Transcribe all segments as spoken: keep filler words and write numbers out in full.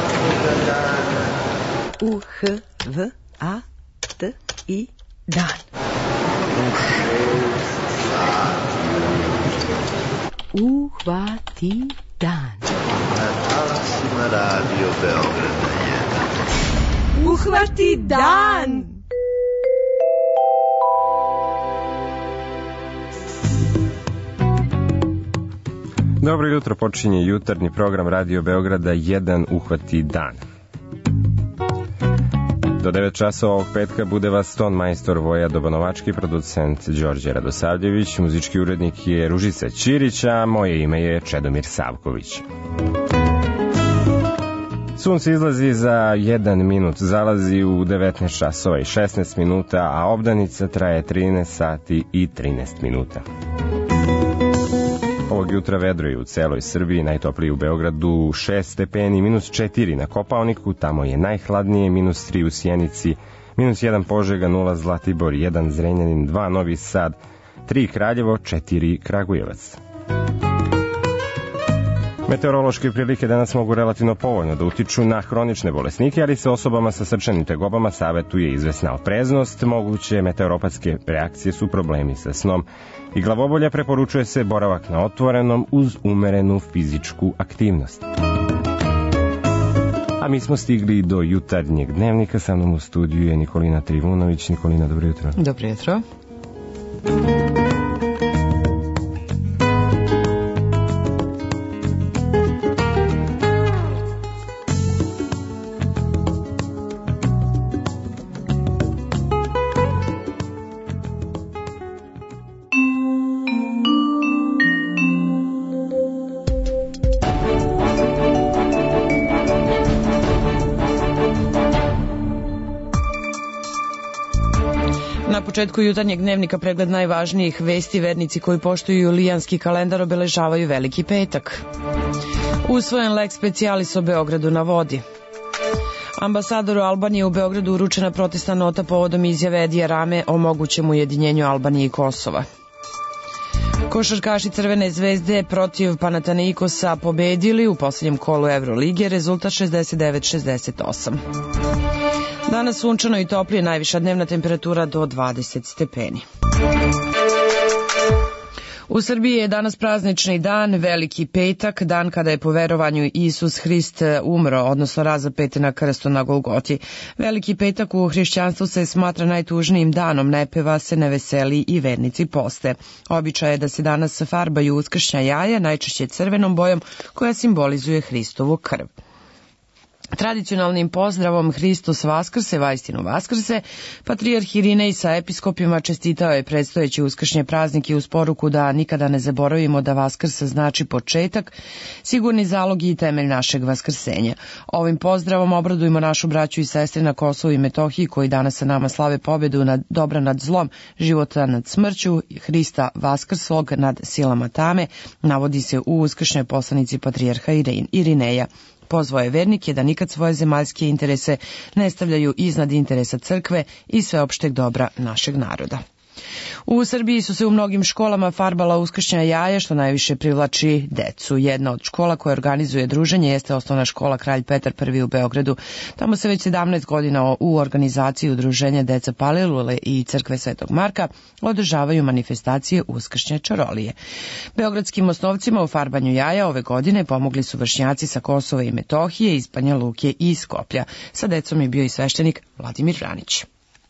svakoga dana. U H V A T I dan. U šest sati. Uhvati dan. Na talasima Radio Beograda jedan. Uhvati dan! Dobro jutro, počinje jutarnji program Radio Beograda jedan Uhvati dan. Do devet časova ovog petka bude vas ton majstor Voja Dobanovački, producent Đorđe Radosavljević, muzički urednik je Ružica Ćirić, a moje ime je Čedomir Savković. Sunce izlazi za jedan minut, zalazi u devetnaest časova i šesnaest minuta, a obdanica traje trinaest sati i trinaest minuta. Ovog jutra vedro je u celoj Srbiji, najtopliji u Beogradu šest stepeni, minus četiri na Kopaoniku, tamo je najhladnije, minus tri u Sjenici, minus jedan Požega, nula Zlatibor, jedan Zrenjanin, dva Novi Sad, tri Kraljevo, četiri Kragujevac. Meteorološke prilike danas mogu relativno povoljno da utiču na hronične bolesnike, ali se osobama sa srčanim tegobama savetuje izvesna opreznost. Moguće meteoropatske reakcije su problemi sa snom i glavobolja, preporučuje se boravak na otvorenom uz umerenu fizičku aktivnost. A mi smo stigli do jutarnjeg dnevnika, sa mnom u studiju je Nikolina Trivunović. Nikolina, dobro jutro. Dobro jutro. Na početku jutarnjeg dnevnika pregled najvažnijih vesti. Vernici koji poštuju julijanski kalendar obeležavaju Veliki petak. Usvojen lex specialis o Beogradu na vodi. Ambasadoru Albanije u Beogradu uručena protestna nota povodom izjave Edija Rame o mogućem ujedinjenju Albanije i Kosova. Košarkaši Crvene zvezde protiv Panathinaikosa pobedili u posljednjem kolu Evrolige, rezultat šezdeset devet šezdeset osam. Danas sunčano i toplije, najviša dnevna temperatura do dvadeset stepeni. U Srbiji je danas praznični dan, Veliki petak, dan kada je po verovanju Isus Hrist umro, odnosno razapet na krstu na Golgoti. Veliki petak u hrišćanstvu se smatra najtužnijim danom, ne peva se, ne veseli i vernici poste. Običaj je da se danas farbaju uskršnja jaja, najčešće crvenom bojom, koja simbolizuje Hristovu krv. Tradicionalnim pozdravom Hristos Vaskrse, vaistinu Vaskrse, patrijarh Irinej sa episkopima čestitao je predstojeći uskršnje praznike uz poruku da nikada ne zaboravimo da Vaskrs znači početak, sigurni zalog i temelj našeg vaskrsenja. Ovim pozdravom obradujemo našu braću i sestre na Kosovu i Metohiji koji danas sa nama slave pobedu nad dobra nad zlom, života nad smrću, Hrista Vaskrslog nad silama tame, navodi se u uskršnjoj poslanici patrijarha Irineja. Pozvao je vernike da nikad svoje zemaljske interese ne stavljaju iznad interesa crkve i sveopšteg dobra našeg naroda. U Srbiji su se u mnogim školama farbala uskršnja jaja, što najviše privlači decu. Jedna od škola koja organizuje druženje jeste osnovna škola Kralj Petar prvi u Beogradu. Tamo se već sedamnaest godina u organizaciji udruženja Deca Palilule i Crkve Svetog Marka održavaju manifestacije uskršnje čarolije. Beogradskim osnovcima u farbanju jaja ove godine pomogli su vršnjaci sa Kosova i Metohije, iz Banja Luke i Skoplja. Sa decom je bio i sveštenik Vladimir Ranić.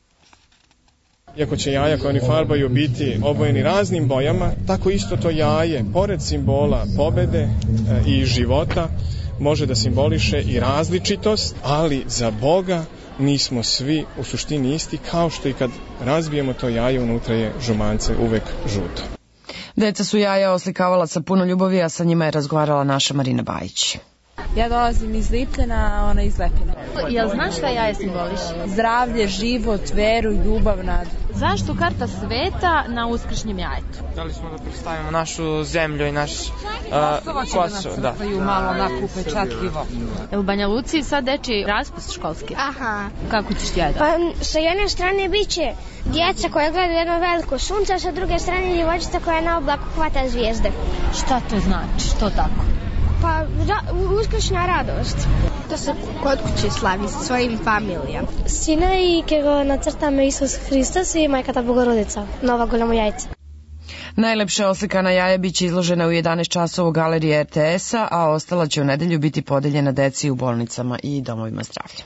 Iako će jaja koje oni farbaju biti obojeni raznim bojama, tako isto to jaje, pored simbola pobede i života, može da simboliše i različitost, ali za Boga nismo svi u suštini isti, kao što i kad razbijemo to jaje, unutra je žumance uvek žuto. Deca su jaja oslikavala sa puno ljubavi, a sa njima je razgovarala naša Marina Bajić. Ja dolazim iz Lipljana, ona iz Lepina. Jel znaš šta jaje simboliše? Zdravlje, život, veru, ljubav, nadu. Zašto karta sveta na uskršnjem jajetu? Da li smo da predstavimo našu zemlju i naš uh, Kosovo? Da. Malo onako upečatljivo. E u Banja Luci sad deči raspust školski. Aha. Kako ćeš ti jaje? Pa sa jedne strane bit će djeca koja gledaju jedno veliko sunce, a sa druge strane djevojčica koja na oblaku hvata zvijezde. Šta to znači? Što tako? Pa ra- uskršnja radost. to se kod kuće slavi sa svojim familijama? Sina i ke ga nacrtame Isus Hristos i Majka Bogorodica, Nova Golemo jajce. Najlepša oslikana jaja biće izložena u jedanaest časova u galeriji er te es-a, a ostala će u nedelju biti podeljena deci u bolnicama i domovima zdravlja.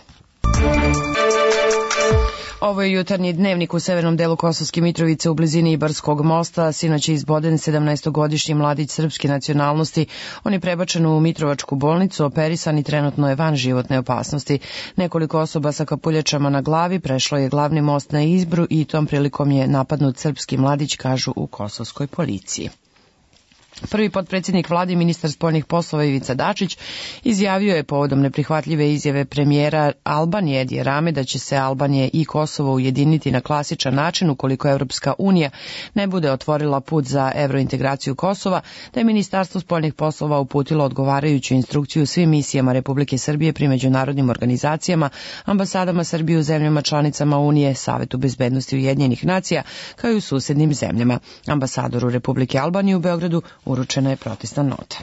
Ovo je jutarnji dnevnik u severnom delu Kosovske Mitrovice u blizini Ibarskog mosta. Sinoć je izboden sedamnaestogodišnji mladić srpske nacionalnosti. On je prebačen u Mitrovačku bolnicu, operisan i trenutno je van životne opasnosti. Nekoliko osoba sa kapuljačama na glavi prešlo je glavni most na Izbru i tom prilikom je napadnut srpski mladić, kažu u kosovskoj policiji. Prvi potpredsjednik vlade i ministar spoljnih poslova Ivica Dačić izjavio je povodom neprihvatljive izjave premijera Albanije Edija Rame da će se Albanije i Kosovo ujediniti na klasičan način ukoliko Evropska unija ne bude otvorila put za evrointegraciju Kosova, da je Ministarstvo spoljnih poslova uputilo odgovarajuću instrukciju svim misijama Republike Srbije pri međunarodnim organizacijama, ambasadama Srbije u zemljama članicama Unije, Savetu bezbednosti Ujedinjenih nacija, kao i u susednim zemljama. Ambasadoru Republike Albanije u Beogradu uručena je protestna nota.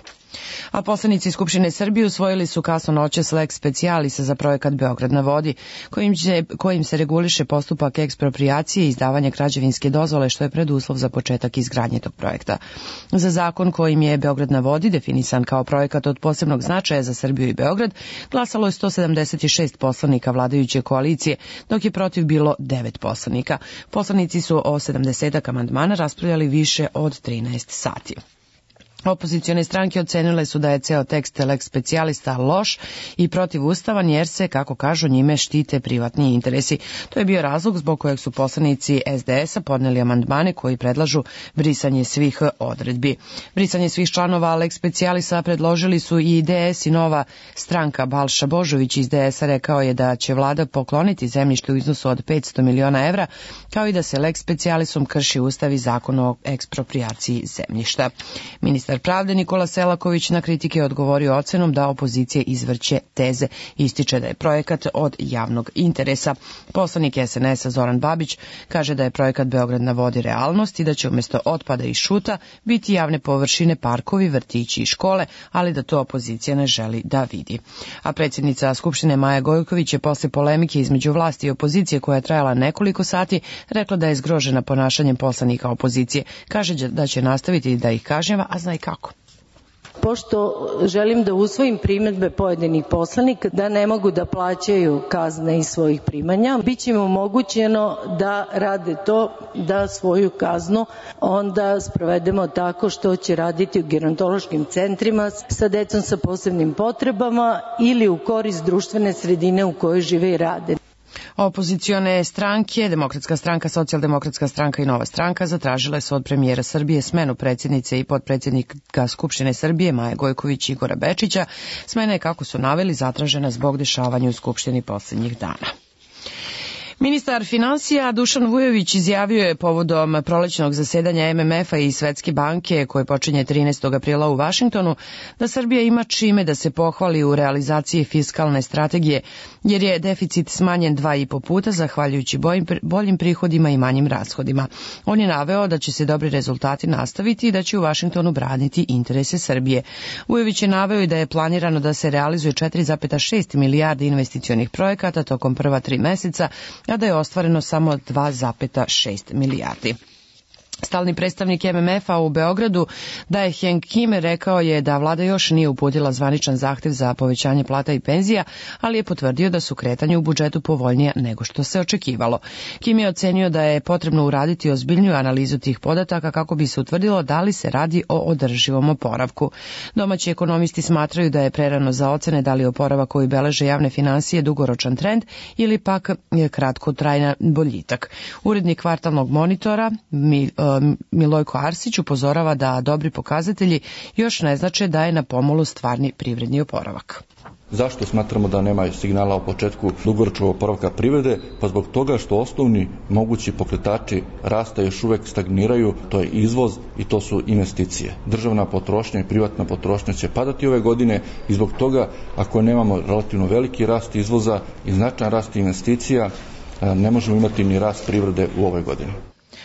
A poslanici Skupštine Srbije usvojili su kasno noćas lex specialis za projekat Beograd na vodi, kojim, će, kojim se reguliše postupak eksproprijacije i izdavanja građevinske dozvole, što je preduslov za početak izgradnje tog projekta. Za zakon kojim je Beograd na vodi definisan kao projekat od posebnog značaja za Srbiju i Beograd, glasalo je sto sedamdeset šest poslanika vladajuće koalicije, dok je protiv bilo devet poslanika. Poslanici su o sedamdesetak amandmana raspravljali više od trinaest sati. Opozicione stranke ocenile su da je ceo tekst lex specialista loš i protivustavan jer se, kako kažu, njime štite privatni interesi. To je bio razlog zbog kojeg su poslanici es de es-a podneli amandmane koji predlažu brisanje svih odredbi. Brisanje svih članova lex specialisa predložili su i de es i Nova stranka. Balša Božović iz de es-a rekao je da će vlada pokloniti zemljište u iznosu od petsto miliona evra, kao i da se lex specialisom krši ustav i zakon o eksproprijaciji zemljišta. Ministar pravde Nikola Selaković na kritike odgovorio ocenom da opozicije izvrće teze. Ističe da je projekat od javnog interesa. Poslanik es en es-a Zoran Babić kaže da je projekat Beograd na vodi realnost i da će umjesto otpada i šuta biti javne površine, parkovi, vrtići i škole, ali da to opozicija ne želi da vidi. A predsjednica Skupštine Maja Gojković je posle polemike između vlasti i opozicije koja je trajala nekoliko sati rekla da je zgrožena ponašanjem poslanika opozicije. Kaže da će nastaviti da ih kažnjava, a zna i kako. Pošto želim da usvojim primedbe pojedinih poslanika da ne mogu da plaćaju kazne iz svojih primanja, bit će im omogućeno da rade to, da svoju kaznu onda sprovedemo tako što će raditi u gerontološkim centrima sa decom sa posebnim potrebama ili u korist društvene sredine u kojoj žive i rade. Opozicione stranke, Demokratska stranka, Socijaldemokratska stranka i Nova stranka zatražile su od premijera Srbije smenu predsjednice i potpredsjednika Skupštine Srbije Maje Gojković i Igora Bečića. Smena je, kako su naveli, zatražena zbog dešavanja u Skupštini posljednjih dana. Ministar finansija Dušan Vujović izjavio je povodom prolećnog zasedanja em em ef-a i Svetske banke koje počinje trinaestog aprila u Vašingtonu da Srbija ima čime da se pohvali u realizaciji fiskalne strategije jer je deficit smanjen dva i po puta zahvaljujući boljim prihodima i manjim rashodima. On je naveo da će se dobri rezultati nastaviti i da će u Vašingtonu braniti interese Srbije. Vujović je naveo i da je planirano da se realizuje četiri zarez šest milijardi investicionih projekata tokom prva tri meseca, a da je ostvareno samo dva zarez šest milijardi. Stalni predstavnik em em ef-a u Beogradu, Dae Heng Kim, rekao je da vlada još nije uputila zvaničan zahtev za povećanje plata i penzija, ali je potvrdio da su kretanje u budžetu povoljnija nego što se očekivalo. Kim je ocenio da je potrebno uraditi ozbiljniju analizu tih podataka kako bi se utvrdilo da li se radi o održivom oporavku. Domaći ekonomisti smatraju da je prerano za ocene da li oporavak koji beleže javne finansije dugoročan trend ili pak kratkotrajan boljitak. Urednik kvartalnog monitora Mi, Milojko Arsić upozorava da dobri pokazatelji još ne znače da je na pomolu stvarni privredni oporavak. Zašto smatramo da nema signala o početku dugoročnog oporavka privrede? Pa zbog toga što osnovni mogući pokretači rasta još uvek stagniraju, to je izvoz i to su investicije. Državna potrošnja i privatna potrošnja će padati ove godine i zbog toga, ako nemamo relativno veliki rast izvoza i značajan rast investicija, ne možemo imati ni rast privrede u ovoj godini.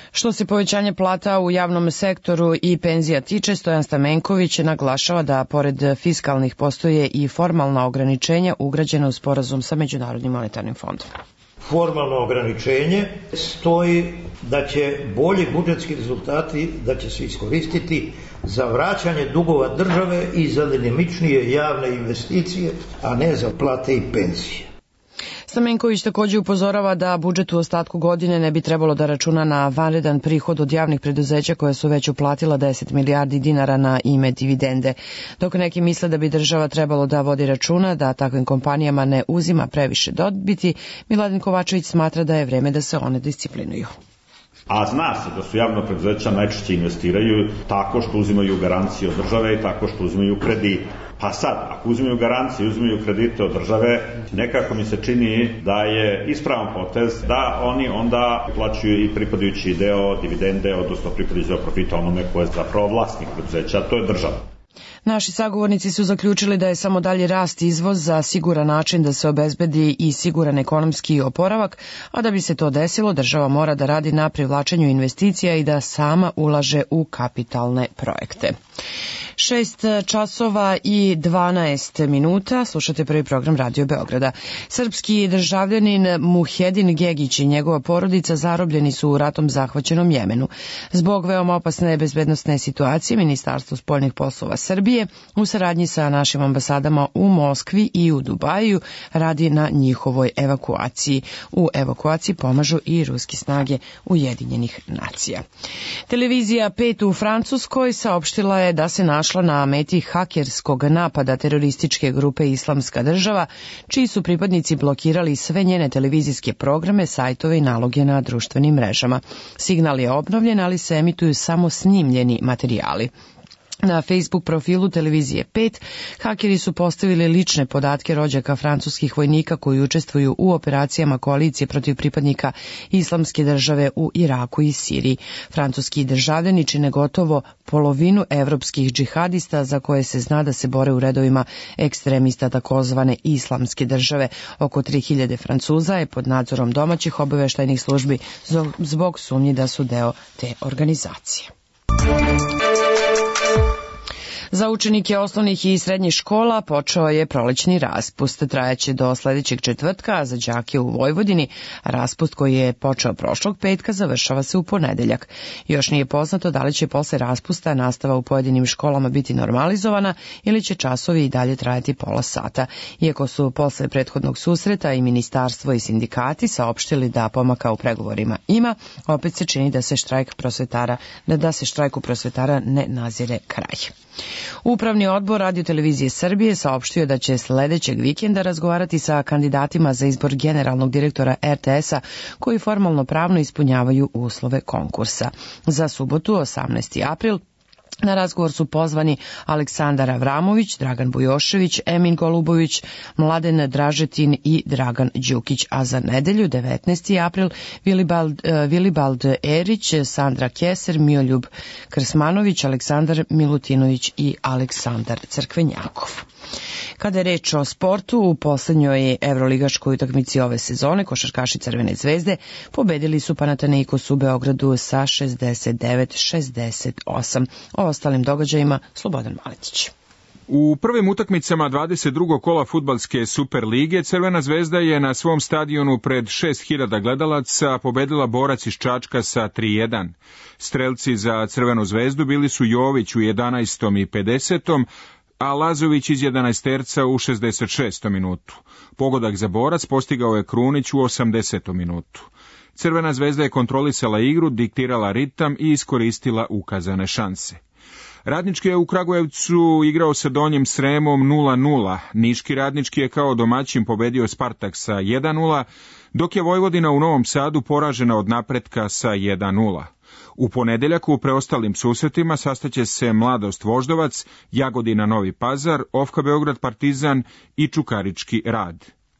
Što se povećanja plata u javnom sektoru i penzija tiče, Stojan Stamenković naglašava da pored fiskalnih postoje i formalna ograničenja ugrađena u sporazum sa Međunarodnim monetarnim fondom. Formalno ograničenje stoji da će bolji budžetski rezultati da će se iskoristiti za vraćanje dugova države i za dinamičnije javne investicije, a ne za plate i penzije. Stamenković također upozorava da budžet u ostatku godine ne bi trebalo da računa na vanredan prihod od javnih preduzeća koja su već uplatila deset milijardi dinara na ime dividende, dok neki misle da bi država trebalo da vodi računa da takvim kompanijama ne uzima previše dobiti. Miladin Kovačević smatra da je vreme da se one disciplinuju. A zna se da su javna preduzeća najčešće investiraju tako što uzimaju garancije od države i tako što uzimaju kredite. Pa sad, ako uzimaju garancije, uzimaju kredite od države, nekako mi se čini da je ispravan potez da oni onda plaćaju i pripadajući deo dividende, odnosno pripadajući deo profita onome ko je zapravo vlasnik preduzeća, to je država. Naši sagovornici su zaključili da je samo dalji rast izvoza siguran način da se obezbedi i siguran ekonomski oporavak, a da bi se to desilo, država mora da radi na privlačenju investicija i da sama ulaže u kapitalne projekte. Šest časova i dvanaest minuta, slušate prvi program Radio Beograda. Srpski državljanin Muhedin Gegić i njegova porodica zarobljeni su u ratom zahvaćenom Jemenu. Zbog veoma opasne bezbednosne situacije, Ministarstvo spoljnih poslova Srbije u saradnji sa našim ambasadama u Moskvi i u Dubaju radi na njihovoj evakuaciji. U evakuaciji pomažu i ruske snage Ujedinjenih nacija. Televizija pet u Francuskoj saopštila je da se našla na meti hakerskog napada terorističke grupe Islamska država, čiji su pripadnici blokirali sve njene televizijske programe, sajtove i naloge na društvenim mrežama. Signal je obnovljen, ali se emituju samo snimljeni materijali. Na Facebook profilu televizije pet hakeri su postavili lične podatke rođaka francuskih vojnika koji učestvuju u operacijama koalicije protiv pripadnika Islamske države u Iraku i Siriji. Francuski državljani čine gotovo polovinu evropskih džihadista za koje se zna da se bore u redovima ekstremista takozvane Islamske države. Oko tri hiljade Francuza je pod nadzorom domaćih obaveštajnih službi zbog sumnji da su deo te organizacije. Za učenike osnovnih i srednjih škola počeo je prolećni raspust. Trajaće do sledećeg četvrtka, a za đake u Vojvodini raspust koji je počeo prošlog petka završava se u ponedeljak. Još nije poznato da li će posle raspusta nastava u pojedinim školama biti normalizovana ili će časovi i dalje trajati pola sata. Iako su posle prethodnog susreta i ministarstvo i sindikati saopštili da pomaka u pregovorima ima, opet se čini da se štrajk prosvetara, da, da se štrajku prosvetara ne nazire kraj. Upravni odbor Radio-televizije Srbije saopštio da će sledećeg vikenda razgovarati sa kandidatima za izbor generalnog direktora er te es-a koji formalno pravno ispunjavaju uslove konkursa. Za subotu, osamnaesti april, na razgovor su pozvani Aleksandar Avramović, Dragan Bujošević, Emin Golubović, Mladen Dražetin i Dragan Đukić, a za nedelju, devetnaesti april, Vilibald, Vilibald Erić, Sandra Keser, Mioljub Krsmanović, Aleksandar Milutinović i Aleksandar Crkvenjakov. Kada je reč o sportu, u poslednjoj evroligaškoj utakmici ove sezone košarkaši Crvene zvezde pobedili su Panathinaikos u Beogradu sa šezdeset devet šezdeset osam. O ostalim događajima Slobodan Maletić. U prvim utakmicama dvadeset drugog kola fudbalske Super lige Crvena zvezda je na svom stadionu pred šest hiljada gledalaca pobedila Borac iz Čačka sa tri jedan. Strelci za Crvenu zvezdu bili su Jović u jedanaestom i pedesetom, a Lazović iz jedanaesterca u šezdeset šestom minutu. Pogodak za Borac postigao je Krunić u osamdesetom minutu. Crvena zvezda je kontrolisala igru, diktirala ritam i iskoristila ukazane šanse. Radnički je u Kragujevcu igrao sa Donjim Sremom nula nula, Niški Radnički je kao domaćin pobedio Spartak sa jedan nula, dok je Vojvodina u Novom Sadu poražena od Napretka sa jedan nula. U ponedeljak u preostalim susretima sastaće se Mladost Voždovac, Jagodina Novi Pazar, Ofka Beograd Partizan i Čukarički Rad.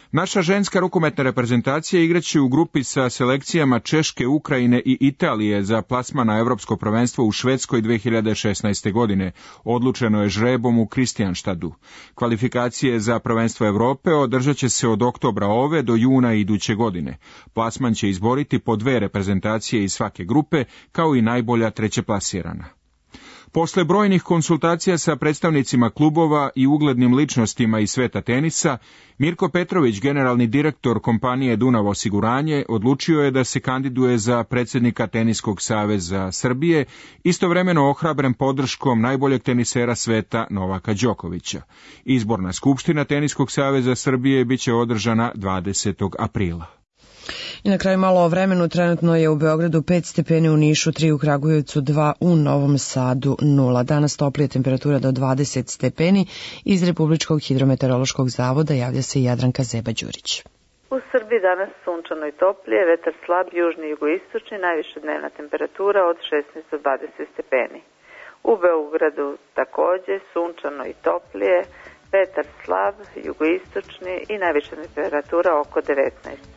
Naša ženska rukometna reprezentacija igraće u grupi sa selekcijama Češke, Ukrajine i Italije za plasman na Evropsko prvenstvo u Švedskoj dve hiljade šesnaeste. godine. Odlučeno je žrebom u Kristijanštadu. Kvalifikacije za prvenstvo Evrope održat će se od oktobra ove do juna iduće godine. Plasman će izboriti po dve reprezentacije iz svake grupe, kao i najbolja trećeplasirana. Posle brojnih konsultacija sa predstavnicima klubova i uglednim ličnostima iz sveta tenisa, Mirko Petrović, generalni direktor kompanije Dunav osiguranje, odlučio je da se kandiduje za predsjednika Teniskog saveza Srbije, istovremeno ohrabren podrškom najboljeg tenisera sveta Novaka Đokovića. Izborna skupština Teniskog saveza Srbije biće održana dvadesetog aprila. I na kraju malo o vremenu. Trenutno je u Beogradu pet stepeni, u Nišu tri, u Kragujevcu dva, u Novom Sadu nula. Danas toplija temperatura do dvadeset stepeni. Iz Republičkog hidrometeorološkog zavoda javlja se Jadranka Zeba-Đurić. U Srbiji danas sunčano i toplije, vetar slab, južni i jugoistočni, najviša dnevna temperatura od šesnaest do dvadeset stepeni. U Beogradu takođe sunčano i toplije, vetar slab, jugoistočni i najviša temperatura oko devetnaest.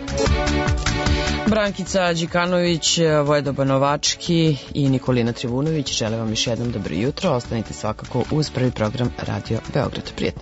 Brankica Đikanović, Vojdoba Novački i Nikolina Trivunović žele vam još jednom dobro jutro. Ostanite svakako uz prvi program Radio Beograd. Prijetno.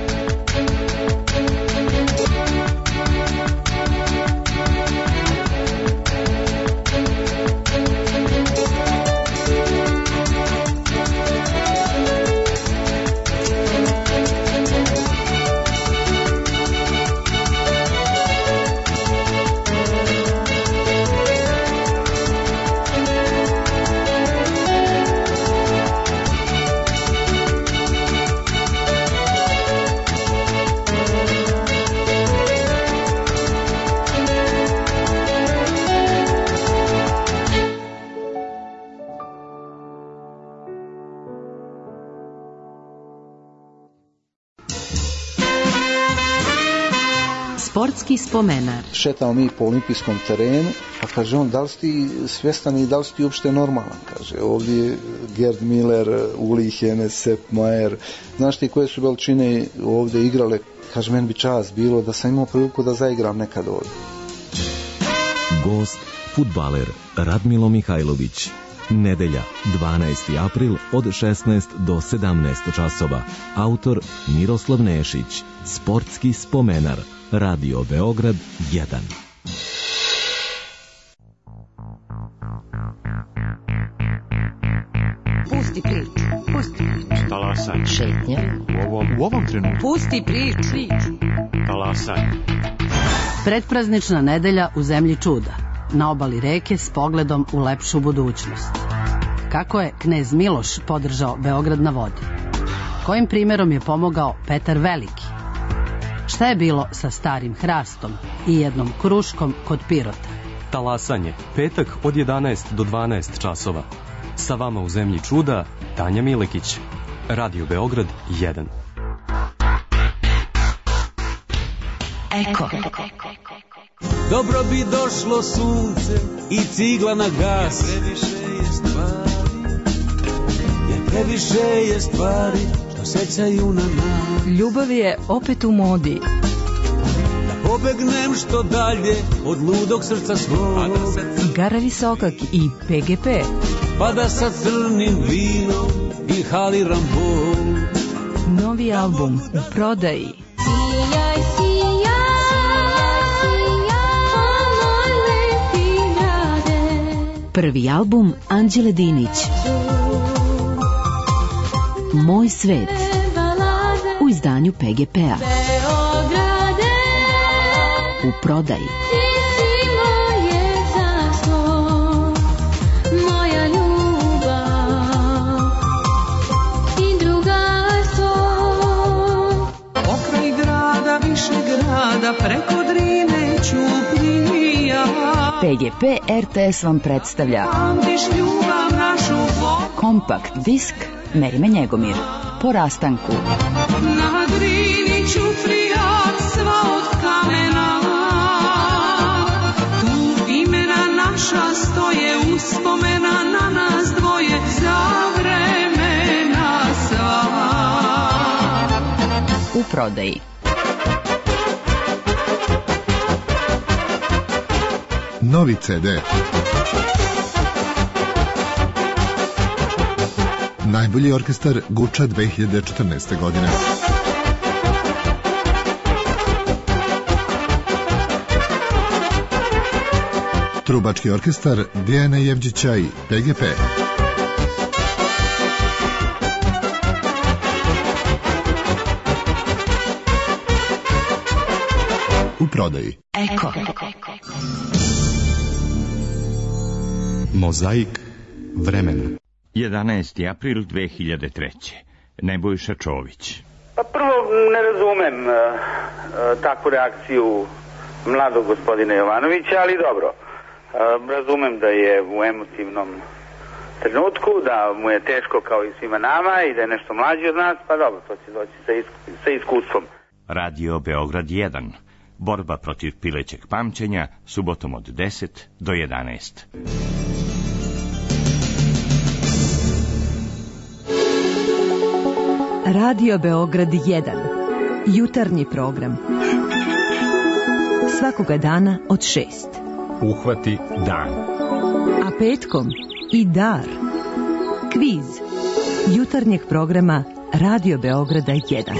Sportski spomenar. Šetamo mi po olimpijskom terenu, pa kaže on, da li si ti svjestan i da li si ti uopšte normalan? Kaže, ovdje Gerd Miller, Uli Hene, Sepp Maier, znaš ti koje su veličine ovdje igrale? Kaže, meni bi čast bilo da sam imao priliku da zaigram nekad ovdje. Gost, fudbaler Radmilo Mihajlović. Nedelja, dvanaesti april od šesnaest do sedamnaest časova. Autor Miroslav Nešić. Sportski spomenar. Radio Beograd jedan. Pusti priču, pusti priču. Talasaj. Šetnja. U ovom, u ovom trenutku. Pusti priču. Talasaj. Predpraznična nedelja u zemlji čuda. Na obali reke s pogledom u lepšu budućnost. Kako je knez Miloš podržao Beograd na vodi? Kojim primjerom je pomogao Petar Veliki? Šta je bilo sa starim hrastom i jednom kruškom kod Pirota? Talasanje, petak od jedanaest do dvanaest časova. Sa vama u zemlji čuda, Tanja Milekić. Radio Beograd jedan. Eko. Dobro bi došlo sunce i cigla na gas. Previše je stvari, jer previše je stvari što sećaju na nas. Ljubav je opet u modi. Da pobegnem što dalje od ludog srca svog. Igara Visokak i P G P. Pa da sa crnim vinom inhaliram bol. Novi album u prodaji. Sijaj, Prvi album Anđele Dinić. Moj svet. U izdanju P G P-a. U prodaji. Pokraj grada, više grada, preko Drine, Ćuprija. P G P R T S vam predstavlja kompakt disk Merime Njegomir. Po rastanku. Na Drini Ćuprija, sva od kamena. Tu imena naša stoje, uspomena na nas dvoje, za vremena sva. U prodaji. Novi ce de. Najbolji orkestar Guča dve hiljade četrnaeste godine. Trubački orkestar Dijana Jevđića i pe ge pe. U prodaji. Eko. Mozaik vremena. jedanaesti april dve hiljade treće. Nebojša Čović. Pa prvo ne razumem uh, uh, takvu reakciju mladog gospodina Jovanovića, ali dobro. Uh, razumem da je u emotivnom trenutku, da mu je teško kao i svima nama i da je nešto mlađi od nas, pa dobro, to će doći sa, isk sa iskustvom. Radio Beograd jedan. Borba protiv pilećeg pamćenja, subotom od deset do jedanaest. Radio Beograd jedan. Jutarnji program. Svakoga dana od šest. Uhvati dan. A petkom i dar. Kviz. Jutarnjeg programa Radio Beograda jedan.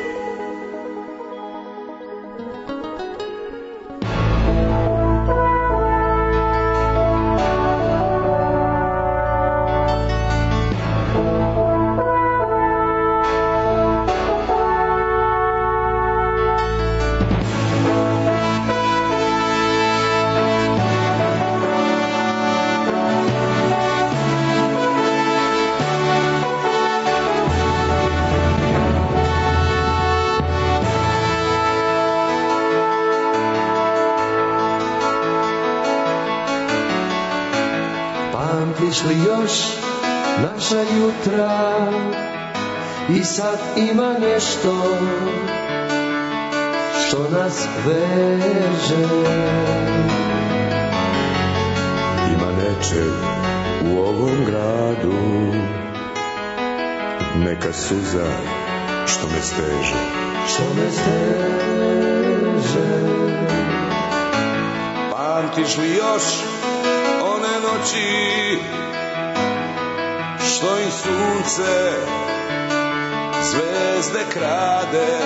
Pamtiš li još naša jutra i sad ima nešto što nas veže. Ima nečeg u ovom gradu, neka suza što me steže. Što me steže. Pamtiš li još one noći što im sunce zvezde krade?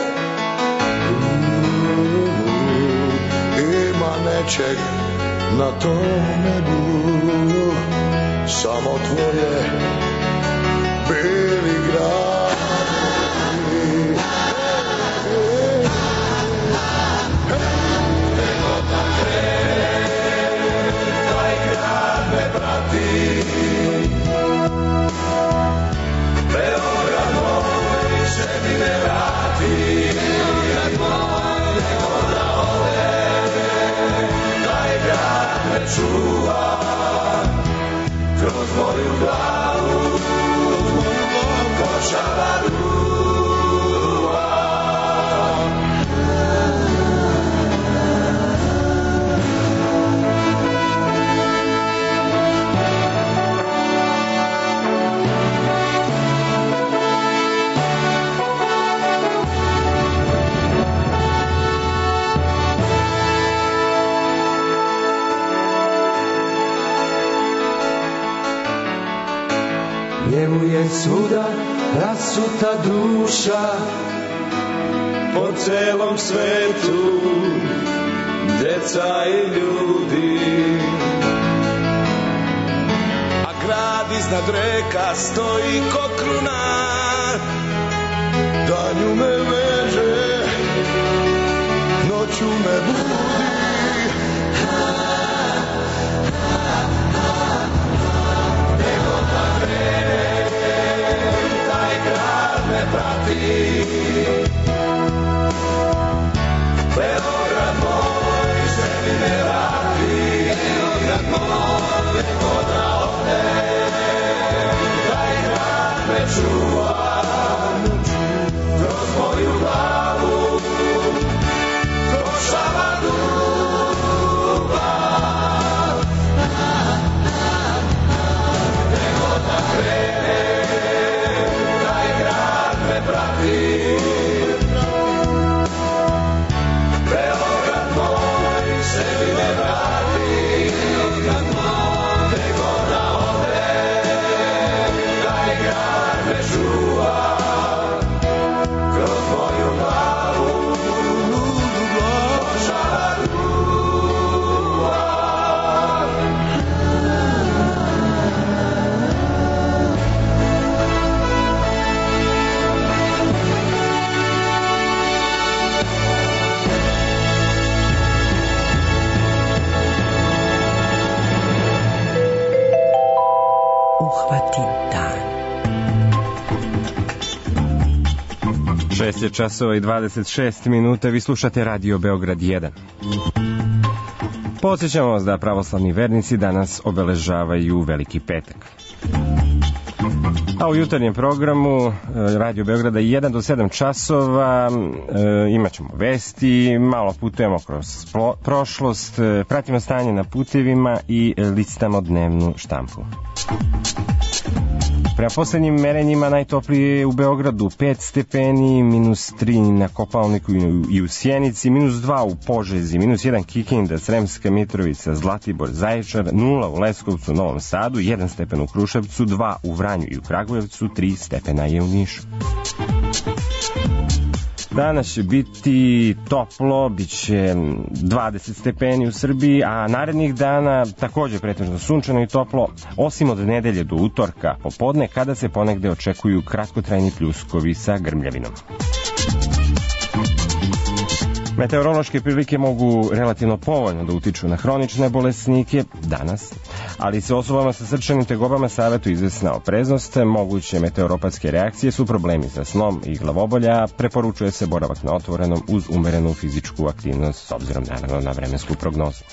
Ima nečeg na tom nebu, samo tvoje beli gradi. Nego da krene, taj grad me prati. Beograd moj više mi ne vrati. Beograd moj, nego da ode, taj grad me čuva. Kroz moju glavu, košava ruva. Njemu je svuda rasuta duša, Po celom svetu deca i ljudi, a grad iznad reka stoji ko krunar. danju me veže, noću me budi. Nego da krene, taj grad me prati. Beograd moj se mi ne vrati. Beograd moj, nego da ode, taj grad me čuva. Kroz moju glavu, kroz šest je časova i dvadeset šest minuta, vi slušate Radio Beograd jedan. Podsjećamo vas da pravoslavni vernici danas obeležavaju Veliki petak. A u jutarnjem programu Radio Beograda jedan do sedam časova e, imat ćemo vesti, malo putujemo kroz splo, prošlost, e, pratimo stanje na putevima i listamo dnevnu štampu. Prema poslednjim merenjima najtoplije je u Beogradu pet stepeni, minus tri na Kopaoniku i u Sjenici, minus dva u Požegi, minus jedan Kikinda, Sremska Mitrovica, Zlatibor, Zaječar, nula u Leskovcu, Novom Sadu, jedan stepen u Kruševcu, dva u Vranju i u Kragujevcu, tri stepena je u Nišu. Danas će biti toplo, bit će dvadeset stepeni u Srbiji, a narednih dana takođe pretežno sunčano i toplo, osim od nedelje do utorka popodne, kada se ponegde očekuju kratkotrajni pljuskovi sa grmljavinom. Meteorološke prilike mogu relativno povoljno da utiču na hronične bolesnike danas, ali se osobama sa srčanim tegobama savetuje izvesna opreznost, moguće meteoropatske reakcije su problemi sa snom i glavobolja, preporučuje se boravak na otvorenom uz umerenu fizičku aktivnost s obzirom naravno na vremensku prognozu.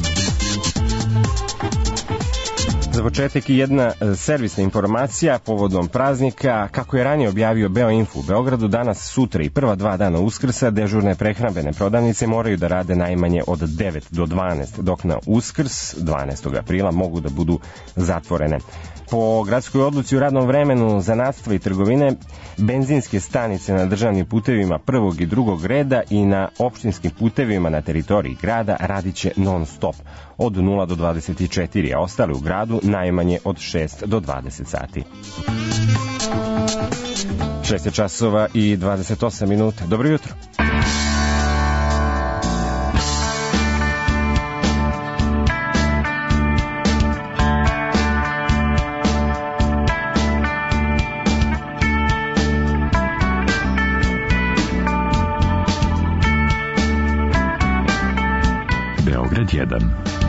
Za početak i jedna servisna informacija povodom praznika. Kako je ranije objavio Beoinfo u Beogradu, danas, sutra i prva dva dana Uskrsa dežurne prehrambene prodavnice moraju da rade najmanje od devet do dvanaest, dok na Uskrs dvanaestog aprila mogu da budu zatvorene. Po gradskoj odluci u radnom vremenu zanatstva i trgovine, benzinske stanice na državnim putevima prvog i drugog reda i na opštinskim putevima na teritoriji grada radit će non stop od nula do dvadeset četiri, a ostale u gradu najmanje od šest do dvadeset sati. šest je časova i dvadeset osam minuta. Dobro jutro. Beograd jedan.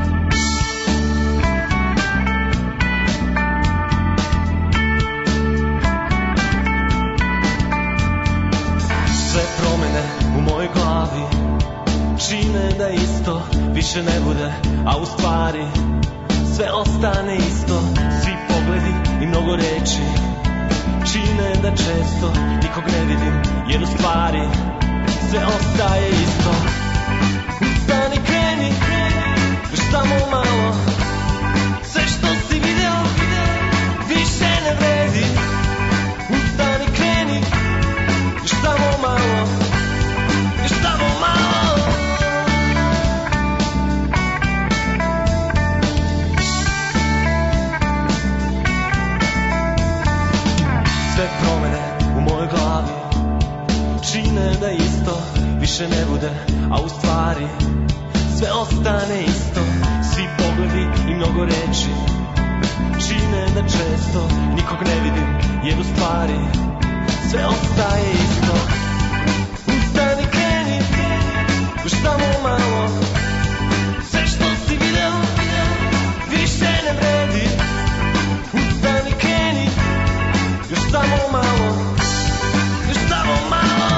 Sve promene u mojoj glavi čine da isto više ne bude, a u stvari sve ostane isto. Svi pogledi i mnogo reči čine da često nikog ne vidim, jer u stvari sve ostaje isto. Ustani, kreni, još samo malo, sve što si video više ne vredi. Ustani, kreni, još samo malo, još samo malo. Sve promene u mojoj glavi čine da isto više ne bude, a u stvari sve ostane isto. Svi pogledi i mnogo reči čine da često nikog ne vidim, jer u stvari sve ostaje isto. Ustani, kreni, još samo malo, sve što si video više ne vredi. Ustani, kreni, još samo malo, još samo malo.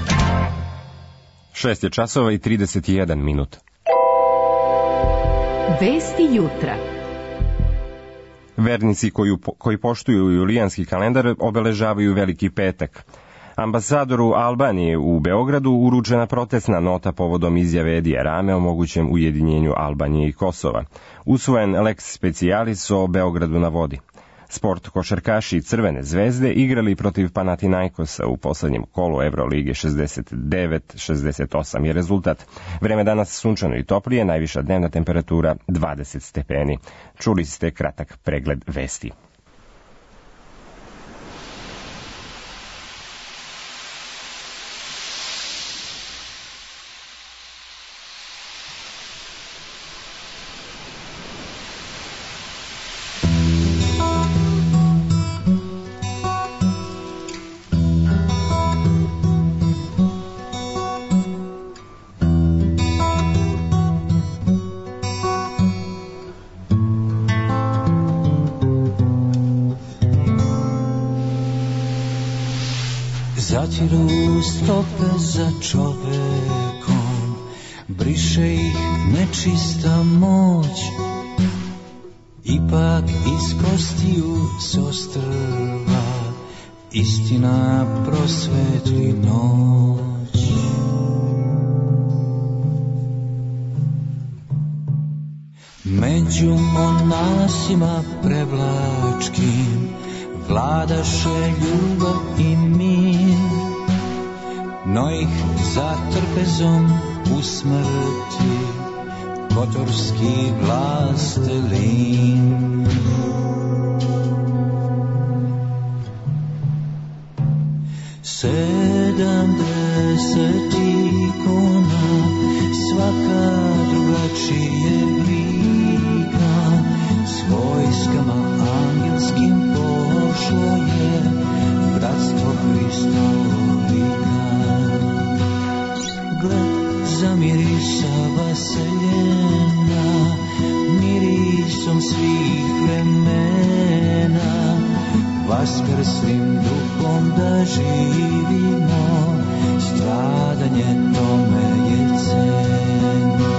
šest je časova i trideset jedan minut. Vesti jutra. Vernici koji, koji poštuju julijanski kalendar obeležavaju Veliki petak. Ambasadoru Albanije u Beogradu uručena protestna nota povodom izjave Edija Rame o mogućem ujedinjenju Albanije i Kosova. Usvojen lex specialis o Beogradu na vodi. Sport košarkaši Crvene zvezde igrali protiv Panathinaikosa u poslednjem kolu Evrolige šezdeset devet šezdeset osam je rezultat. Vreme danas sunčano i toplije, najviša dnevna temperatura dvadeset stepeni. Čuli ste kratak pregled vesti. Zatiru stope za čovekom, briše ih nečista moć, ipak iz kostiju sostrva istina prosvetli noć. Među monasima prevlačkim vladaše ljubav i mir, no ih za trpezom u smrti kotorski vlastelin. Sedamdeset ikona, svaka drugačije lika, s vojskama angelskim pošlo je bratstvo Hristovika. Gled zamirisa vaseljena, mirisom svih vremena, vaskrslim duhom da živimo, stradanje tome je cena.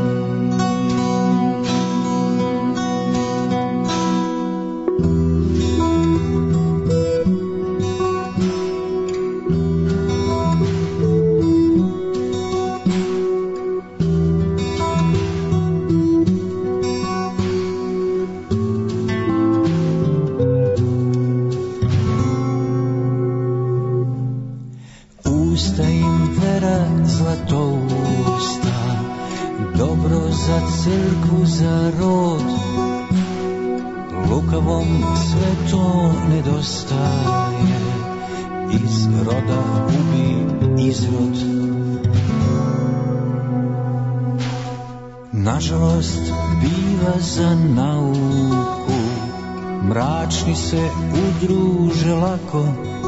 Crkvu za rod, lukavom sve to nedostaje, iz roda ubi izrod. Nažalost biva za nauku, mračni se udruže lako,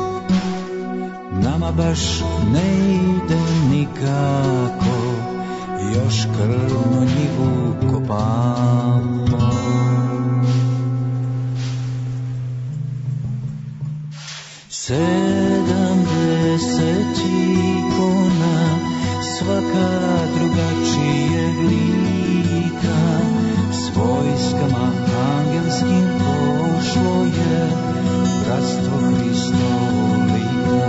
nama baš ne ide nikako, još krvnu njivu kopamo. Sedamdeset ikona, svaka drugačije lika, s vojskama angelskim pošlo je bratstvo Hristovika.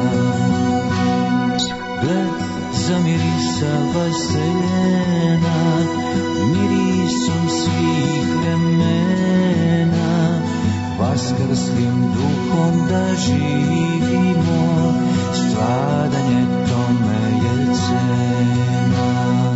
Gled zamirisa vaseljena, mirisom svih vremena, vaskrslim duhom da živimo, stradanje tome je cena.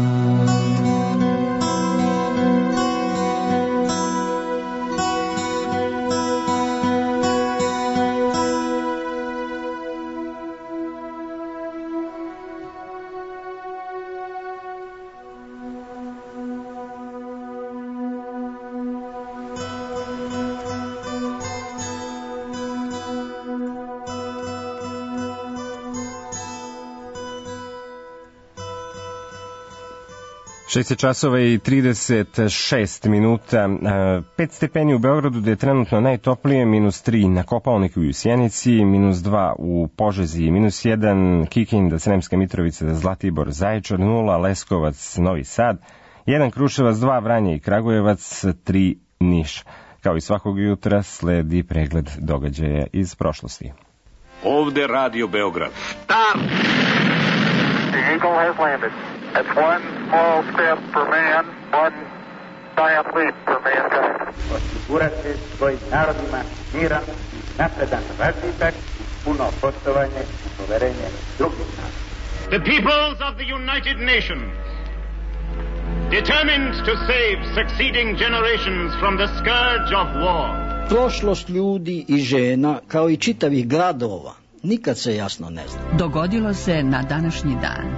šest časova i trideset šest minuta, pet stepeni u Beogradu gde je trenutno najtoplije, minus tri na Kopaoniku i u Sjenici, minus dva u Požegi, minus jedan Kikinda, Sremska Mitrovica, Zlatibor, Zaječar, nula Leskovac, Novi Sad, jedan Kruševac, dva Vranje i Kragujevac, tri Niš. Kao i svakog jutra sledi pregled događaja iz prošlosti. Ovde Radio Beograd. Stop! The Eagle has landed. That's one small step for man, one giant leap for mankind. Osigurati svojim narodima miran, napredan razvitak, puno poštovanje i poverenje drugih naroda. The peoples of the United Nations, determined to save succeeding generations from the scourge of war. Prošlost ljudi i žena, kao i čitavih gradova, nikad se jasno ne zna. Dogodilo se na današnji dan.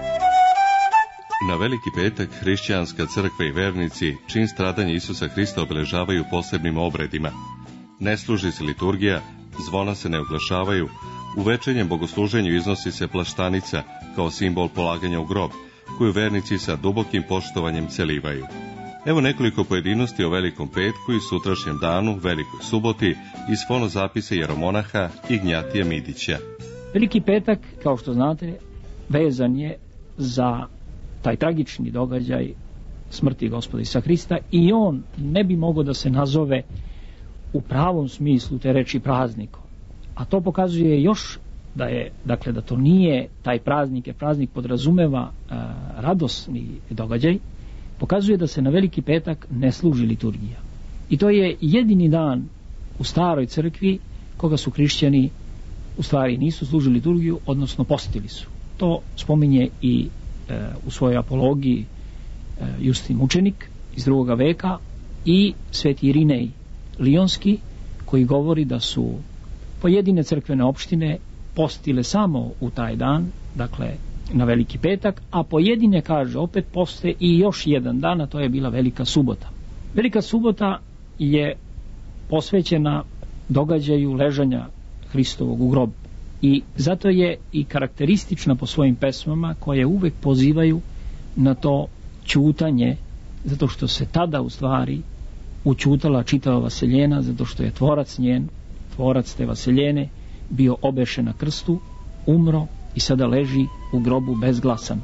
Na Veliki petak hrišćanska crkva i vernici čin stradanja Isusa Hrista obeležavaju posebnim obredima. Ne služi se liturgija, zvona se ne oglašavaju, u večernjem bogosluženju iznosi se plaštanica kao simbol polaganja u grob, koju vernici sa dubokim poštovanjem celivaju. Evo nekoliko pojedinosti o Velikom petku i sutrašnjem danu, Velikoj suboti, iz fonozapisa jeromonaha Ignjatija Midića. Veliki petak, kao što znate, vezan je za taj tragični događaj smrti Gospoda Isusa Hrista i on ne bi mogao da se nazove u pravom smislu te reči praznikom. A to pokazuje još da je, dakle, da to nije taj praznik, je praznik podrazumeva uh, radosni događaj, pokazuje da se na Veliki petak ne služi liturgija. I to je jedini dan u staroj crkvi koga su hrišćani u stvari nisu služili liturgiju, odnosno postili su. To spominje i uh, u svojoj apologiji uh, Justin Mučenik iz drugog veka i sveti Irinej Lionski, koji govori da su pojedine crkvene opštine postile samo u taj dan, dakle na Veliki petak, a pojedine, kaže, opet poste i još jedan dan, a to je bila Velika subota. Velika subota je posvećena događaju ležanja Hristovog u grobu i zato je i karakteristična po svojim pesmama koje uvek pozivaju na to ćutanje, zato što se tada u stvari učutala čitava vaseljena, zato što je tvorac njen, tvorac te vaseljene, bio obešen na krstu, umro i sada leži u grobu bezglasan.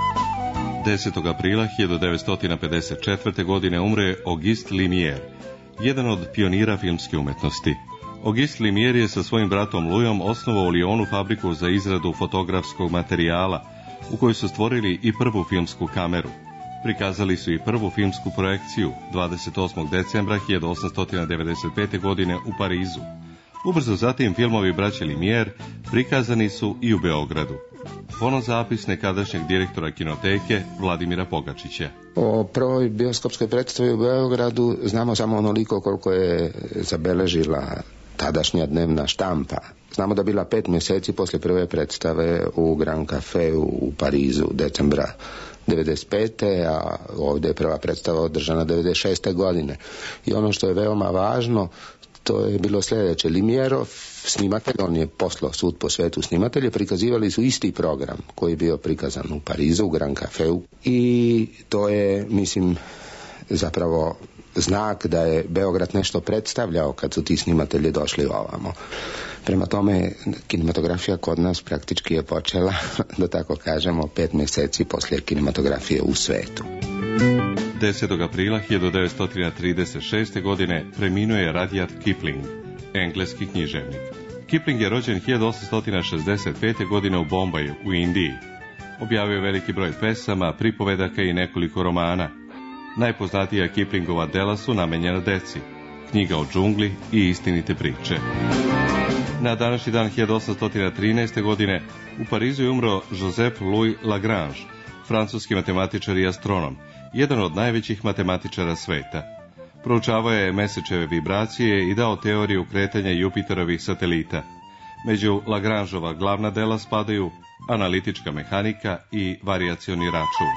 desetog aprila hiljadu devetsto pedeset četvrte. godine umre je Auguste Lumière, jedan od pionira filmske umetnosti. Auguste Lumière je sa svojim bratom Louisom osnovao u Lyonu fabriku za izradu fotografskog materijala, u kojoj su stvorili i prvu filmsku kameru. Prikazali su i prvu filmsku projekciju dvadeset osmog decembra hiljadu osamsto devedeset pete. godine u Parizu. Ubrzo zatim filmovi braće Lumière prikazani su i u Beogradu. Fonozapis nekadašnjeg direktora kinoteke Vladimira Pogačića. O prvoj bioskopskoj predstavi u Beogradu znamo samo onoliko koliko je zabeležila tadašnja dnevna štampa. Znamo da bila pet mjeseci posle prve predstave u Grand Café u Parizu decembra devedeset pete. a ovdje je prva predstava održana devedeset šeste. godine. I ono što je veoma važno, to je bilo sljedeće. Lumièrov snimatelj, on je poslao sud po svetu snimatelje, prikazivali su isti program koji je bio prikazan u Parizu, u Grand Cafeu, i to je, mislim, zapravo znak da je Beograd nešto predstavljao kad su ti snimatelji došli ovamo. Prema tome, kinematografija kod nas praktički je počela, da tako kažemo, pet mjeseci poslije kinematografije u svetu. desetog aprila hiljadu devetsto trideset šeste. godine preminuo je Rudyard Kipling, engleski književnik. Kipling je rođen hiljadu osamsto šezdeset pete. godine u Bombaju, u Indiji. Objavio je veliki broj pesama, pripovedaka i nekoliko romana. Najpoznatija Kiplingova dela su Namenjena deci, Knjiga o džungli i Istinite priče. Na današnji dan hiljadu osamsto trinaeste. godine u Parizu je umro Joseph Louis Lagrange, francuski matematičar i astronom, jedan od najvećih matematičara sveta. Proučavao je mesečeve vibracije i dao teoriju kretanja Jupiterovih satelita. Među Lagrangeova glavna dela spadaju analitička mehanika i varijacioni račun.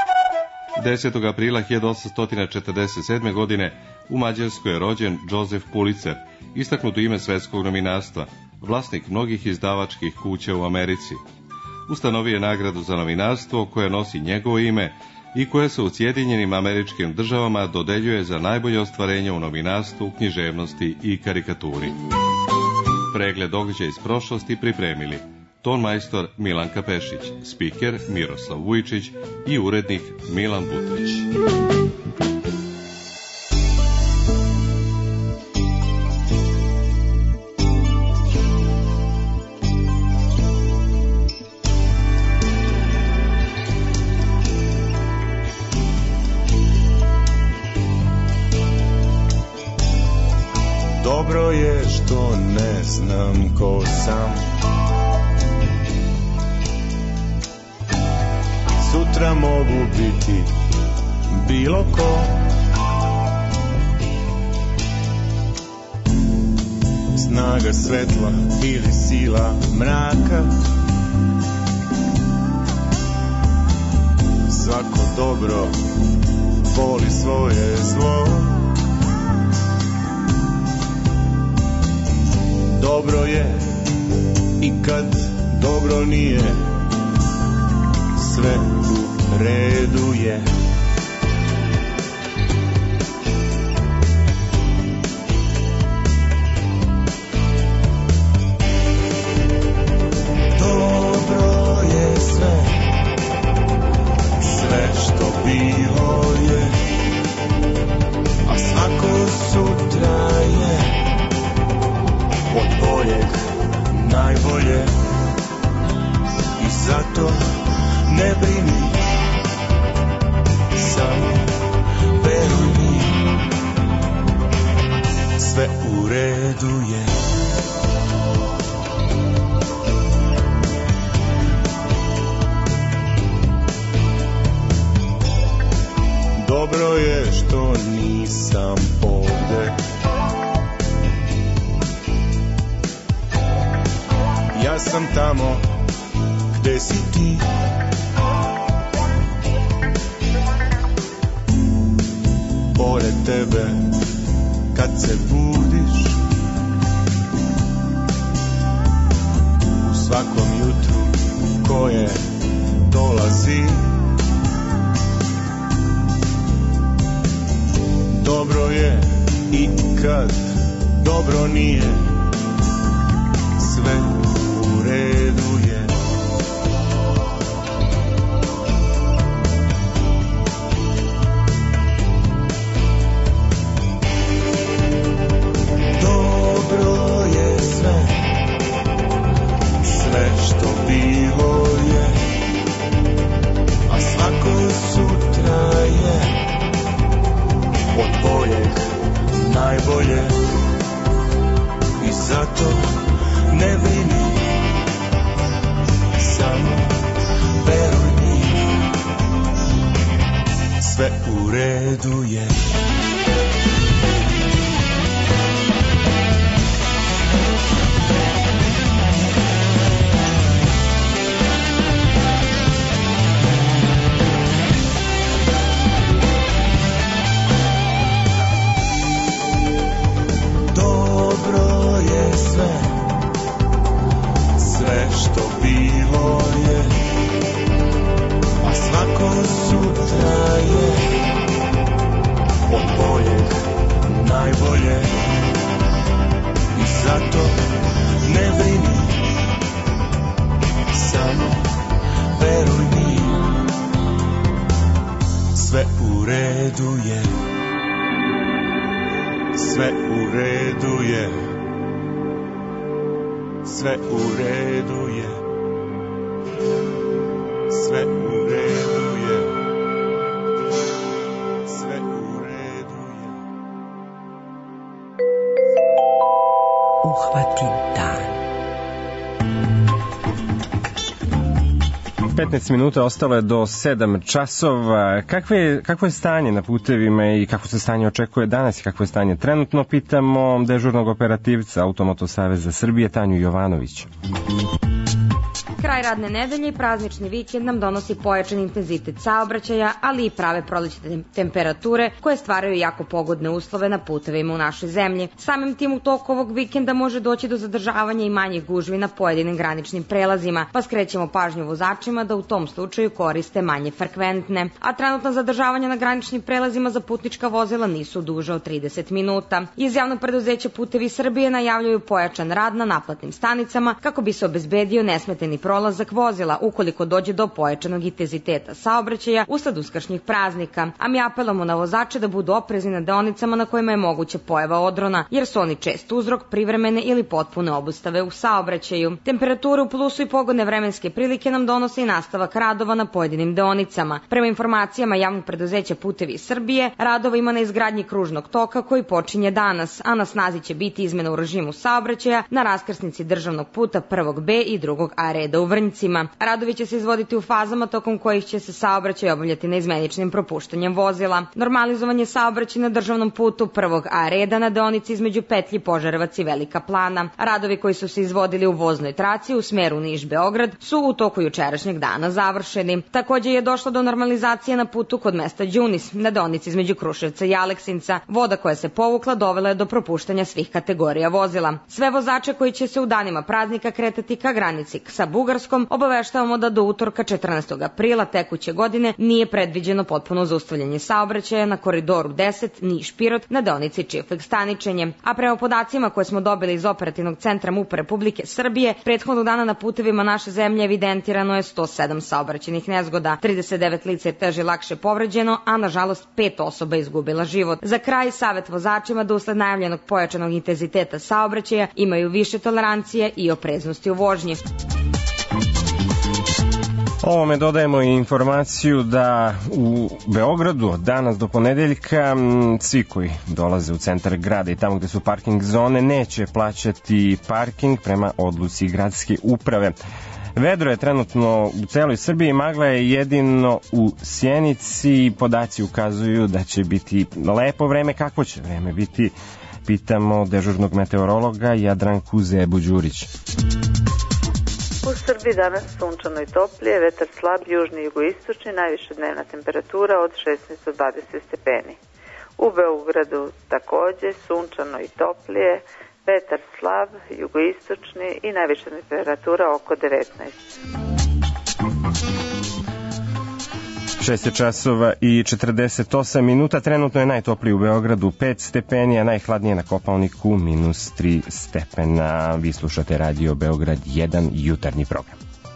desetog aprila hiljadu osamsto četrdeset sedme. godine u Mađarskoj je rođen Josef Pulitzer, istaknuto ime svetskog novinarstva, vlasnik mnogih izdavačkih kuća u Americi. Ustanovio je nagradu za novinarstvo koja nosi njegovo ime i koja se u Sjedinjenim Američkim Državama dodeljuje za najbolje ostvarenje u novinarstvu, književnosti i karikaturi. Pregled događaja iz prošlosti pripremili tonmajstor Milanka Pešić, spiker Miroslav Vujčić i urednik Milan Butrić. Dobro je što ne znam ko sam. Sutra mogu biti bilo ko. Snaga svetla ili sila mraka. Svako dobro voli svoje zlo. Dobro je i kad dobro nije, sve u redu je. Dobro je sve, sve što bilo je, a svako sutra je od boljeg najbolje. I zato ne brini, samo veruj mi, sve u redu je. Dobro je što nisam ovde. Ja sam tamo gde si ti. Pored tebe kad se budiš, u svakom jutru koje dolazi. Dobro je i kad dobro nije, sve u redu je. Dobro je sve, sve što bilo je, a svako sutra je od boljeg najbolje. I zato ne brini, samo veruj mi, sve u redu je. Dobro je sve, sve što bilo je, a svako sutra je od boljeg najbolje. I zato ne brini, samo veruj mi, sve u redu je. Sve u redu je. Sve u redu je. Sve u redu je. Sve u redu je. Uhvati dan. petnaest minuta ostalo je do sedam časova. Kakve, kakvo je stanje na putevima i kako se stanje očekuje danas i kakvo je stanje trenutno? Pitamo dežurnog operativca Automoto Saveza Srbije Tanju Jovanović. Kraj radne nedelje i praznični vikend nam donosi pojačan intenzitet saobraćaja, ali i prave prolećne temperature koje stvaraju jako pogodne uslove na putevima u našoj zemlji. Samim tim u toku ovog vikenda može doći do zadržavanja i manjih gužvi na pojedinim graničnim prelazima, pa skrećemo pažnju vozačima da u tom slučaju koriste manje frekventne. A trenutna zadržavanja na graničnim prelazima za putnička vozila nisu duže od trideset minuta. Iz javnog preduzeća Putevi Srbije najavljuju pojačan rad na naplatnim stanicama kako bi se obezbedio nesmeteni prolazak vozila ukoliko dođe do pojačanog intenziteta saobraćaja usled uskršnjih praznika. A mi apelamo na vozače da budu oprezni na deonicama na kojima je moguća pojava odrona, jer su oni čest uzrok privremene ili potpune obustave u saobraćaju. Temperature u plusu i pogodne vremenske prilike nam donose i nastavak radova na pojedinim deonicama. Prema informacijama javnog preduzeća Putevi Srbije, radova ima na izgradnji kružnog toka koji počinje danas, a na snazi će biti izmena u režimu saobraćaja na raskrsnici državnog puta prvog B i drugog A reda u Vrnjcima. Radovi će se izvoditi u fazama tokom kojih će se saobraćaj obavljati na izmeničnim propuštanjem vozila. Normalizovanje saobraćaja na državnom putu prvog A reda na deonici između petlji Požarevac i Velika Plana. Radovi koji su se izvodili u voznoj traci u smeru Niš-Beograd su u toku jučerašnjeg dana završeni. Takođe je došlo do normalizacije na putu kod mesta Đunis na deonici između Kruševca i Aleksinca. Voda koja se povukla dovela je do propuštanja svih kategorija vozila. Sve vozače koji će se u danima praznika kretati ka granici sa Bugarskom obaveštavamo da do utorka četrnaestog aprila tekuće godine nije predviđeno potpuno zaustavljanje saobraćaja na koridoru deset Niš-Pirot na deonici Čiflik-Staničenje. A prema podacima koje smo dobili iz operativnog centra MUP Republike Srbije, prethodnog dana na putevima naše zemlje evidentirano je sto sedam saobraćajnih nezgoda, trideset devet lica je teže i lakše povređeno, a nažalost pet osoba je izgubila život. Za kraj savet vozačima da usled najavljenog pojačanog intenziteta saobraćaja imaju više tolerancije i opreznosti u vožnji. Ovome dodajemo i informaciju da u Beogradu od danas do ponedeljka svi koji dolaze u centar grada i tamo gde su parking zone neće plaćati parking prema odluci gradske uprave. Vedro je trenutno u celoj Srbiji, magla je jedino u Sjenici. Podaci ukazuju da će biti lepo vreme. Kakvo će vreme biti? Pitamo dežurnog meteorologa Jadranku Zebu-Đurić. U Srbiji danas sunčano i toplije, vetar slab, južni i jugoistočni, najviša dnevna temperatura od šesnaest do dvadeset stepeni. U Beogradu takođe sunčano i toplije, vetar slab, jugoistočni i najviša temperatura oko devetnaest. šest časova i četrdeset osam minuta, trenutno je najtopliji u Beogradu pet stepeni, a najhladnije na Kopaoniku minus tri stepena. Vi slušate Radio Beograd jedan, jutarnji program.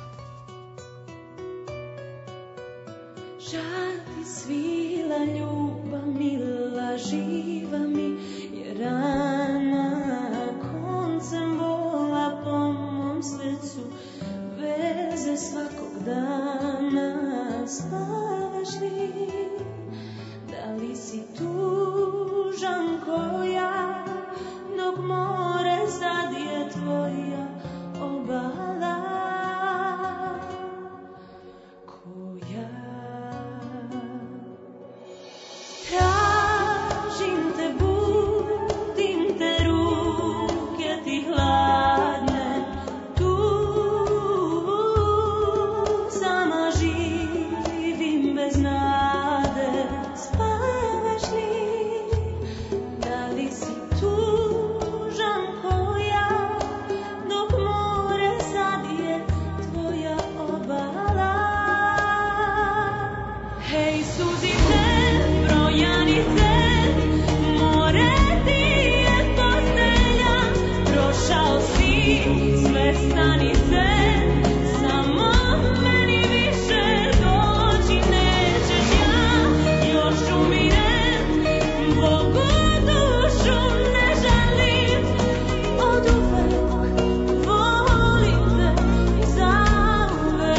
Žati svila ljubav mila živa mi je rana koncem bola po mom srcu veze svakog dana. Spavaš li, da li si tužan ko ja, dok more zadije tvoja obala, ko ja. Tražim te, budim te, ruke ti hladne, tu sama živim bez nade. Spavaš li, da li si tužan ko ja, dok more zadije tvoja obala. Hej, suzice, brojanice, more ti je postelja, prošao si sve stanice, samo meni više doći nećeš. Ja još umirem, Bogu dušu ne žalim, od uvek volim te i zauvek.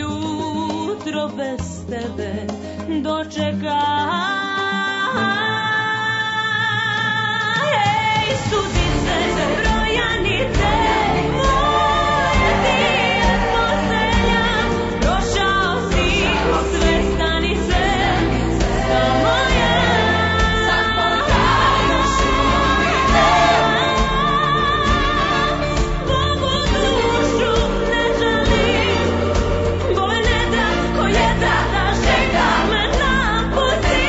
jutro bez tebe dočekam. Ej, sudice, brojanice, moje ti je postelja, prošao si sve stanice, samo ja, samo ja još uvijek Bogu dušu ne žalim, boj ne da ko je da da čeka me napusti.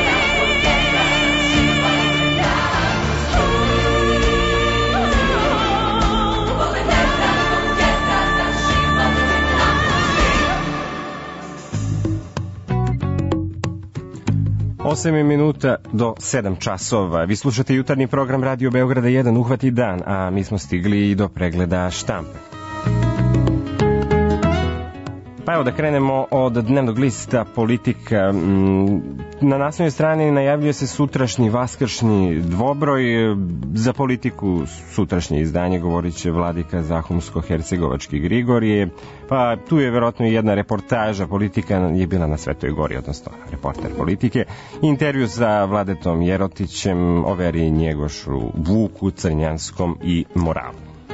osam minuta do sedam časova. Vi slušate jutarnji program Radio Beograda jedan, uhvati dan, a mi smo stigli i do pregleda štampe. Pa evo da krenemo od dnevnog lista Politika. Na naslovnoj strani najavljuje se sutrašnji vaskršnji dvobroj. Za Politiku sutrašnje izdanje govorit će vladika Zahumsko-Hercegovački Grigorije. Pa tu je vjerojatno i jedna reportaža. Politika je bila na Svetoj Gori, odnosno reporter Politike. Intervju sa Vladetom Jerotićem o veri, Njegošu, Vuku, Crnjanskom i moralu.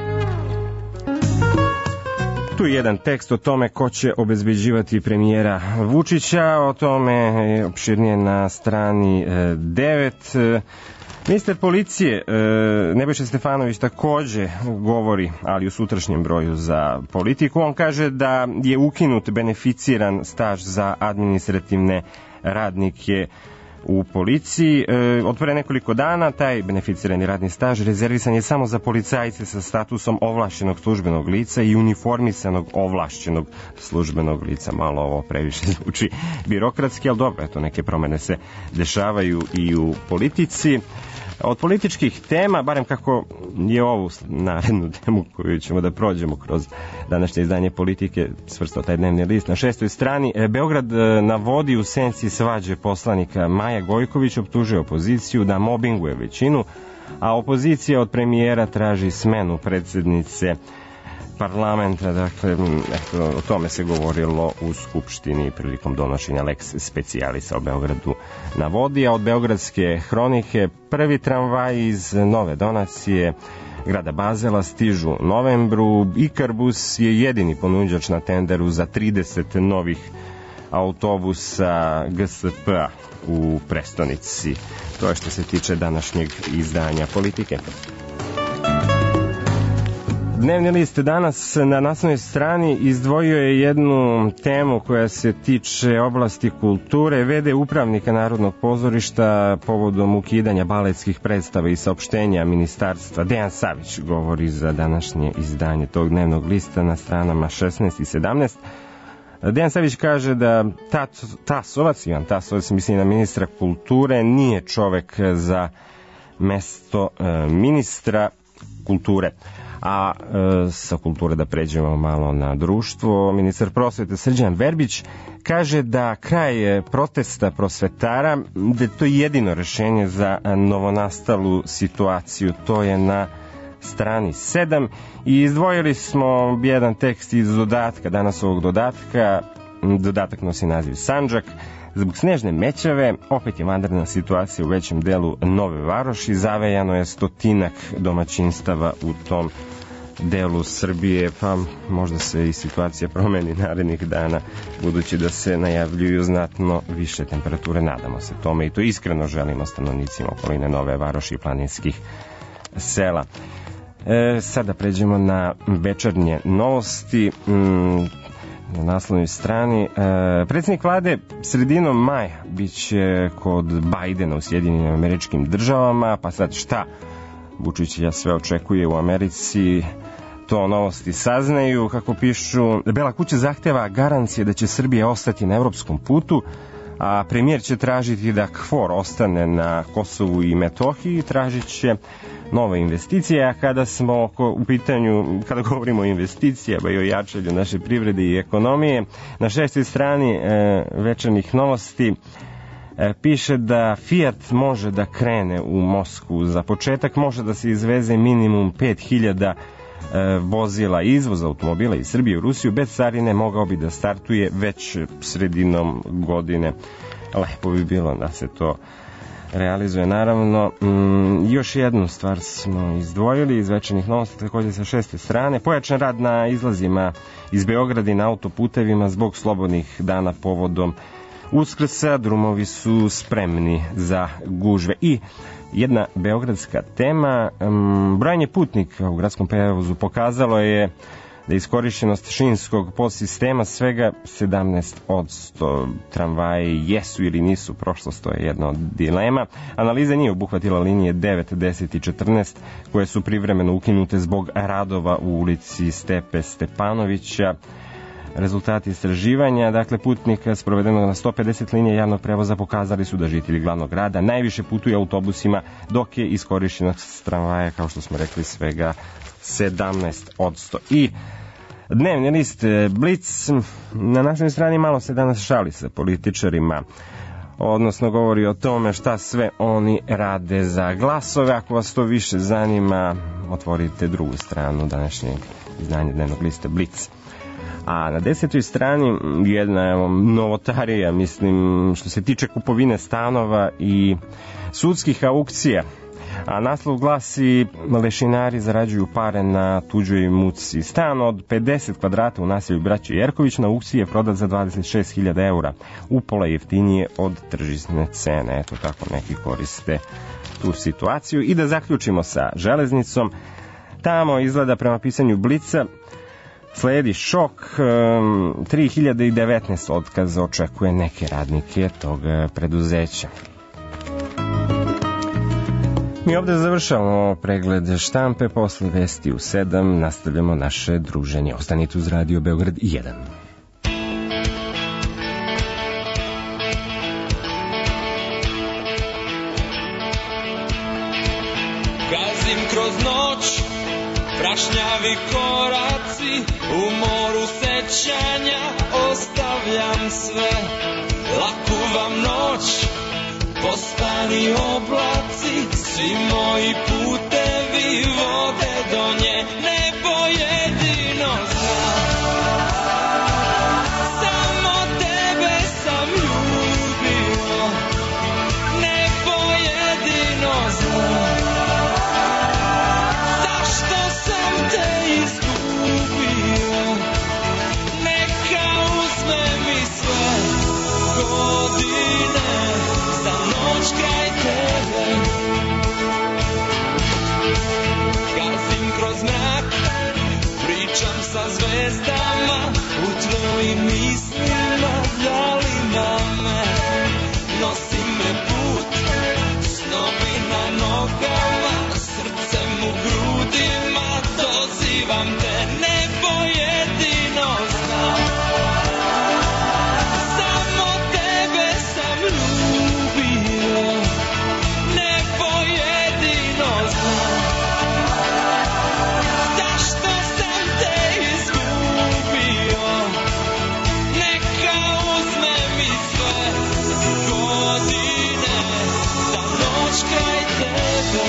Tu je jedan tekst o tome ko će obezbeđivati premijera Vučića, o tome je opširnije na strani devet. Ministar policije Nebojša Stefanović takođe govori, ali u sutrašnjem broju za Politiku. On kaže da je ukinut beneficiran staž za administrativne radnike u policiji. Od pre nekoliko dana taj beneficirani radni staž rezervisan je samo za policajce sa statusom ovlašćenog službenog lica i uniformisanog ovlašćenog službenog lica. Malo ovo previše zvuči birokratski, ali dobro, eto, neke promene se dešavaju i u politici. Od političkih tema, barem kako je ovu narednu temu koju ćemo da prođemo kroz današnje izdanje Politike, svrstao taj dnevni list na šestoj strani, Beograd navodi u senci svađe poslanika. Maja Gojković optužuje opoziciju da mobinguje većinu, a opozicija od premijera traži smenu predsjednice parlamenta. Dakle, eto, o tome se govorilo u Skupštini prilikom donošenja Lex Specialisa o Beogradu na vodi, a od Beogradske hronike prvi tramvaj iz nove donacije grada Bazela stižu u novembru. Ikarbus je jedini ponuđač na tenderu za trideset novih autobusa G S P-a u prestonici. To je što se tiče današnjeg izdanja Politike. Dnevni list danas na naslovnoj strani izdvojio je jednu temu koja se tiče oblasti kulture. V D upravnika Narodnog pozorišta povodom ukidanja baletskih predstava i saopštenja ministarstva Dejan Savić govori za današnje izdanje tog dnevnog lista na stranama šesnaest i sedamnaest. Dejan Savić kaže da Tasovac, Ivan Tasovac, misli na ministra kulture, nije čovek za mesto e, ministra kulture. A e, sa kulture da pređemo malo na društvo. Ministar prosvete Srđan Verbić kaže da kraj protesta prosvetara, da je to jedino rešenje za novonastalu situaciju. To je na strani sedam i izdvojili smo jedan tekst iz dodatka, danas ovog dodatka. Dodatak nosi naziv Sandžak. Zbog snežne mećave, opet je vanredna situacija u većem delu Nove Varoši, zavejano je stotinak domaćinstava u tom delu Srbije, pa možda se i situacija promeni narednih dana, budući da se najavljuju znatno više temperature, nadamo se tome i to iskreno želimo stanovnicima okoline Nove Varoši i planinskih sela. E, sada pređemo na večernje novosti. Mm, na naslovnoj strani. E, predsjednik vlade sredinom maja biće kod Bajdena u Sjedinjenim Američkim Državama, pa sad šta Vučića sve očekuje u Americi, to novosti saznaju. Kako pišu, Bela kuća zahteva garancije da će Srbija ostati na evropskom putu, a premijer će tražiti da KFOR ostane na Kosovu i Metohiji, tražit će nove investicije, a kada smo u pitanju, kada govorimo o investicijama i o jačanju naše privrede i ekonomije, na šestoj strani e, večernih novosti e, piše da Fiat može da krene u Moskvu. Za početak može da se izveze minimum pet hiljada vozila, izvoz automobila iz Srbije u Rusiju bez carine mogao bi da startuje već sredinom godine. Lepo bi bilo da se to realizuje. Naravno, mm, još jednu stvar smo izdvojili iz Večernjih novosti, također sa šeste strane. Pojačan rad na izlazima iz Beograda i na autoputevima zbog slobodnih dana povodom Uskrsa. Drumovi su spremni za gužve. I jedna beogradska tema, um, brojanje putnika u gradskom prevozu pokazalo je da je iskorišćenost šinskog podsistema svega sedamnaest posto. Tramvaji jesu ili nisu prošlost, to je jedna od dilema. Analiza nije obuhvatila linije devet, deset i četrnaest koje su privremeno ukinute zbog radova u ulici Stepe Stepanovića. Rezultati istraživanja, dakle, putnika sprovedenog na sto pedeset linija javnog prevoza pokazali su da žitelji glavnog grada najviše putuju autobusima, dok je iskorišćenost tramvaja, kao što smo rekli, svega sedamnaest posto. I dnevni list Blic na našoj strani malo se danas šali sa političarima, odnosno govori o tome šta sve oni rade za glasove. Ako vas to više zanima, otvorite drugu stranu današnjeg izdanja dnevnog lista Blic. A na desetoj strani jedna evo, novotarija, mislim, što se tiče kupovine stanova i sudskih aukcija. A naslov glasi: lešinari zarađuju pare na tuđoj muci. Stan od pedeset kvadrata u naselju braće Jerković na aukciji je prodat za dvadeset šest hiljada eura, upola jeftinije od tržišne cene. Eto tako neki koriste tu situaciju. I da zaključimo sa železnicom. Tamo izgleda prema pisanju Blica sledi šok. tri hiljade devetnaest otkaza očekuje neke radnike tog preduzeća. Mi ovdje završavamo pregled štampe, posle vesti u sedam nastavljamo naše druženje. Ostanite uz Radio Beograd jedan. Gazim kroz noć, prašnjavi koraci, u moru sećanja ostavljam sve. Laku vam noć, postani oblaci, svi moji putevi vode do nje, nebo jedino znam. Samo tebe sam ljubio, nebo jedino znam. Zašto sam te izgubio, neka uzme mi sve godine, za noć kraj tebe. Gazim kroz mrak, pričam sa zvezdama, u tvojim mislima dalima me. Nosi me put, snovi na nogama, srcem u grudima, dozivam te, nebo jedino znam. Samo tebe sam ljubio, nebo jedino znam. Zašto sam te izgubio, neka uzme mi sve godine, za noć kraj tebe.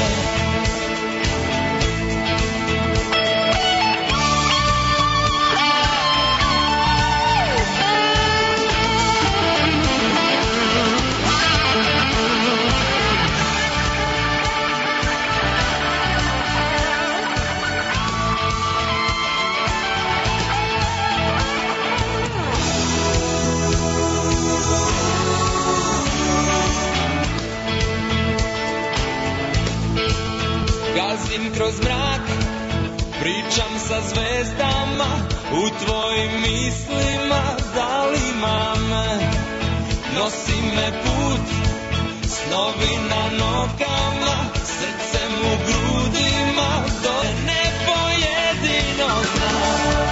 Gazim kroz mrak, pričam sa zvezdama, u tvojim mislima dalima me. Nosi me put, snovi na nogama, srcem u grudima, do nebo jedino znam.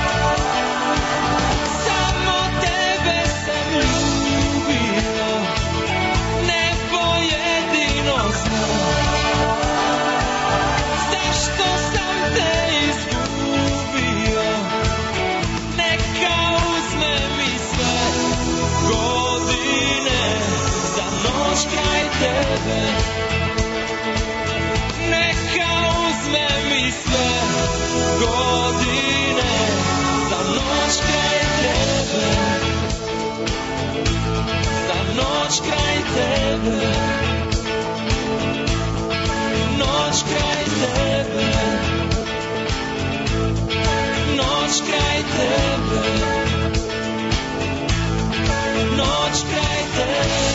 Samo tebe sam ljubio, nebo jedino znam. Zašto sam te izgubio, neka uzme mi sve godine, za noć kraj tebe. Neka uzme mi sve godine. tebe, noć kraj tebe.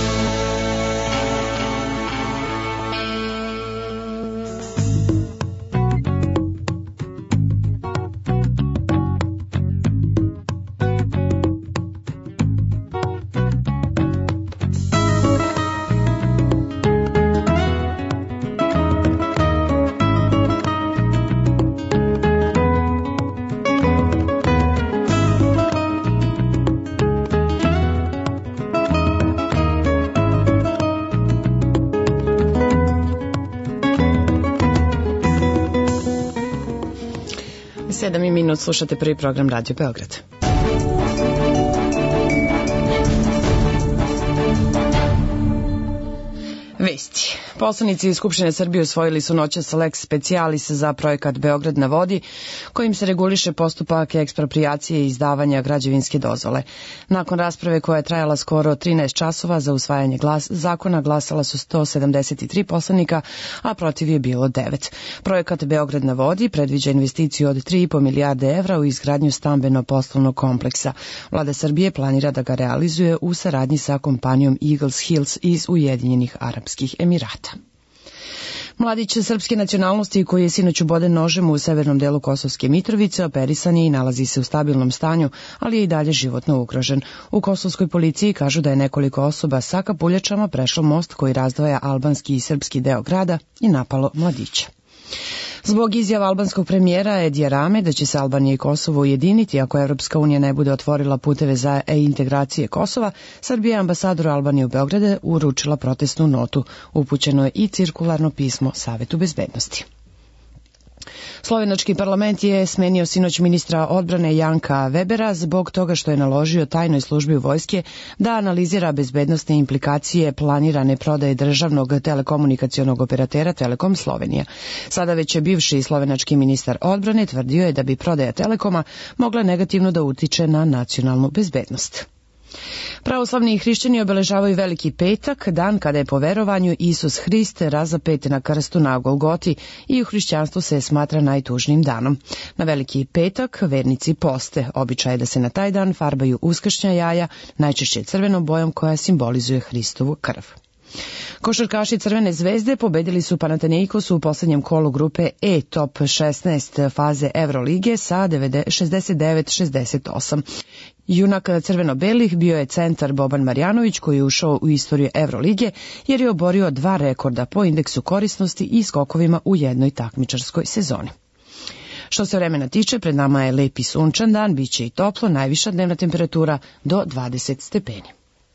sedam minut slušate prvi program Radio Beograd. Vesti. Poslanici iz Skupštine Srbije usvojili su noćas lex specialis za projekat Beograd na vodi, kojim se reguliše postupak eksproprijacije i izdavanja građevinske dozvole. Nakon rasprave koja je trajala skoro trinaest časova, za usvajanje glas, zakona glasala su sto sedamdeset tri poslanika, a protiv je bilo devet. Projekat Beograd na vodi predviđa investiciju od tri i po milijarde evra u izgradnju stambeno-poslovnog kompleksa. Vlada Srbije planira da ga realizuje u saradnji sa kompanijom Eagles Hills iz Ujedinjenih Arapskih Emirata. Mladić srpske nacionalnosti koji je sinoć uboden nožem u severnom delu Kosovske Mitrovice operisan je i nalazi se u stabilnom stanju, ali je i dalje životno ugrožen. U kosovskoj policiji kažu da je nekoliko osoba sa kapuljačama prešlo most koji razdvaja albanski i srpski deo grada i napalo mladića. Zbog izjava albanskog premijera Edija Rame da će se Albanija i Kosovo ujediniti ako Evropska unija ne bude otvorila puteve za e-integracije Kosova, Srbija je ambasadoru Albanije u Beogradu uručila protestnu notu. Upućeno je i cirkularno pismo Savetu bezbednosti. Slovenački parlament je smenio sinoć ministra odbrane Janka Webera zbog toga što je naložio tajnoj službi vojske da analizira bezbednosne implikacije planirane prodaje državnog telekomunikacionog operatera Telekom Slovenija. Sada već je bivši slovenački ministar odbrane tvrdio je da bi prodaja Telekoma mogla negativno da utiče na nacionalnu bezbednost. Pravoslavni hrišćani obeležavaju Veliki petak, dan kada je po verovanju Isus Hrist razapet na krstu na Golgoti i u hrišćanstvu se smatra najtužnijim danom. Na Veliki petak vernici poste. Običaj je da se na taj dan farbaju uskršnja jaja, najčešće crvenom bojom koja simbolizuje Hristovu krv. Košarkaši Crvene zvezde pobedili su Panathinaikosu u poslednjem kolu grupe E top šesnaest faze Evrolige sa šezdeset devet šezdeset osam. Junak crveno-belih bio je centar Boban Marjanović koji je ušao u istoriju Evrolige jer je oborio dva rekorda po indeksu korisnosti i skokovima u jednoj takmičarskoj sezoni. Što se vremena tiče, pred nama je lep i sunčan dan, bit će i toplo, najviša dnevna temperatura do dvadeset stepeni.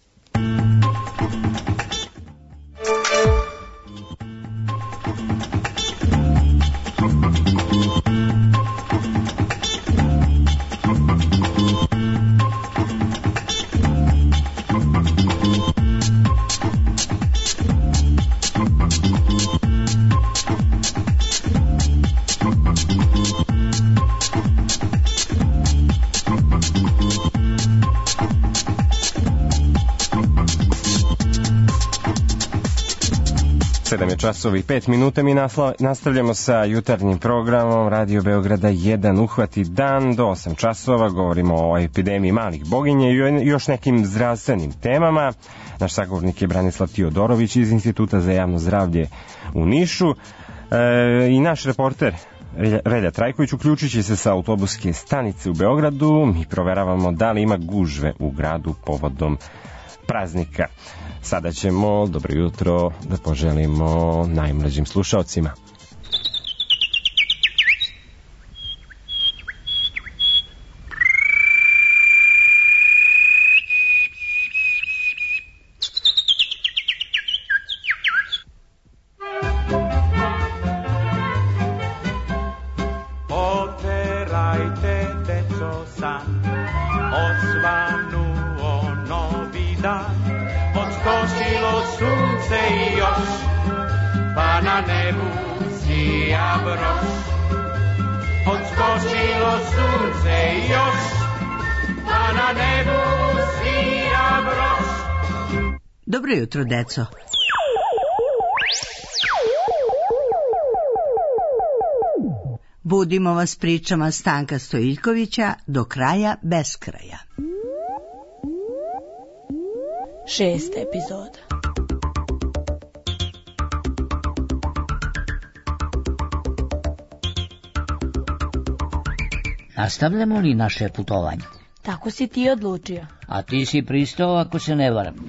sedam je časovi i pet minuta, mi nasla, nastavljamo sa jutarnjim programom Radio Beograda jedan uhvati dan do osam časova, govorimo o epidemiji malih boginje i još nekim zdravstvenim temama. Naš sagovornik je Branislav Tiodorović iz Instituta za javno zdravlje u Nišu e, i naš reporter Relja Trajković uključit će se sa autobuske stanice u Beogradu. Mi proveravamo da li ima gužve u gradu povodom praznika. Sada ćemo, dobro jutro, da poželimo najmlađim slušaocima. Oterajte, deco, san, osvanuo novi dan. Odskočilo sunce i još, pa na nebu sija broš. Odskočilo sunce i još, pa na nebu sija broš. Dobro jutro, deco. Budimo vas pričama Stanka Stojiljkovića do kraja beskraja. Šesta epizoda. Nastavljamo li naše putovanje? Tako si ti odlučio. A ti si pristao ako se ne varam.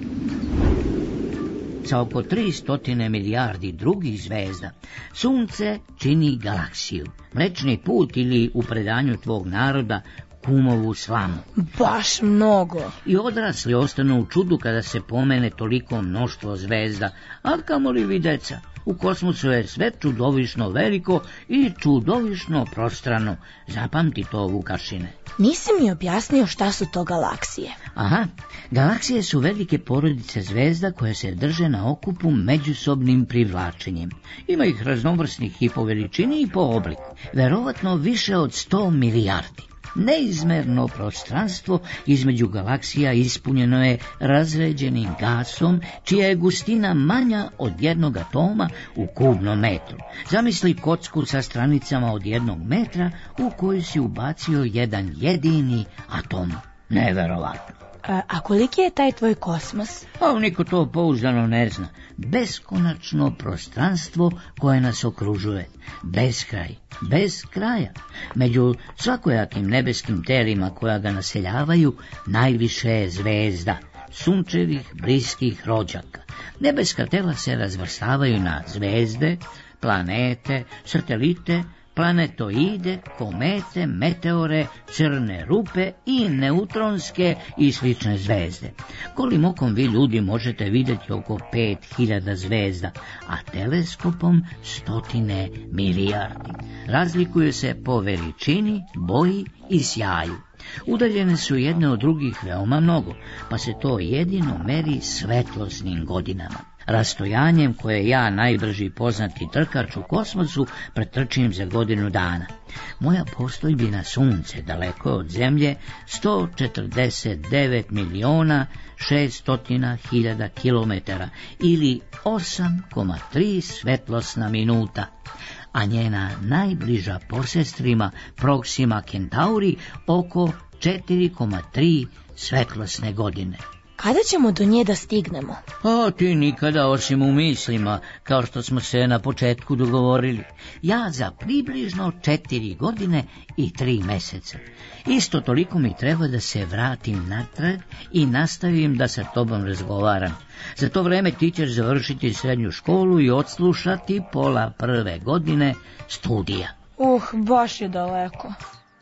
Sa oko tristo milijardi drugih zvezda, Sunce čini galaksiju. Mlečni put ili u predanju tvog naroda kumovu slamu. Baš mnogo. I odrasli ostanu u čudu kada se pomene toliko mnoštvo zvezda, a kamoli vi deca. U kosmosu je sve čudovišno veliko i čudovišno prostrano. Zapamti to, Vukašine. Nisi mi objasnio šta su to galaksije. Aha, galaksije su velike porodice zvezda koje se drže na okupu međusobnim privlačenjem. Ima ih raznovrsnih i po veličini i po obliku. Verovatno više od sto milijardi. Neizmerno prostranstvo između galaksija ispunjeno je razređenim gasom, čija je gustina manja od jednog atoma u kubnom metru. Zamisli kocku sa stranicama od jednog metra u koju si ubacio jedan jedini atom. Neverovatno. A, a koliki je taj tvoj kosmos? A niko to pouzdano ne zna. Beskonačno prostranstvo koje nas okružuje. Beskraj, bez kraja. Među svakojakim nebeskim telima koja ga naseljavaju, najviše je zvezda, sunčevih bliskih rođaka. Nebeska tela se razvrstavaju na zvezde, planete, satelite, planetoide, komete, meteore, crne rupe i neutronske i slične zvezde. Kolim okom vi ljudi možete vidjeti oko pet hiljada zvezda, a teleskopom stotine milijardi. Razlikuju se po veličini, boji i sjaju. Udaljene su jedne od drugih veoma mnogo, pa se to jedino meri svetlosnim godinama. Rastojanjem koje ja, najbrži poznati trkač u kosmosu, pretrčim za godinu dana. Moja postojbina Sunce daleko od Zemlje sto četrdeset devet miliona šeststotina hiljada kilometara ili osam zarez tri svetlosna minuta, a njena najbliža posestrima Proxima Centauri oko četiri zarez tri svetlosne godine. Kada ćemo do nje da stignemo? A ti nikada, osim u mislima, kao što smo se na početku dogovorili. Ja za približno četiri godine i tri meseca. Isto toliko mi treba da se vratim natrag i nastavim da sa tobom razgovaram. Za to vreme ti ćeš završiti srednju školu i odslušati pola prve godine studija. Uh, baš je daleko.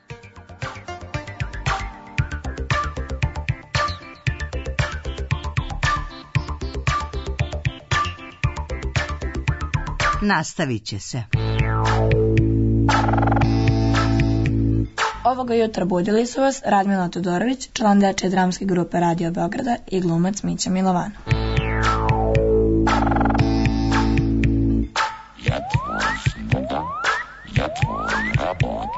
Nastavit će se. Ovoga jutra budili su vas Radmila Todorović, član dečje dramske grupe Radio Beograda i glumac Mića Milovano. Ja tvoj student, ja tvoj работник.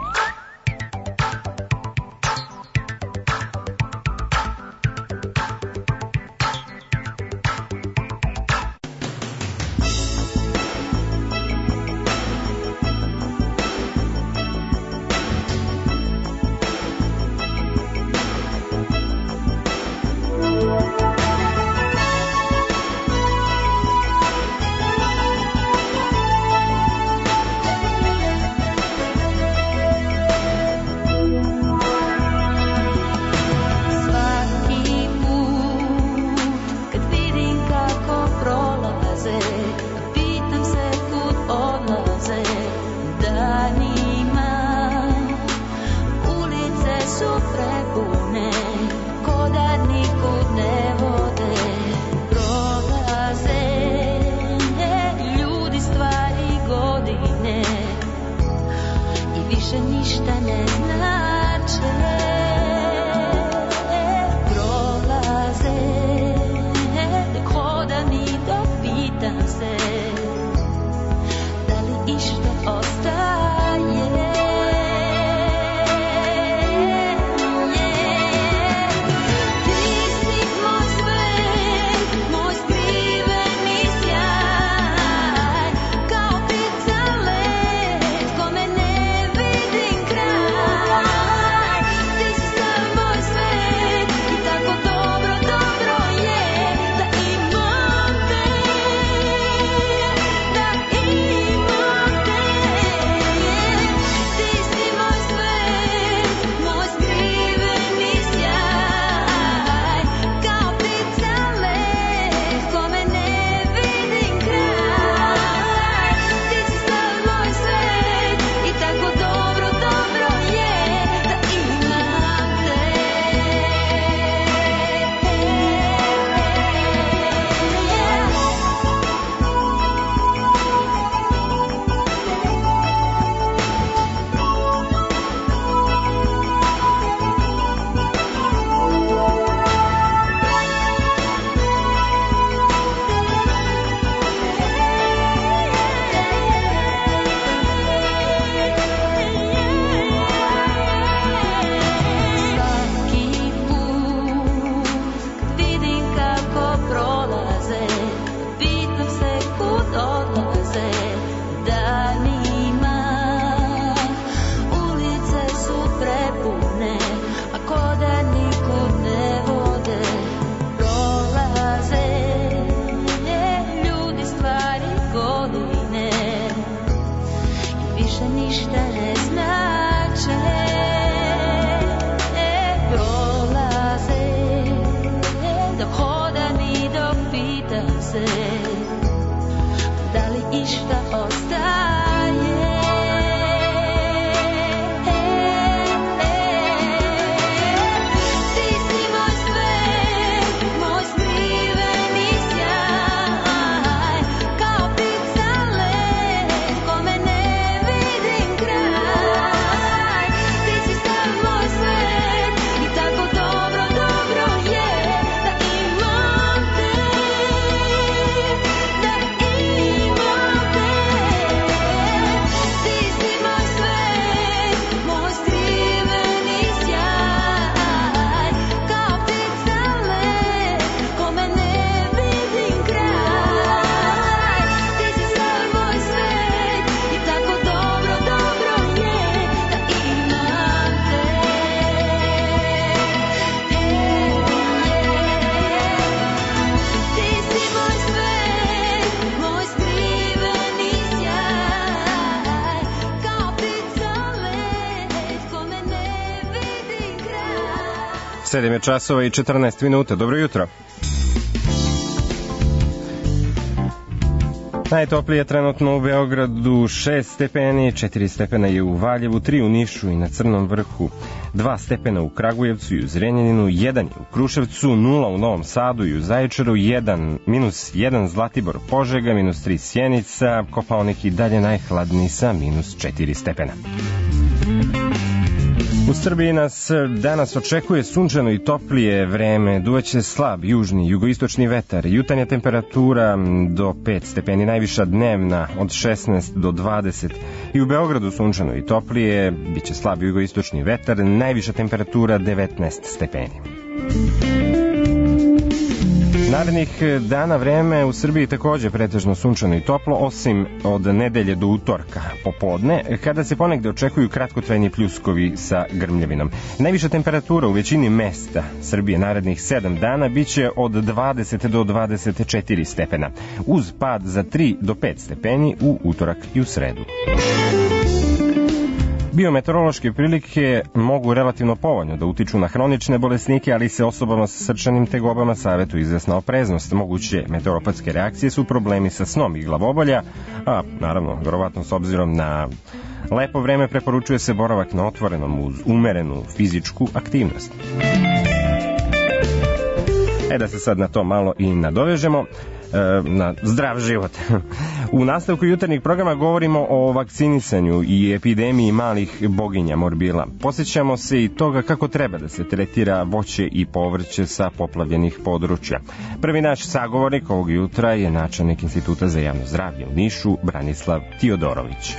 sedam je časova i četrnaest minuta. Dobro jutro. Najtoplije je trenutno u Beogradu šest stepeni, četiri stepena je u Valjevu, tri u Nišu i na Crnom vrhu, dva stepena u Kragujevcu i u Zrenjaninu, jedan je u Kruševcu, nula u Novom Sadu i u Zaječaru, jedan, minus jedan Zlatibor Požega, minus tri Sjenica, Kopaonik i dalje najhladniji sa minus četiri stepena. U Srbiji nas danas očekuje sunčano i toplije vreme, duvaće slab južni jugoistočni vetar, jutarnja temperatura do pet stepeni, najviša dnevna od šesnaest do dvadeset i u Beogradu sunčano i toplije, bit će slab jugoistočni vetar, najviša temperatura devetnaest stepeni. Narednih dana vreme u Srbiji takođe pretežno sunčano i toplo, osim od nedelje do utorka popodne, kada se ponegde očekuju kratkotrajni pljuskovi sa grmljavinom. Najviša temperatura u većini mesta Srbije narednih sedam dana biće od dvadeset do dvadeset četiri stepena, uz pad za tri do pet stepeni u utorak i u sredu. Biometeorološke prilike mogu relativno povoljno da utiču na hronične bolesnike, ali se osobama sa srčanim tegobama savetuje izvesna opreznost. Moguće meteoropatske reakcije su problemi sa snom i glavobolja, a naravno, verovatno s obzirom na lepo vreme preporučuje se boravak na otvorenom uz umerenu fizičku aktivnost. E da se sad na to malo i nadovežemo, na zdrav život. U nastavku jutarnjih programa govorimo o vakcinisanju i epidemiji malih boginja morbila. Posjećamo se i toga kako treba da se tretira voće i povrće sa poplavljenih područja. Prvi naš sagovornik ovog jutra je načelnik Instituta za javno zdravlje u Nišu, Branislav Tiodorović.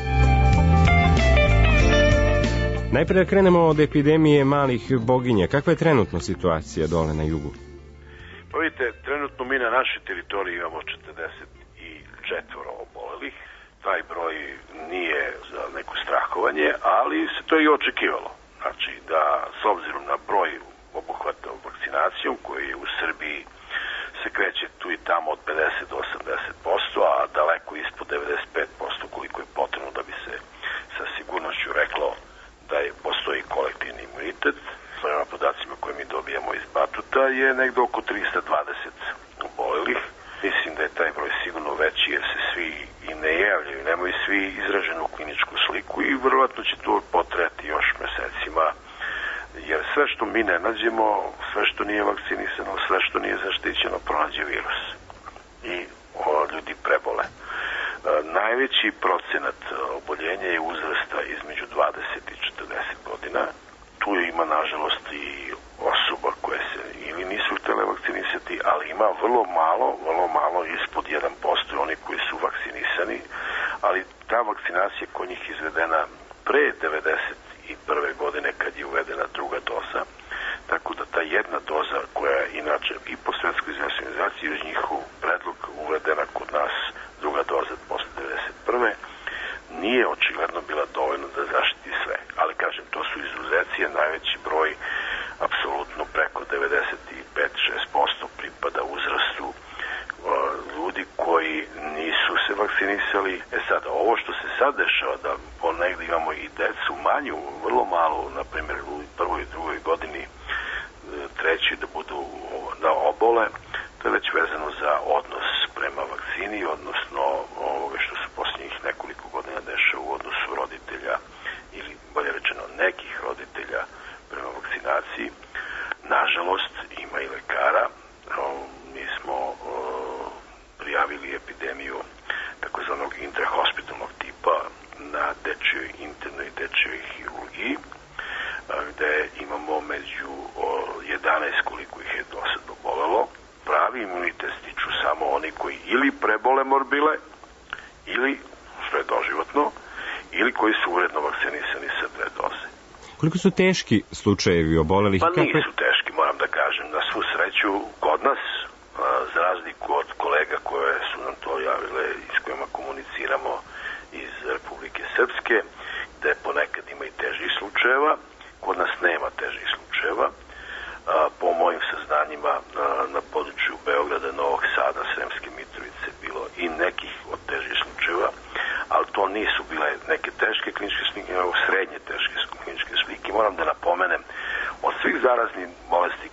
Najprije krenemo od epidemije malih boginja. Kakva je trenutno situacija dole na jugu? Pa vidite, trenutno mi na našoj teritoriji imamo četrdeset četiri obolelih. Taj broj nije za neko strahovanje, ali se to i očekivalo. Znači da s obzirom na broj obuhvata vakcinacijom koji je u Srbiji se kreće tu i tamo od pedeset do osamdeset posto, a daleko ispod devedeset pet posto koliko je potrebno da bi se sa sigurnošću reklo da je postoji kolektivni imunitet. Prema podacima koje mi dobijamo iz Batuta je negde oko trista dvadeset obolelih. Mislim da je taj broj sigurno veći jer se svi i ne javljaju, nemaju svi izraženu kliničku sliku i vrlo će to potrajati još mesecima, jer sve što mi ne nađemo, sve što nije vakcinisano, sve što nije zaštićeno, pronađe virus i o, ljudi prebole. E, najveći procenat oboljenja je uzrasta između dvadeset i četrdeset godina. Tu ima nažalost i osoba koje se ili nisu htjele vakcinisati, ali ima vrlo malo, vrlo malo ispod jedan posto oni koji su vakcinisani, ali ta vakcinacija kod njih izvedena pre devedeset prve godine kad je uvedena druga doza, tako da ta jedna doza koja je inače i po svetskoj zdravstvenoj organizaciji uz njihov predlog uvedena kod nas druga doza posle devedeset prve nije očigledno bila dovoljna da zaštiti sve. Ali kažem, to su izuzecije, najveći broj, apsolutno preko devedeset pet do šest posto pripada uzrastu uh, ljudi koji nisu se vakcinisali. E sad, ovo što se sad dešava, da ponegdje imamo i decu manju, vrlo malo, na primjer u prvoj i drugoj godini, treći da budu da obole, to je već vezano za odnos prema vakcini, odnosno ovoga što se posljednjih nekoliko godina dešava u odnosu roditelja ili bolje rečeno nekih roditelja prema vakcinaciji. Nažalost, ima i lekara. Mi smo prijavili epidemiju takozvanog intrahospitalnog tipa na dečjoj internoj i dečjoj hirurgiji, gde imamo među jedanaest koliko ih je do sad obolelo. Pravi imunitet stiču samo oni koji ili prebole morbile, ili, što je doživotno, ili koji su uredno vakcinisani sa dve doze. Koliko su teški slučajevi obolelih? Pa nisu teški, moram da kažem. Na svu sreću, kod nas, za razliku od kolega koje su nam to javile i s kojima komuniciramo iz Republike Srpske, gde ponekad ima i težih slučajeva, kod nas nema težih slučajeva. Po mojim saznanjima na području Beograda, Novog Sada, Sremske Mitrovice bilo i nekih od težih slučajeva, ali to nisu bile neke teške kliničke slike, nego srednje teške kliničke slike. Moram da napomenem, od svih zaraznih bolesti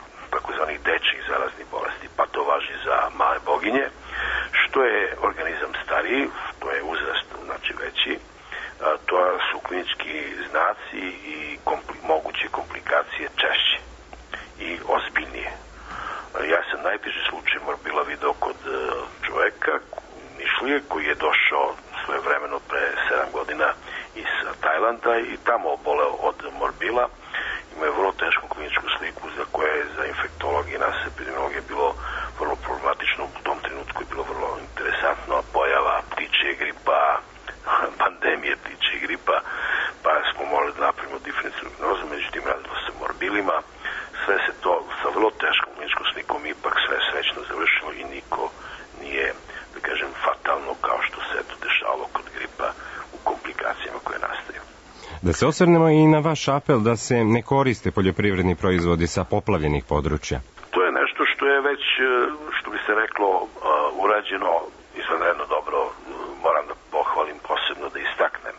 organizam stariji, to je uzrast znači veći, to su klinički znaci i kompli, moguće komplikacije češće i ozbiljnije. Ja sam najteži slučaj morbila video kod čoveka Nišlije koji je došao svoje vremeno pre sedam godina iz Tajlanda i tamo oboleo od morbila. Ima je vrlo tešku kliničku sliku za koje je za infektologi i nas epidemiologe bilo vrlo problematično. U tom trenutku je bilo vrlo interesantno pojava ptičje gripa, pandemije ptičje gripa, pa smo morali da napravimo diferencijalnu dijagnozu, međutim radilo se morbilima. Sve se to sa vrlo teškom kliničkom slikom ipak sve srećno završilo i niko nije, da kažem, fatalno kao što se to dešavalo kod gripa u komplikacijama koje nastaju. Da se osvrnemo i na vaš apel da se ne koriste poljoprivredni proizvodi sa poplavljenih područja. To je nešto što je već, što bi se reklo, urađeno izvanredno dobro. Moram da pohvalim posebno, da istaknem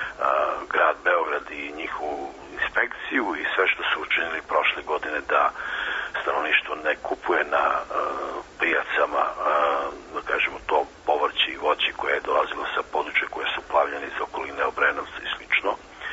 grad Beograd i njihovu inspekciju i sve što su učinili prošle godine da stanovništvo ne kupuje na pijacama, da kažemo to povrće i voće koje je dolazilo sa područja koje su plavljene iz okoline Obrenovca i slično.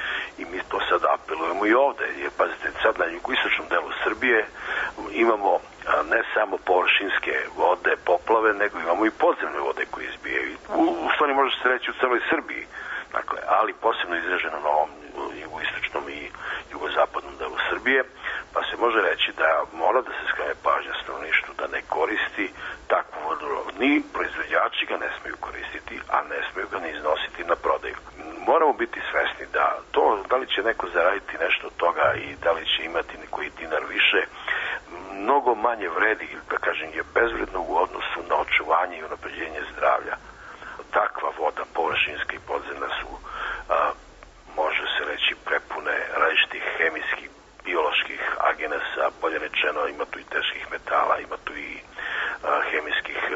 I mi to sad apelujemo i ovde, jer pazite, sad na jugoistočnom delu Srbije imamo ne samo površinske vode, poplave, nego imamo i podzemne vode koje izbijaju. U, u stvari može se reći u celoj Srbiji, dakle, ali posebno izraženo na ovom jugoistočnom i jugozapadnom delu Srbije, pa se može reći da mora da se skrene pažnja stanovništvu da ne koristi takvu vodu. Ni proizvođači ga ne smeju koristiti, a ne smeju ga ne iznositi na prodaju. Moramo biti svesni da to, da li će neko zaraditi nešto od toga i da li će imati neki dinar više, mnogo manje vredi, da kažem, je bezvredno u odnosu na očuvanje i unapređenje zdravlja. Takva voda, površinska i podzemna, su, a, može se reći, prepune različitih hemijskih, bioloških agenasa, bolje rečeno, ima tu i teških metala, ima tu i a, hemijskih a,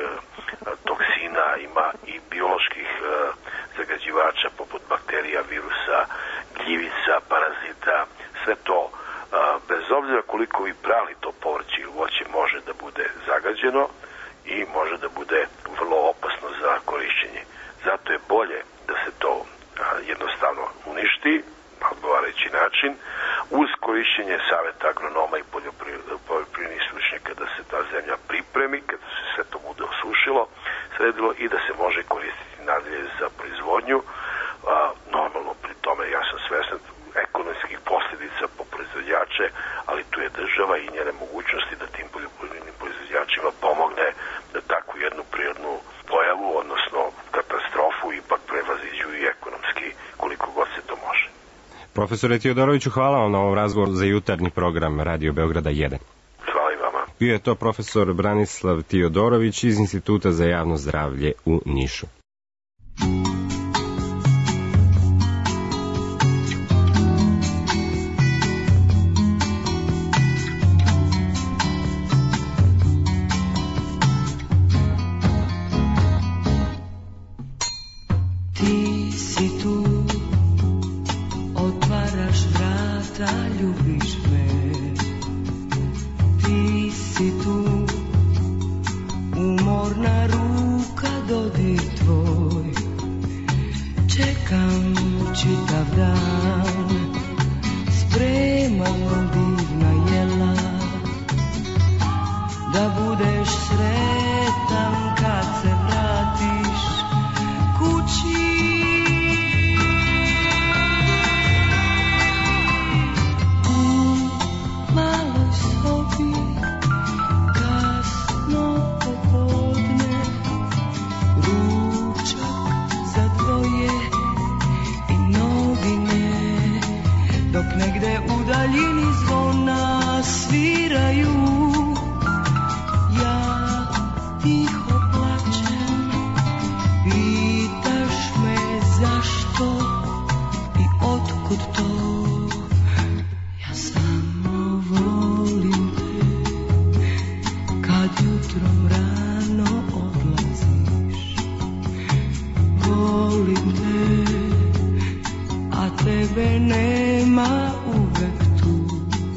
toksina, ima i bioloških a, zagađivača poput bakterija, virusa, gljivica, parazita, sve to, a, bez obzira koliko vi prali to povrće ili voće, može da bude zagađeno i može da bude vrlo opasno za korišćenje. Zato je bolje da se to a, jednostavno uništi na odgovarajući način, uz korišćenje saveta agronoma i poljoprivrednih stručnjaka, da se ta zemlja pripremi, kada se sve to bude osušilo, sredilo i da se može koristiti nadalje za proizvodnju. A, normalno, pri tome ja sam svestan ekonomskih posljedica po proizvođače, ali tu je država i njene mogućnosti da tim poljoprivrednim proizvođačima pomogne da takvu jednu prirodnu pojavu, odnosno katastrofu, ipak prevaziđu i ekonomski koliko god se to može. Profesore Tiodoroviću, hvala vam na ovom razgovoru za jutarnji program Radio Beograda jedan. Hvala i vama. Bio je to profesor Branislav Tiodorović iz Instituta za javno zdravlje u Nišu. Ti si tu, otvaraš vrata, ljubiš me. Ti si tu, umorna ruka, dodir tvoj. Čekam čitav dan, spremam divna jela, da budeš sretan kad se vratiš kući. U maloj sobi, kasno popodne, ručak za dvoje i novine, dok negde u daljini zvona sviraju. Ja tiho plačem, pitaš me zašto i otkud to. Ja samo volim te, kad jutrom rano odlaziš. Volim te, a tebe nema uvek tu.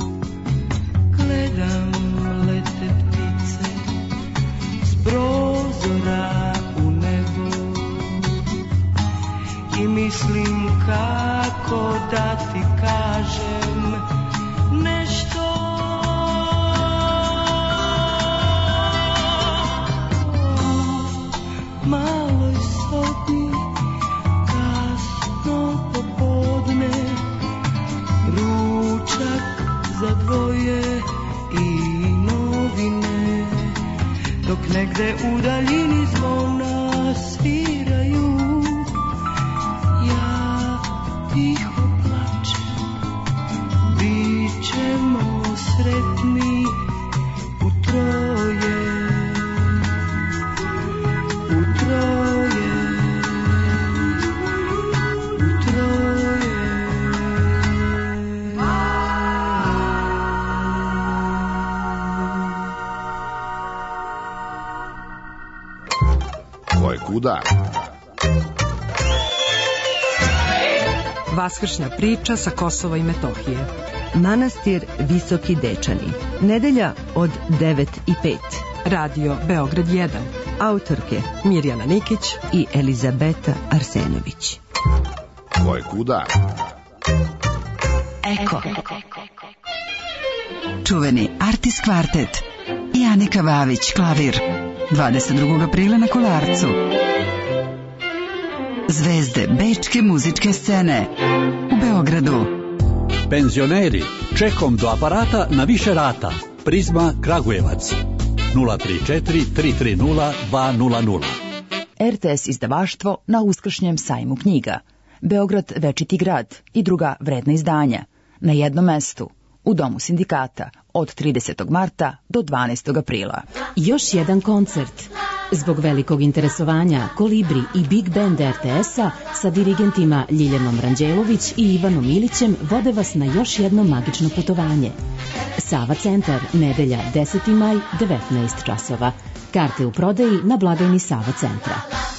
Gledam lete ptice s prozora u nebo. negde u daljini zvona sviraju, ja tiho plačem, bit ćemo sretni u troje, u troje, u troje. Ko je kuda? Vaskršnja priča sa Kosova i Metohije. Manastir Visoki Dečani. Nedelja od devet i pet. Radio Beograd jedan. Autorke Mirjana Nikić i Elizabeta Arsenović. Ko je kuda? Eko. Čuveni Artis kvartet i Anika Vavić klavir. dvadeset drugog aprila na Kolarcu. Zvezde bečke muzičke scene u Beogradu. Penzioneri, čekom do aparata na više rata. Prizma Kragujevac. nula tri četiri tri tri nula dva nula nula. R T S izdavaštvo na uskršnjem sajmu knjiga. Beograd večiti grad i druga vredna izdanja. Na jednom mestu. U Domu sindikata od tridesetog marta do dvanaestog aprila. Još jedan koncert. Zbog velikog interesovanja Kolibri i Big Band R T S-a sa dirigentima Ljiljanom Ranđelović i Ivanom Ilićem vode vas na još jedno magično putovanje. Sava centar, nedelja deseti maj, devetnaest časova. Karte u prodaji na blagajni Sava centra.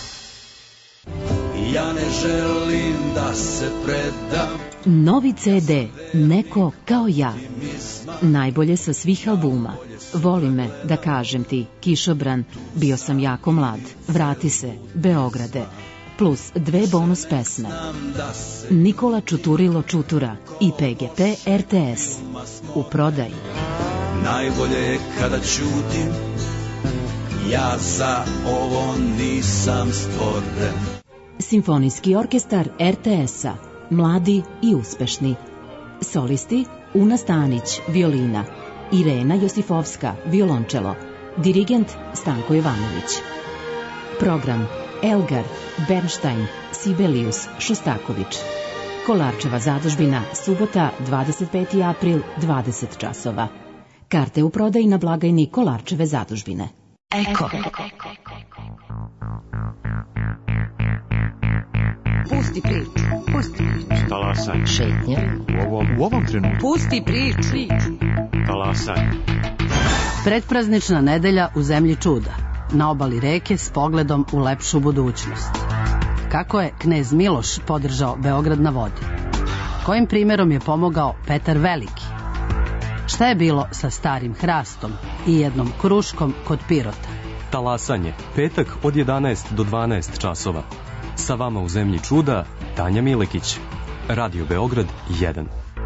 Ja ne želim da se predam. Novi C D, Neko kao ja. Najbolje sa svih albuma. Voli me, da kažem ti, Kišobran, Bio sam jako mlad, Vrati se, Beograde, plus dve bonus pesme. Nikola Čuturilo Čutura i P G P R T S. U prodaji. Najbolje je kada ćutim, ja za ovo nisam stvoren. Simfonijski orkestar R T S-a. Mladi i uspešni. Solisti Una Stanić, violina. Irena Josifovska, violončelo. Dirigent Stanko Jovanović. Program Elgar, Bernstein, Sibelius, Šostaković. Kolarčeva zadužbina, subota, dvadeset peti april, dvadeset časova. Karte u prodaji na blagajni Kolarčeve zadužbine. Eko. Pusti priču, pusti priču. Talasanje. Šetnja. U ovom, u ovom trenutku. Pusti priču. Talasanje. Predpraznična nedelja u zemlji čuda. Na obali reke s pogledom u lepšu budućnost. Kako je knez Miloš podržao Beograd na vodi? Kojim primjerom je pomogao Petar Veliki? Šta je bilo sa starim hrastom i jednom kruškom kod Pirota? Talasanje. Petak od jedanaest do dvanaest časova. Sa vama u zemlji čuda, Tanja Milekić. Radio Beograd jedan.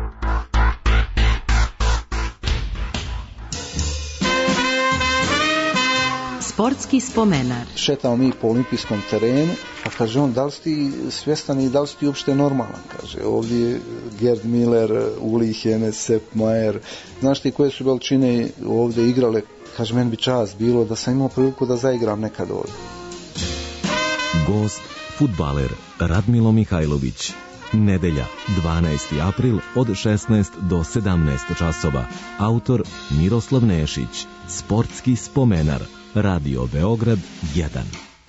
Sportski spomenar. Šetamo mi po olimpijskom terenu, pa kaže on, da li si ti svjestan i da li si ti uopšte normalan? Kaže, ovdje je Gerd Miller, Uli Hene, Sepp Maier, znaš ti koje su veličine ovdje igrale? Kaže, meni bi čast bilo da sam imao priliku da zaigram nekad ovdje. Gost, fudbaler Radmilo Mihajlović. Nedelja, dvanaesti april od šesnaest do sedamnaest časova. Autor Miroslav Nešić. Sportski spomenar. Radio Beograd jedan.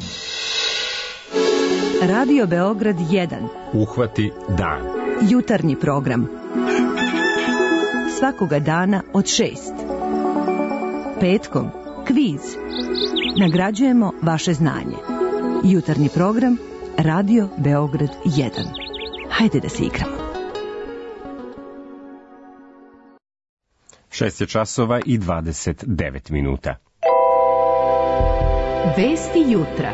Radio Beograd jedan. Uhvati dan. Jutarnji program. Svakoga dana od šest. Petkom kviz. Nagrađujemo vaše znanje. Jutarnji program Radio Beograd jedan. Hajde da se igramo. šest je časova i dvadeset devet minuta. Vesti jutra.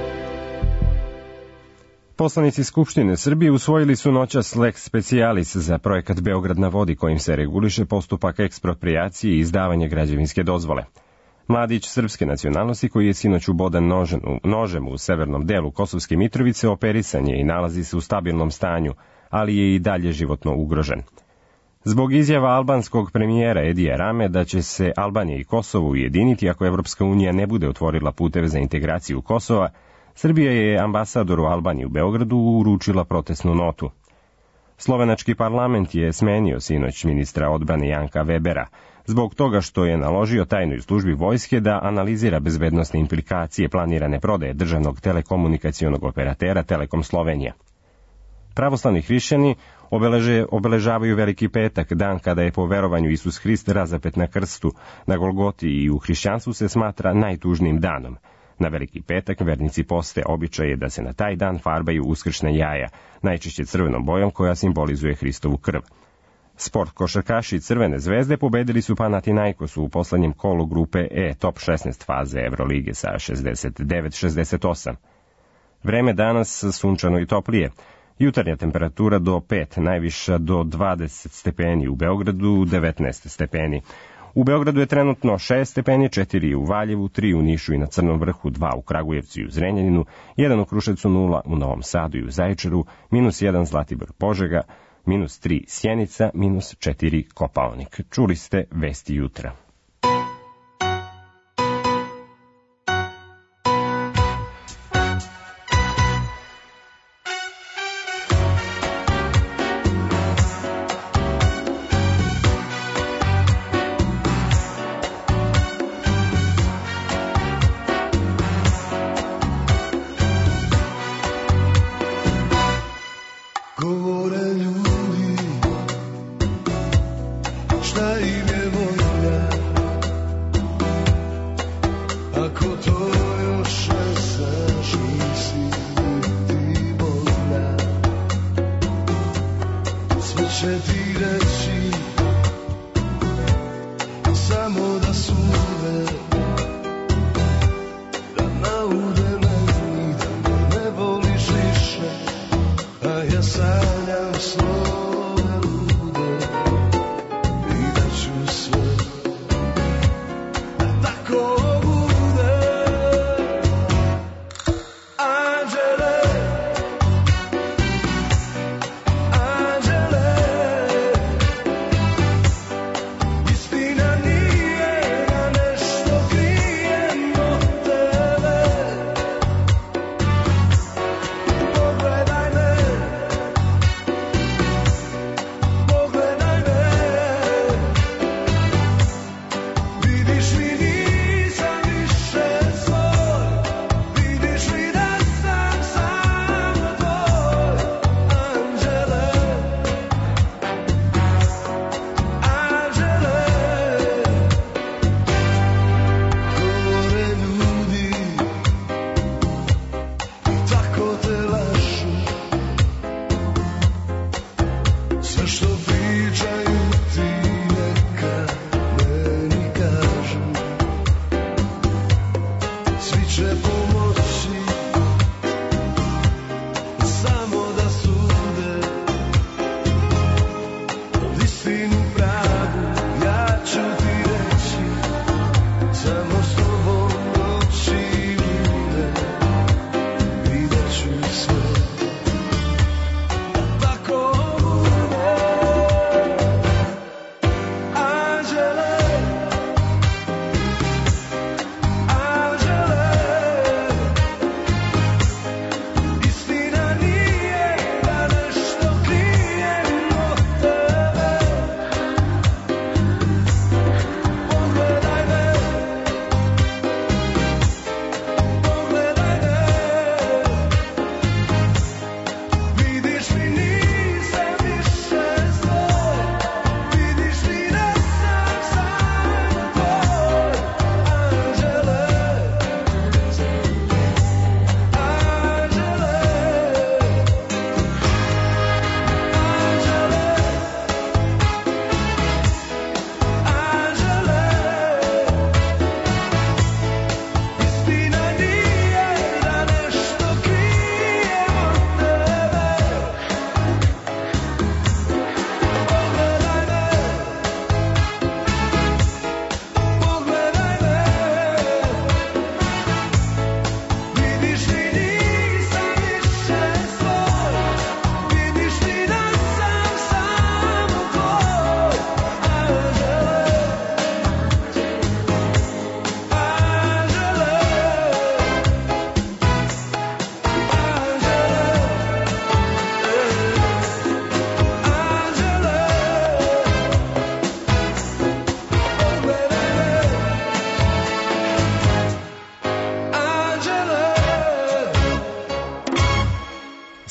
Poslanici Skupštine Srbije usvojili su noćas lex specialis za projekat Beograd na vodi kojim se reguliše postupak eksproprijacije i izdavanje građevinske dozvole. Mladić srpske nacionalnosti koji je sinoć ubodan nožem, nožem u severnom delu Kosovske Mitrovice operisan je i nalazi se u stabilnom stanju, ali je i dalje životno ugrožen. Zbog izjava albanskog premijera Edija Rame da će se Albanija i Kosovo ujediniti ako Evropska unija ne bude otvorila puteve za integraciju Kosova, Srbija je ambasadoru Albanije u Beogradu uručila protestnu notu. Slovenački parlament je smenio sinoć ministra odbrane Janka Webera zbog toga što je naložio tajnoj službi vojske da analizira bezbednosne implikacije planirane prodaje državnog telekomunikacionog operatera Telekom Slovenija. Pravoslavni hrišćani obeleže, obeležavaju Veliki petak, dan kada je po verovanju Isus Hrist razapet na krstu na Golgoti i u hrišćanstvu se smatra najtužnijim danom. Na Veliki petak vernici poste običaj je da se na taj dan farbaju uskršnja jaja, najčešće crvenom bojom koja simbolizuje Hristovu krv. Sport košarkaši Crvene zvezde pobedili su Panathinaikosu u poslednjem kolu grupe E top šesnaest faze Evrolige sa šezdeset devet šezdeset osam. Vreme danas sunčano i toplije. Jutarnja temperatura do pet, najviša do dvadeset stepeni, u Beogradu devetnaest stepeni. U Beogradu je trenutno šest stepeni, četiri u Valjevu, tri u Nišu i na Crnom vrhu, dva u Kragujevcu i u Zrenjaninu, jedan u Kruševcu, nula u Novom Sadu i u Zaječaru, minus jedan Zlatibor Požega, minus tri Sjenica, minus četiri Kopaonik. Čuli ste vesti jutra.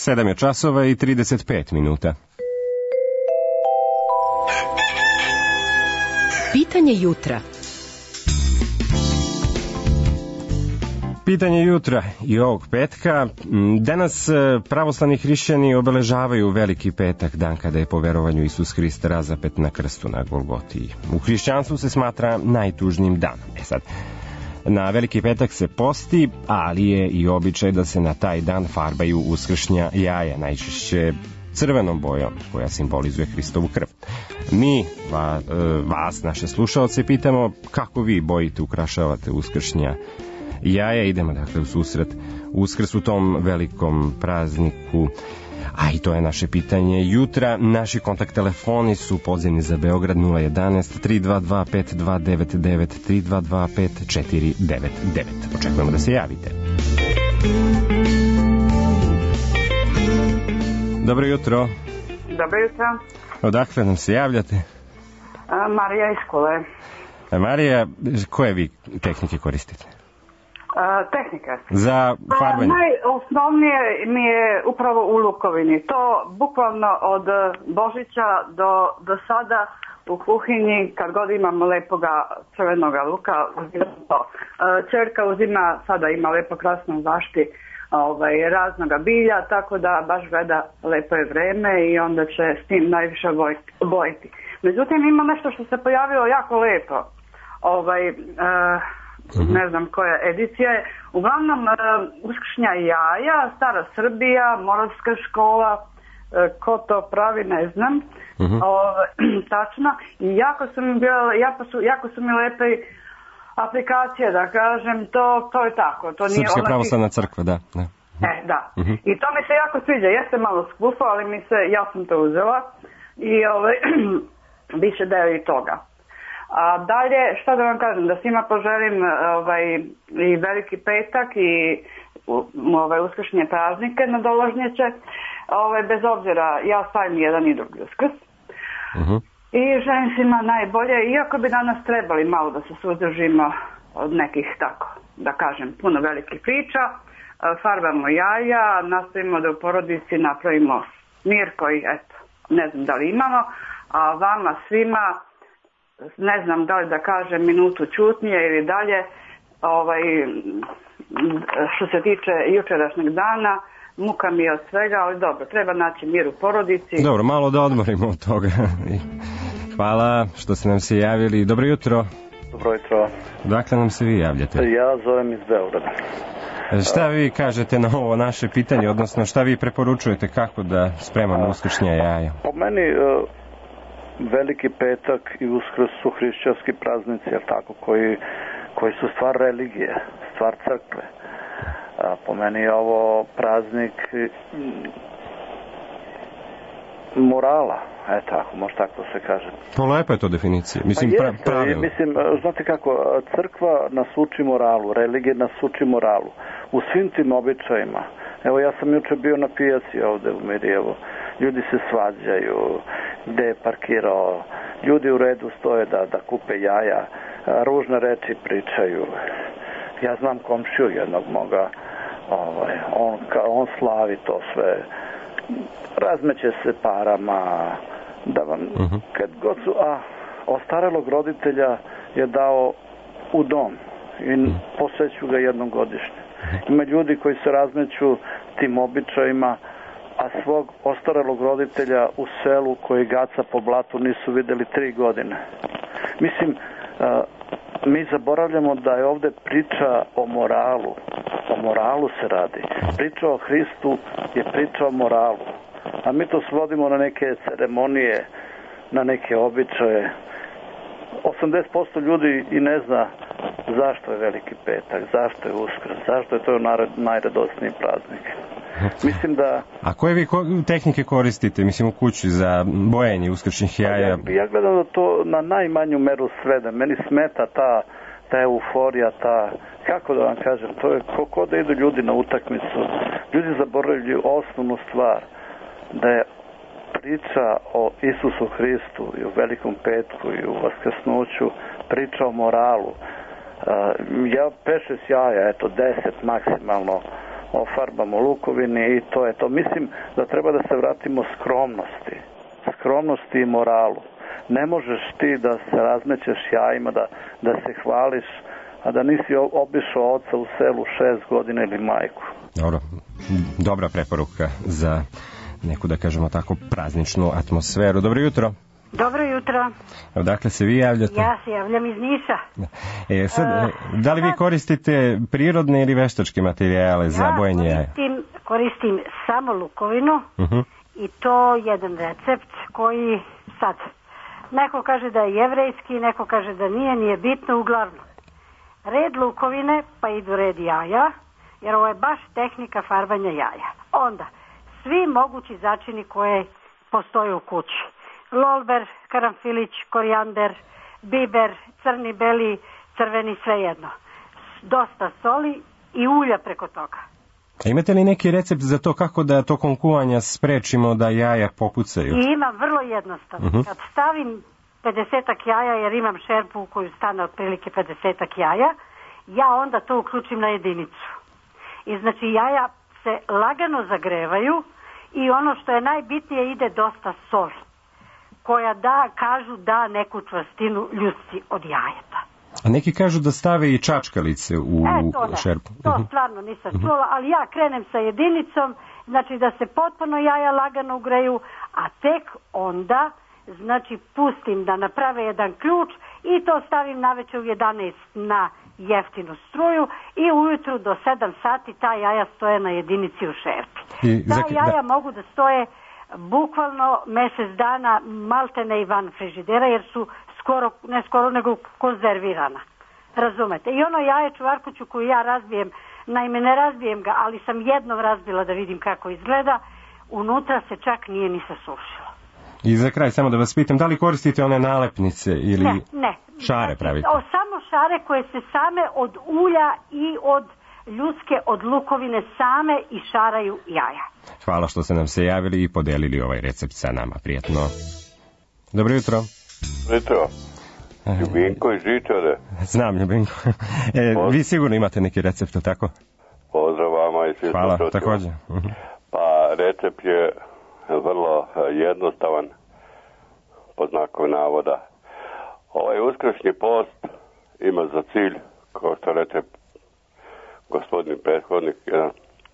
sedam je časova i trideset pet minuta. Pitanje jutra. Pitanje jutra i ovog petka. Danas pravoslavni hrišćani obeležavaju Veliki petak, dan kada je po verovanju Isus Hrist razapet na krstu na Golgoti. U hrišćanstvu se smatra najtužnijim danom. E sad, na Veliki petak se posti, ali je i običaj da se na taj dan farbaju uskršnja jaja, najčešće crvenom bojom, koja simbolizuje Hristovu krv. Mi, va, vas, naše slušaoce, pitamo kako vi bojite, ukrašavate uskršnja jaja. Idemo dakle u susret Uskrs u tom velikom prazniku. A i to je naše pitanje jutra. Naši kontakt telefoni su podzemni za Beograd nula jedanaest tri dva dva pet dva devet devet tri dva dva pet četiri devet devet. Očekujemo da se javite. Dobro jutro. Dobro jutro. Odakle nam se javljate? A, Marija iz škole. A Marija, koje vi tehnike koristite? A, tehnike. Za farbanje? Najosnovnije mi je upravo u lukovini. To bukvalno od Božića do, do sada u kuhinji, kad god imam lepoga crvenoga luka, uzimam to. Čerka uzima, sada ima lepo krasno zašti ovaj, raznoga bilja, tako da baš gleda lepo je vreme i onda će s tim najviše bojiti. Međutim, ima nešto što se pojavilo jako lepo. Ovaj... Uh, ne znam koja edicija je. Uglavnom, uh, uskršnja jaja, Stara Srbija, Moravska škola, uh, ko to pravi, ne znam. Uh-huh. O, tačno. I jako su mi bila, jako su, jako su mi lepe aplikacije, da kažem, to, to je tako. To nije Srpska pravoslavna crkva, da. da. E, da. Uh-huh. I to mi se jako sviđa. Jeste malo skupo, ali mi se, ja sam to uzela. I ovaj, biće deo i toga. A dalje, šta da vam kažem, da svima poželim ovaj, i Veliki petak i ovaj, uskršnje praznike nadolažnjeće, ovaj, bez obzira, ja stavim jedan i drugi uskrs. Uh-huh. I želim svima najbolje, iako bi danas trebali malo da se suzdržimo od nekih, tako da kažem, puno velikih priča, farbamo jaja, nastavimo da u porodici napravimo mir koji, eto, ne znam da li imamo, a vama svima, ne znam da li da kažem minutu ćutnje ili dalje, ovaj, što se tiče jučerašnjeg dana, muka mi je od svega, ali dobro, treba naći mir u porodici. Dobro, malo da odmorimo od toga. Hvala što ste nam se javili. Dobro jutro. Dobro jutro. Dakle nam se vi javljate? Ja zovem iz Beograda. Šta vi kažete na ovo naše pitanje, odnosno šta vi preporučujete kako da spremamo uskršnja jaja? Po meni Veliki petak i Uskrs su hrišćanski praznici, jel tako, koji, koji su stvar religije, stvar crkve. A, po meni je ovo praznik morala, e tako, može tako se kaže. To lepa je to definicija, mislim pra, pravilo. Mislim, znate kako, crkva nas uči moralu, religija nas uči moralu. U svim tim običajima, evo ja sam juče bio na pijaci ovde u Mirjevu, ljudi se svađaju, gde je parkirao, ljudi u redu stoje da, da kupe jaja, ružne reči pričaju. Ja znam komšiju jednog moga, ovaj, on, on slavi to sve, razmeće se parama, da vam, uh-huh. kad god su, a ostarelog roditelja je dao u dom i uh-huh. poseću ga jednom godišnje. Ima ljudi koji se razmeću tim običajima, a svog ostarelog roditelja u selu koji gaca po blatu nisu videli tri godine. Mislim, uh, mi zaboravljamo da je ovde priča o moralu. O moralu se radi. Priča o Hristu je priča o moralu. A mi to svodimo na neke ceremonije, na neke običaje. osamdeset posto ljudi i ne zna zašto je Veliki petak, zašto je Uskrs, zašto je to najradosniji praznik. Mislim da... A koje vi tehnike koristite, mislim, u kući za bojenje uskršnjih jaja? Ja, ja gledam da to na najmanju meru svede. Meni smeta ta, ta euforija, ta... Kako da vam kažem, to je kako da idu ljudi na utakmicu. Ljudi zaboravljaju osnovnu stvar, da je priča o Isusu Hristu i o Velikom petku i o Vaskrsnuću, priča o moralu. Uh, ja pet šest jaja, eto, deset maksimalno, ofarbamo lukovini i to je to. Mislim da treba da se vratimo skromnosti, skromnosti i moralu. Ne možeš ti da se razmećeš jajima, da, da se hvališ, a da nisi obišao oca u selu šest godina ili majku. Dobro, dobra preporuka za neku, da kažemo tako, prazničnu atmosferu. Dobro jutro. Dobro jutro. Odakle se vi javljate? Ja se javljam iz Niša. E, sad, da li vi koristite prirodne ili veštačke materijale za bojenje jaja? Ja koristim, koristim samo lukovinu uh-huh. i to jedan recept koji sad, neko kaže da je jevrejski, neko kaže da nije, nije bitno, uglavnom. Red lukovine, pa idu red jaja, jer ovo je baš tehnika farbanja jaja. Onda, svi mogući začini koje postoje u kući. Lolber, karanfilić, korijander, biber, crni, beli, crveni, svejedno. Dosta soli i ulja preko toga. A imate li neki recept za to kako da tokom kuvanja sprečimo da jaja popucaju? I imam vrlo jednostavno. Uh-huh. Kad stavim pedesetak jaja, jer imam šerpu u koju stane otprilike pedesetak jaja, ja onda to uključim na jedinicu. I znači jaja se lagano zagrevaju i ono što je najbitnije, ide dosta soli, koja da, kažu da neku čvrstinu ljusci od jajeta. A neki kažu da stave i čačkalice u e, to šerpu. To uh-huh. stvarno nisam uh-huh. čula, ali ja krenem sa jedinicom, znači da se potpuno jaja lagano ugreju, a tek onda, znači pustim da naprave jedan ključ i to stavim navečer u jedanaest na jeftinu struju i ujutru do sedam sati ta jaja stoje na jedinici u šerpi. I, ta zaki, jaja da. mogu da stoje bukvalno mjesec dana, maltene i van frižidera, jer su skoro, ne skoro, nego konzervirana. Razumete? I ono jaje čuvarkuću koju ja razbijem, naime ne razbijem ga, ali sam jednom razbila da vidim kako izgleda, unutra se čak nije ni sasušilo. I za kraj samo da vas pitam, da li koristite one nalepnice ili ne, ne. šare pravite? O, samo šare koje se same od ulja i od ljudske, od lukovine same i šaraju jaja. Hvala što ste nam se javili i podelili ovaj recept sa nama. Prijetno. Dobro jutro. Jutro. Ljubinko iz Žičare. Znam, Ljubinko. E, vi sigurno imate neki recept, tako? Pozdrav vama i svi. Hvala, također. Pa recept je vrlo jednostavan, po znaku navoda. Ovaj uskršnji post ima za cilj, kao što reče gospodin prethodnik, jedan,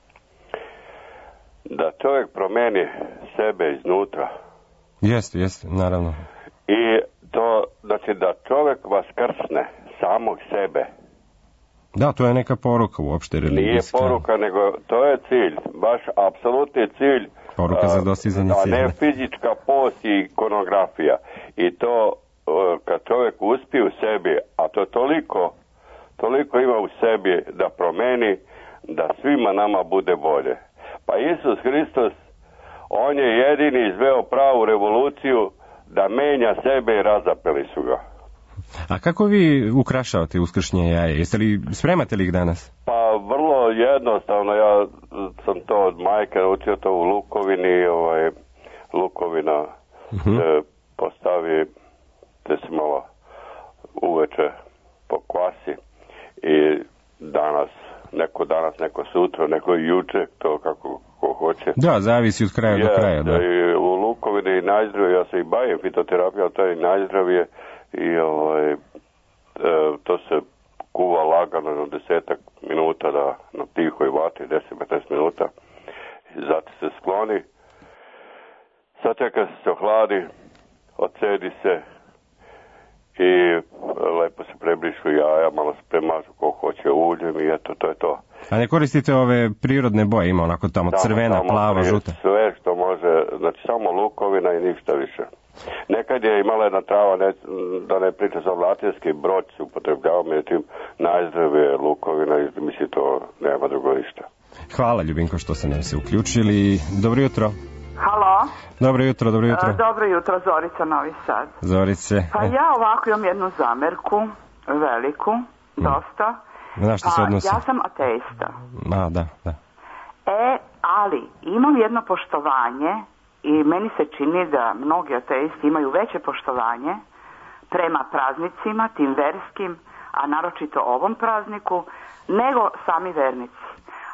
da čovjek promeni sebe iznutra. Jeste, jeste, naravno. I to, znači da čovjek vaskrsne samog sebe. Da, to je neka poruka uopšte religijska. Nije poruka, nego to je cilj, baš apsolutni cilj. Poruka za dostizanje cilja. A ne fizička post i ikonografija. I to kad čovjek uspije u sebi, a to toliko, toliko ima u sebi da promeni, da svima nama bude bolje. Pa Isus Hristos, on je jedini izveo pravu revoluciju da menja sebe i razapeli su ga. A kako vi ukrašavate uskršnje jaje? Jeste li, spremate li ih danas? Pa vrlo jednostavno, ja sam to od majke naučio to u lukovini, ovaj, lukovina uh-huh. se postavi, te se malo uveče pokvasi i danas, neko danas, neko sutra, neko juče, to kako ko hoće. Da, zavisi od kraja je, do kraja. Da. I u lukovini najzdravije, ja se i bavim fitoterapijom, to je najzdravije i ovaj, e, to se kuva lagano na desetak minuta da na tihoj vatri, deset do petnaest minuta. Zatim se skloni, sačeka se ohladi, ocedi se i lepo se prebrišu jaja, malo se premažu ko hoće uljem i eto, to je to. A ne koristite ove prirodne boje, ima onako tamo samo, crvena, samo plava, žuta? Sve što može, znači samo lukovina i ništa više. Nekad je imala jedna trava, ne, da ne priča za latinski broć se upotrebljava, međutim najzdravije lukovina i misli to nema drugo ništa. Hvala Ljubinko što ste nam se uključili. Dobro jutro. Halo. Dobro jutro, dobro jutro. Uh, dobro jutro, Zorica, Novi Sad. Zorice. Pa ja ovako imam jednu zamerku, veliku, dosta. Na što se odnosi? Ja sam ateista. A, da, da. E, ali imam jedno poštovanje i meni se čini da mnogi ateisti imaju veće poštovanje prema praznicima, tim verskim, a naročito ovom prazniku, nego sami vernici.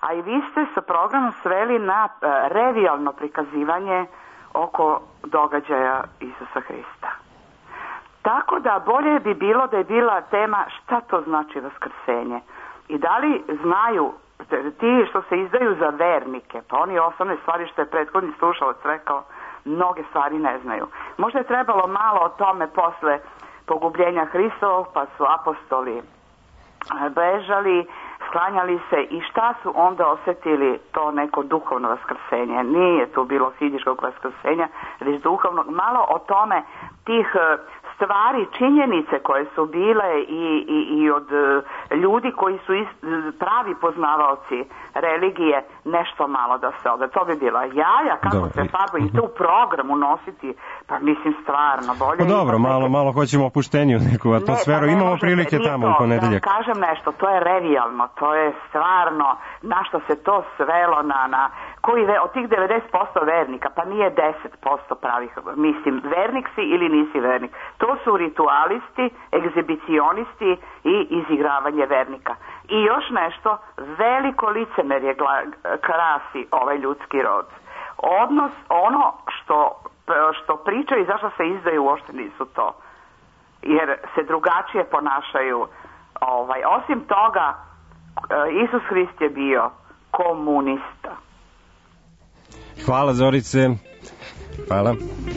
A i vi ste sa programom sveli na uh, revijalno prikazivanje oko događaja Isusa Hrista. Tako da bolje bi bilo da je bila tema šta to znači vaskrsenje. I da li znaju ti što se izdaju za vernike, pa oni osnovne stvari što je prethodni slušalac rekao, mnoge stvari ne znaju. Možda je trebalo malo o tome posle pogubljenja Hristovog, pa su apostoli bežali, sklanjali se i šta su onda osjetili to neko duhovno vaskrsenje. Nije tu bilo fizičkog vaskrsenja, već duhovnog. Malo o tome tih stvari, činjenice koje su bile i, i, i od ljudi koji su ist, pravi poznavaoci religije, nešto malo da se ode. To bi bila jaja, kako dobro. Se farbaju i to u programu nositi, pa mislim stvarno bolje. Pa dobro, malo, neke... malo hoćemo opušteniju neku atmosferu, ne, imamo možete, prilike tamo to, u ponedeljak. Da kažem nešto, to je revijalno, to je stvarno, na što se to svelo na, na koji ve, od tih devedeset posto vernika, pa nije deset posto pravih, mislim, vernik si ili nisi vernik. To su ritualisti, egzibicionisti i izigravanje vernika. I još nešto, veliko licemerje krasi ovaj ljudski rod. Odnos, ono što, što pričaju i zašto se izdaju uopšte nisu to. Jer se drugačije ponašaju. Ovaj, osim toga, Isus Hrist je bio komunista. Hvala Zorice. Hvala.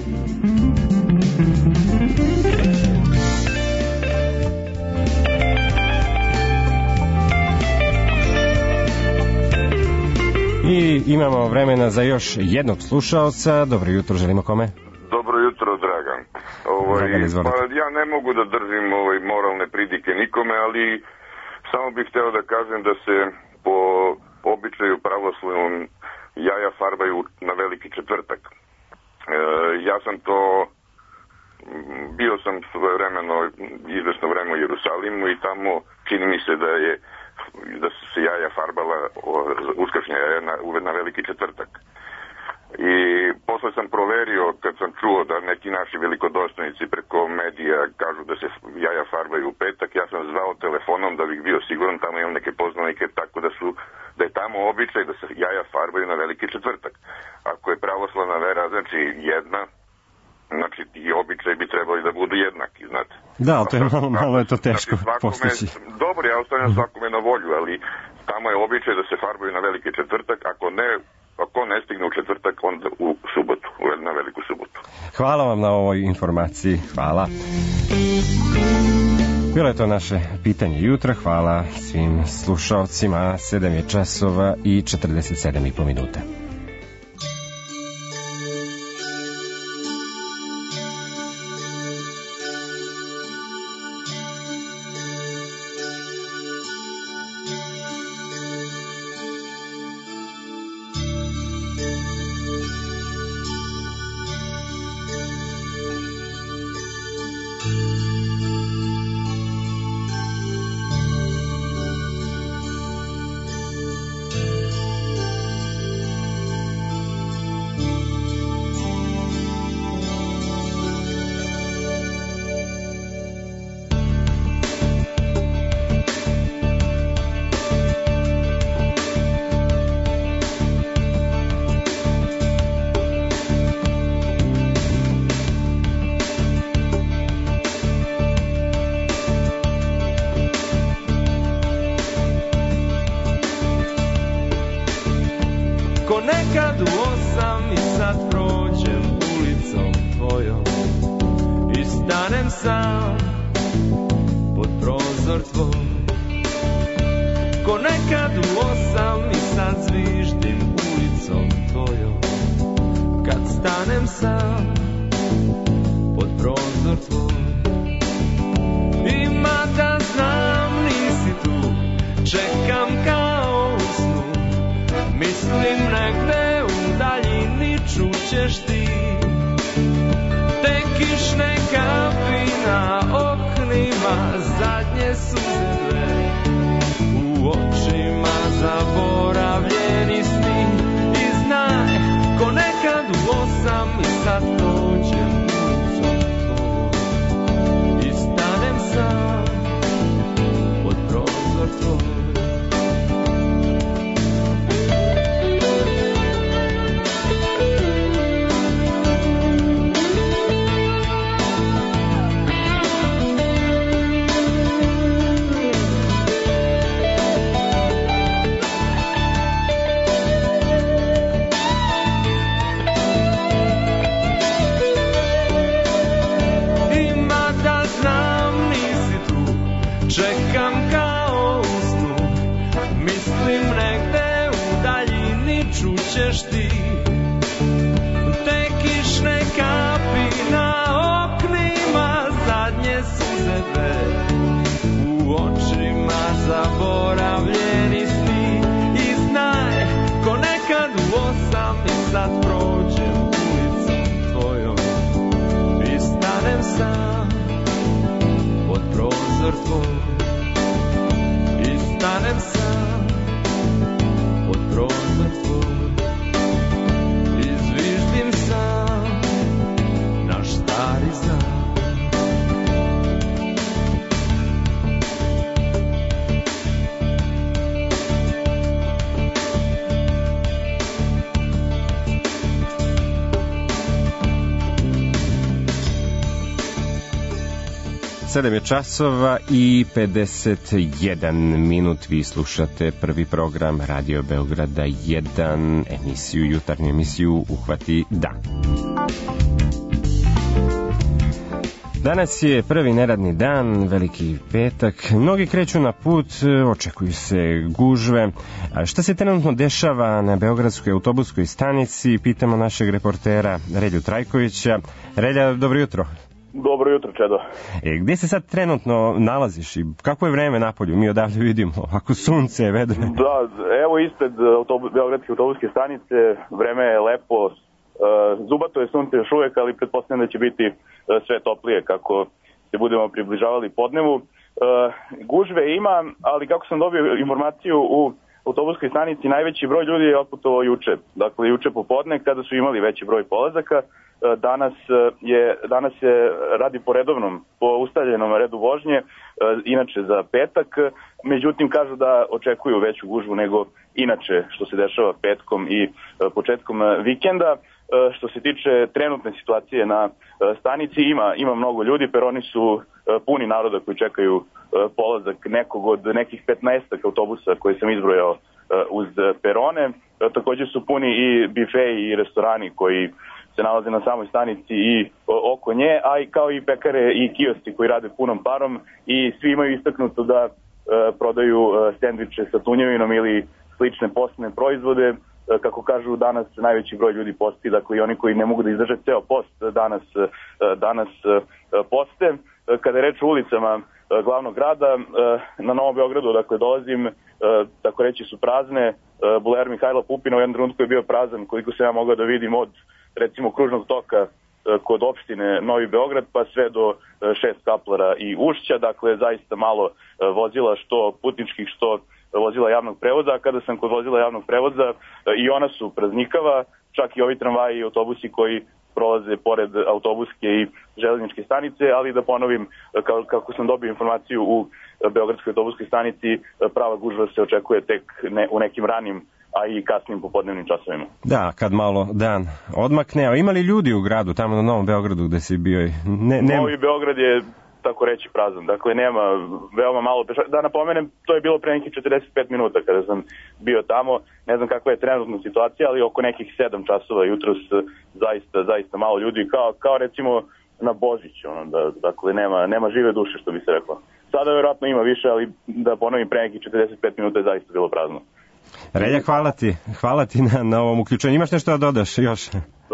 I imamo vremena za još jednog slušaoca. Dobro jutro, želimo kome? Dobro jutro, Dragan. Ovaj, Dragan, pa ja ne mogu da držim ovaj, moralne pridike nikome, ali samo bih hteo da kažem da se po običaju pravoslavnom jaja farbaju na Veliki četvrtak. E, ja sam to, bio sam svojevremeno, izvesno vreme u Jerusalimu i tamo čini mi se da je da su se jaja farbala, uskršnja jaja na, na Veliki četvrtak. I posle sam proverio, kad sam čuo da neki naši velikodostojnici preko medija kažu da se jaja farbaju u petak, ja sam zvao telefonom da bih bio siguran, tamo imam neke poznanike, tako da su, da je tamo običaj da se jaja farbaju na Veliki četvrtak. Ako je pravoslavna vera, znači jedna, znači i običaj bi trebali da budu jednaki, znate. Da, to je malo, malo je to teško znači, postići. Dobro, ja ostavljam svakome na volju, ali tamo je običaj da se farbaju na Veliki četvrtak, ako ne, ako ne stigne u četvrtak, onda u subotu, na Veliku subotu. Hvala vam na ovoj informaciji, hvala. Bilo je to naše pitanje jutra, hvala svim slušalcima, sedam je časova i četrdeset sedam i po minuta. Nekad u osam i sad prođem ulicom tvojom i stanem sam pod prozor tvoj. Ko nekad u osam i sad zviždim ulicom tvojom kad stanem sam pod prozor tvoj. I mada znam nisi tu, čekam kao u snu, mislim negde u daljini čućeš ti te kišne kapi na oknima, zadnje suze dve u očima, zaboravljeni sni. I znaj, ko nekad u osam i sad prođem ulicom tvojom i stanem sam pod prozor tvoj. čućeš ti te kišne kapi na oknima, zadnje suze dve u očima, zaboravljeni sni. I znaj, ko nekad u osam i sad prođem ulicom tvojom i stanem sam pod prozor tvoj, i stanem sam pod prozor tvoj, i zviždim sam naš stari znak. sedam je časova i pedeset jedan minut. Vi slušate prvi program Radio Beograda jedan, emisiju, jutarnju emisiju Uhvati dan. Danas je prvi neradni dan, veliki petak. Mnogi kreću na put, očekuju se gužve. A šta se trenutno dešava na Beogradskoj autobuskoj stanici? Pitamo našeg reportera Relju Trajkovića. Relja, dobro jutro. Dobro jutro, Čedo. E, gdje se sad trenutno nalaziš i kako je vreme napolju? Mi odavde vidimo ovako sunce, vedre. Da, evo ispred autobu, Beogradske autobuske stanice, vreme je lepo, e, zubato je sunce još uvijek, ali pretpostavljam da će biti e, sve toplije kako se budemo približavali podnevu. E, gužve ima, ali kako sam dobio informaciju u autobuskoj stanici, najveći broj ljudi je otputovao juče. Dakle, juče popodne kada su imali veći broj polazaka. Danas je, danas je radi po redovnom, po ustaljenom redu vožnje, inače za petak, međutim kažu da očekuju veću gužvu nego inače što se dešava petkom i početkom vikenda. Što se tiče trenutne situacije na stanici, ima, ima mnogo ljudi, peroni su puni naroda koji čekaju polazak nekog od nekih petnaestak autobusa koje sam izbrojao uz perone. Također su puni i bifeji i restorani koji se nalaze na samoj stanici i oko nje, a i kao i pekare i kioski koji rade punom parom i svi imaju istaknuto da e, prodaju e, sendviče sa tunjevinom ili slične postne proizvode. E, kako kažu, danas najveći broj ljudi posti, dakle i oni koji ne mogu da izdrže ceo post danas, e, danas e, poste. E, kada je reč o ulicama e, glavnog grada, e, na Novom Beogradu, dakle dolazim, e, tako reći su prazne. E, Bulevar Mihajla Pupina u jednom trenutku je bio prazan, koliko se ja mogao da vidim od recimo kružnog toka kod opštine Novi Beograd pa sve do šest kaplara i Ušća, dakle zaista malo vozila, što putničkih, što vozila javnog prevoza, a kada sam kod vozila javnog prevoza i ona su praznikava, čak i ovi tramvaji i autobusi koji prolaze pored autobuske i železničke stanice, ali da ponovim, kako sam dobio informaciju u Beogradskoj autobuskoj stanici, prava gužva se očekuje tek ne, u nekim ranim a i kasnim popodnevnim časovima. Da, kad malo dan odmakne. A ima li ljudi u gradu, tamo na Novom Beogradu gde si bio? Ne, ne... Novi Beograd je, tako reći, prazan. Dakle, nema veoma malo pešaka. Da napomenem, to je bilo pre nekih četrdeset pet minuta kada sam bio tamo. Ne znam kakva je trenutna situacija, ali oko nekih sedam časova jutros zaista, zaista malo ljudi. Kao, kao recimo na Božić. Ono, da, dakle, nema, nema žive duše, što bi se reklo. Sada vjerojatno ima više, ali da ponovim, pre nekih četrdeset pet minuta je zaista bilo prazno. Relja, hvala ti. Hvala ti na, na ovom uključenju. Imaš nešto da dodaš još?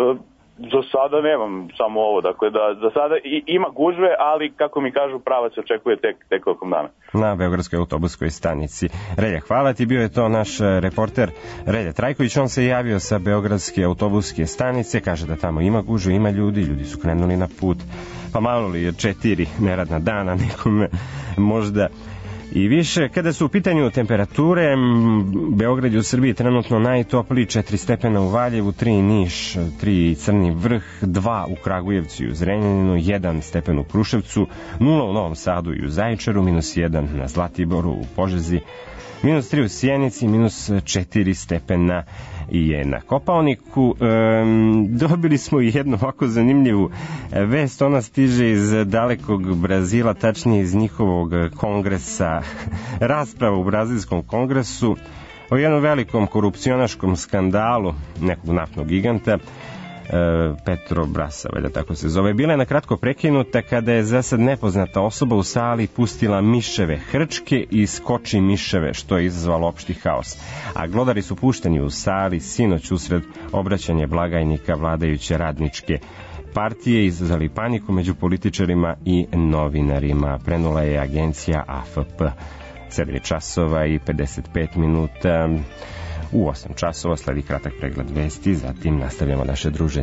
Za sada nemam, samo ovo. Dakle, da za sada i, ima gužve, ali kako mi kažu, prava se očekuje tek, tek okom dana. Na Beogradskoj autobuskoj stanici. Relja, hvala ti. Bio je to naš reporter Relja Trajković. On se javio sa Beogradske autobuske stanice. Kaže da tamo ima gužve, ima ljudi. Ljudi su krenuli na put. Pa malo li je četiri neradna dana, nekome možda i više. Kada su u pitanju temperature, Beograd je u Srbiji trenutno najtopliji, četiri stepena u Valjevu, tri Niš, tri Crni Vrh, dva u Kragujevcu i u Zrenjaninu, jedan stepen u Kruševcu, nula u Novom Sadu i u Zaječaru, minus jedan na Zlatiboru, u Požegi, minus tri u Sjenici, minus četiri stepena je na Kopaoniku. E, dobili smo i jednu ovako zanimljivu vest, ona stiže iz dalekog Brazila, tačnije iz njihovog kongresa, rasprava u brazilskom kongresu o jednom velikom korupcionaškom skandalu nekog naftnog giganta. Petro Brasa, valjda tako se zove, bila je na kratko prekinuta kada je za sad nepoznata osoba u sali pustila miševe hrčke i skoči miševe, što je izazvalo opšti haos. A glodari su pušteni u sali sinoć usred obraćanja blagajnika vladajuće radničke partije, izazvali paniku među političarima i novinarima. Prenula je agencija A F P. sedam časova i pedeset pet minuta. U osam časova sledi kratak pregled vesti, zatim nastavljamo naše druženje.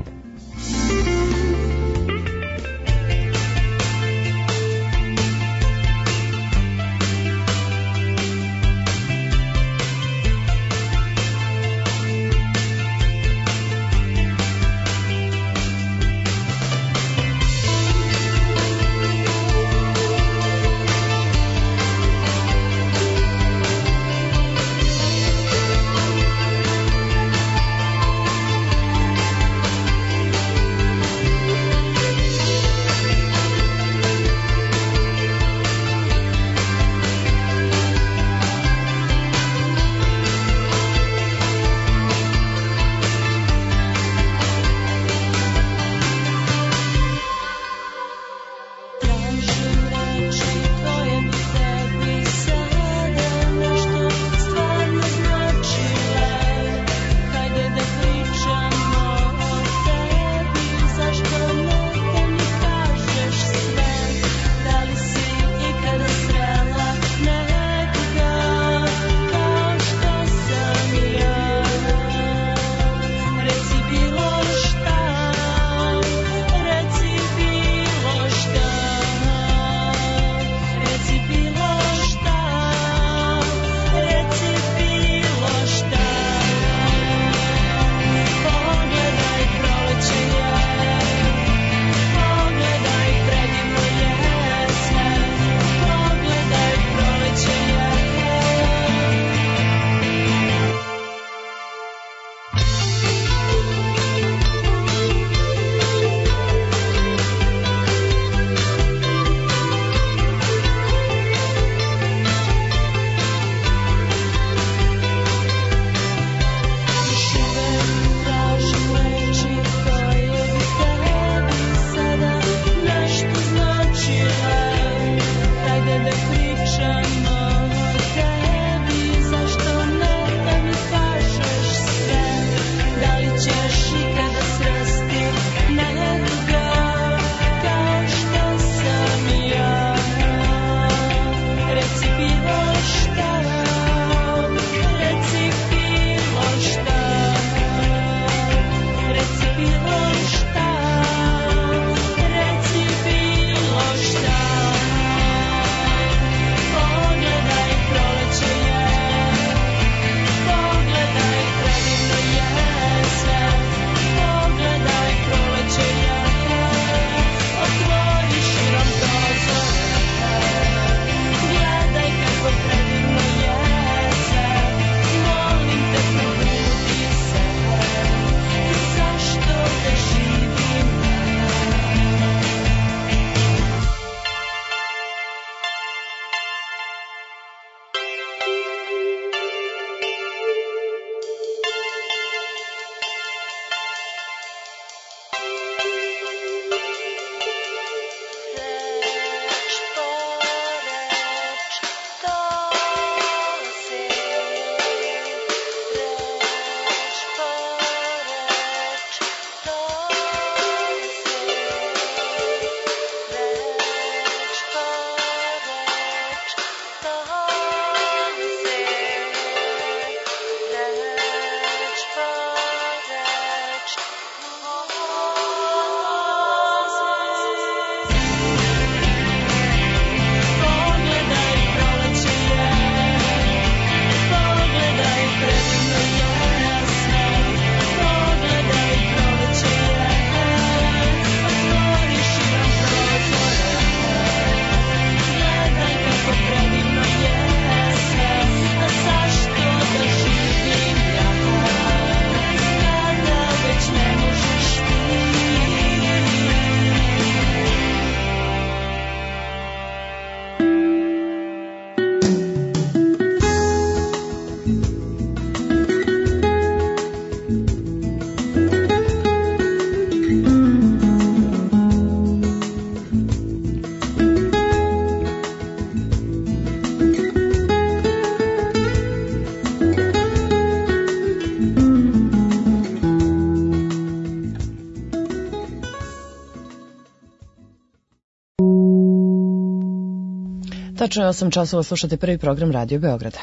Tačno je osam časova, slušate prvi program Radio Beograda.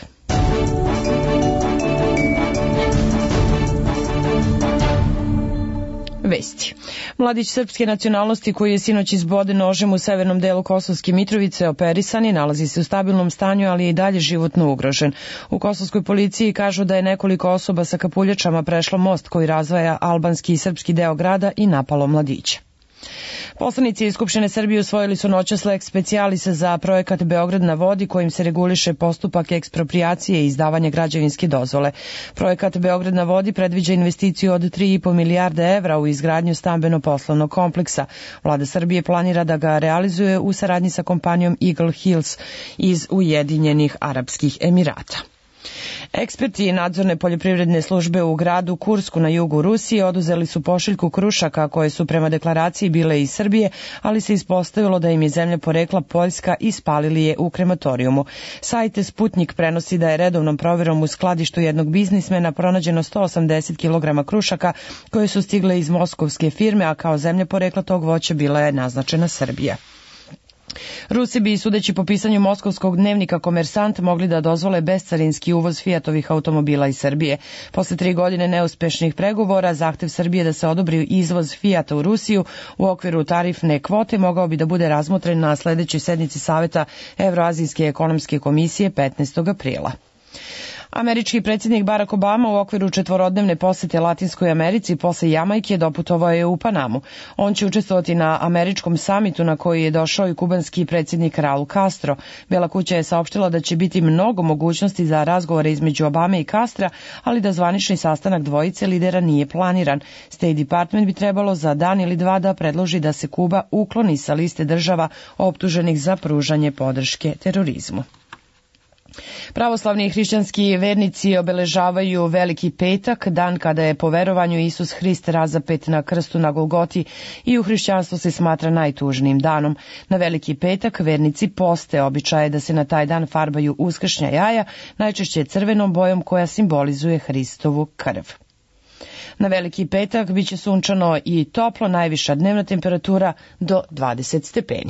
Vesti. Mladić srpske nacionalnosti koji je sinoć izboden nožem u severnom delu Kosovske Mitrovice operisan i nalazi se u stabilnom stanju, ali je i dalje životno ugrožen. U kosovskoj policiji kažu da je nekoliko osoba sa kapuljačama prešlo most koji razdvaja albanski i srpski deo grada i napalo mladića. Poslanici iz Skupštine Srbije usvojili su noćas lex specialis za projekat Beograd na vodi kojim se reguliše postupak eksproprijacije i izdavanja građevinske dozvole. Projekat Beograd na vodi predviđa investiciju od tri i po milijarde evra u izgradnju stambeno-poslovnog kompleksa. Vlada Srbije planira da ga realizuje u saradnji sa kompanijom Eagle Hills iz Ujedinjenih Arapskih Emirata. Eksperti nadzorne poljoprivredne službe u gradu Kursku na jugu Rusije oduzeli su pošiljku krušaka koje su prema deklaraciji bile iz Srbije, ali se ispostavilo da im je zemlja porekla Poljska i spalili je u krematorijumu. Sajt Sputnik prenosi da je redovnom proverom u skladištu jednog biznismena pronađeno sto osamdeset kilograma krušaka koje su stigle iz moskovske firme, a kao zemlja porekla tog voća bila je naznačena Srbija. Rusi bi, sudeći po pisanju moskovskog dnevnika Komersant, mogli da dozvole bescarinski uvoz Fiatovih automobila iz Srbije. Posle tri godine neuspešnih pregovora, zahtev Srbije da se odobri izvoz Fiata u Rusiju u okviru tarifne kvote mogao bi da bude razmotren na sledećoj sednici Saveta Evroazijske ekonomske komisije petnaestog aprila. Američki predsjednik Barack Obama u okviru četvorodnevne posete Latinskoj Americi posle Jamajke doputovao je u Panamu. On će učestvovati na američkom samitu na koji je došao i kubanski predsjednik Raul Castro. Bela kuća je saopštila da će biti mnogo mogućnosti za razgovore između Obame i Castra, ali da zvanični sastanak dvojice lidera nije planiran. State Department bi trebalo za dan ili dva da predloži da se Kuba ukloni sa liste država optuženih za pružanje podrške terorizmu. Pravoslavni i hrišćanski vernici obeležavaju Veliki petak, dan kada je po verovanju Isus Hrist razapet na krstu na Golgoti i u hrišćanstvu se smatra najtužnijim danom. Na Veliki petak vernici poste, običaj je da se na taj dan farbaju uskršnja jaja, najčešće crvenom bojom koja simbolizuje Hristovu krv. Na Veliki petak biće sunčano i toplo, najviša dnevna temperatura do dvadeset stepeni.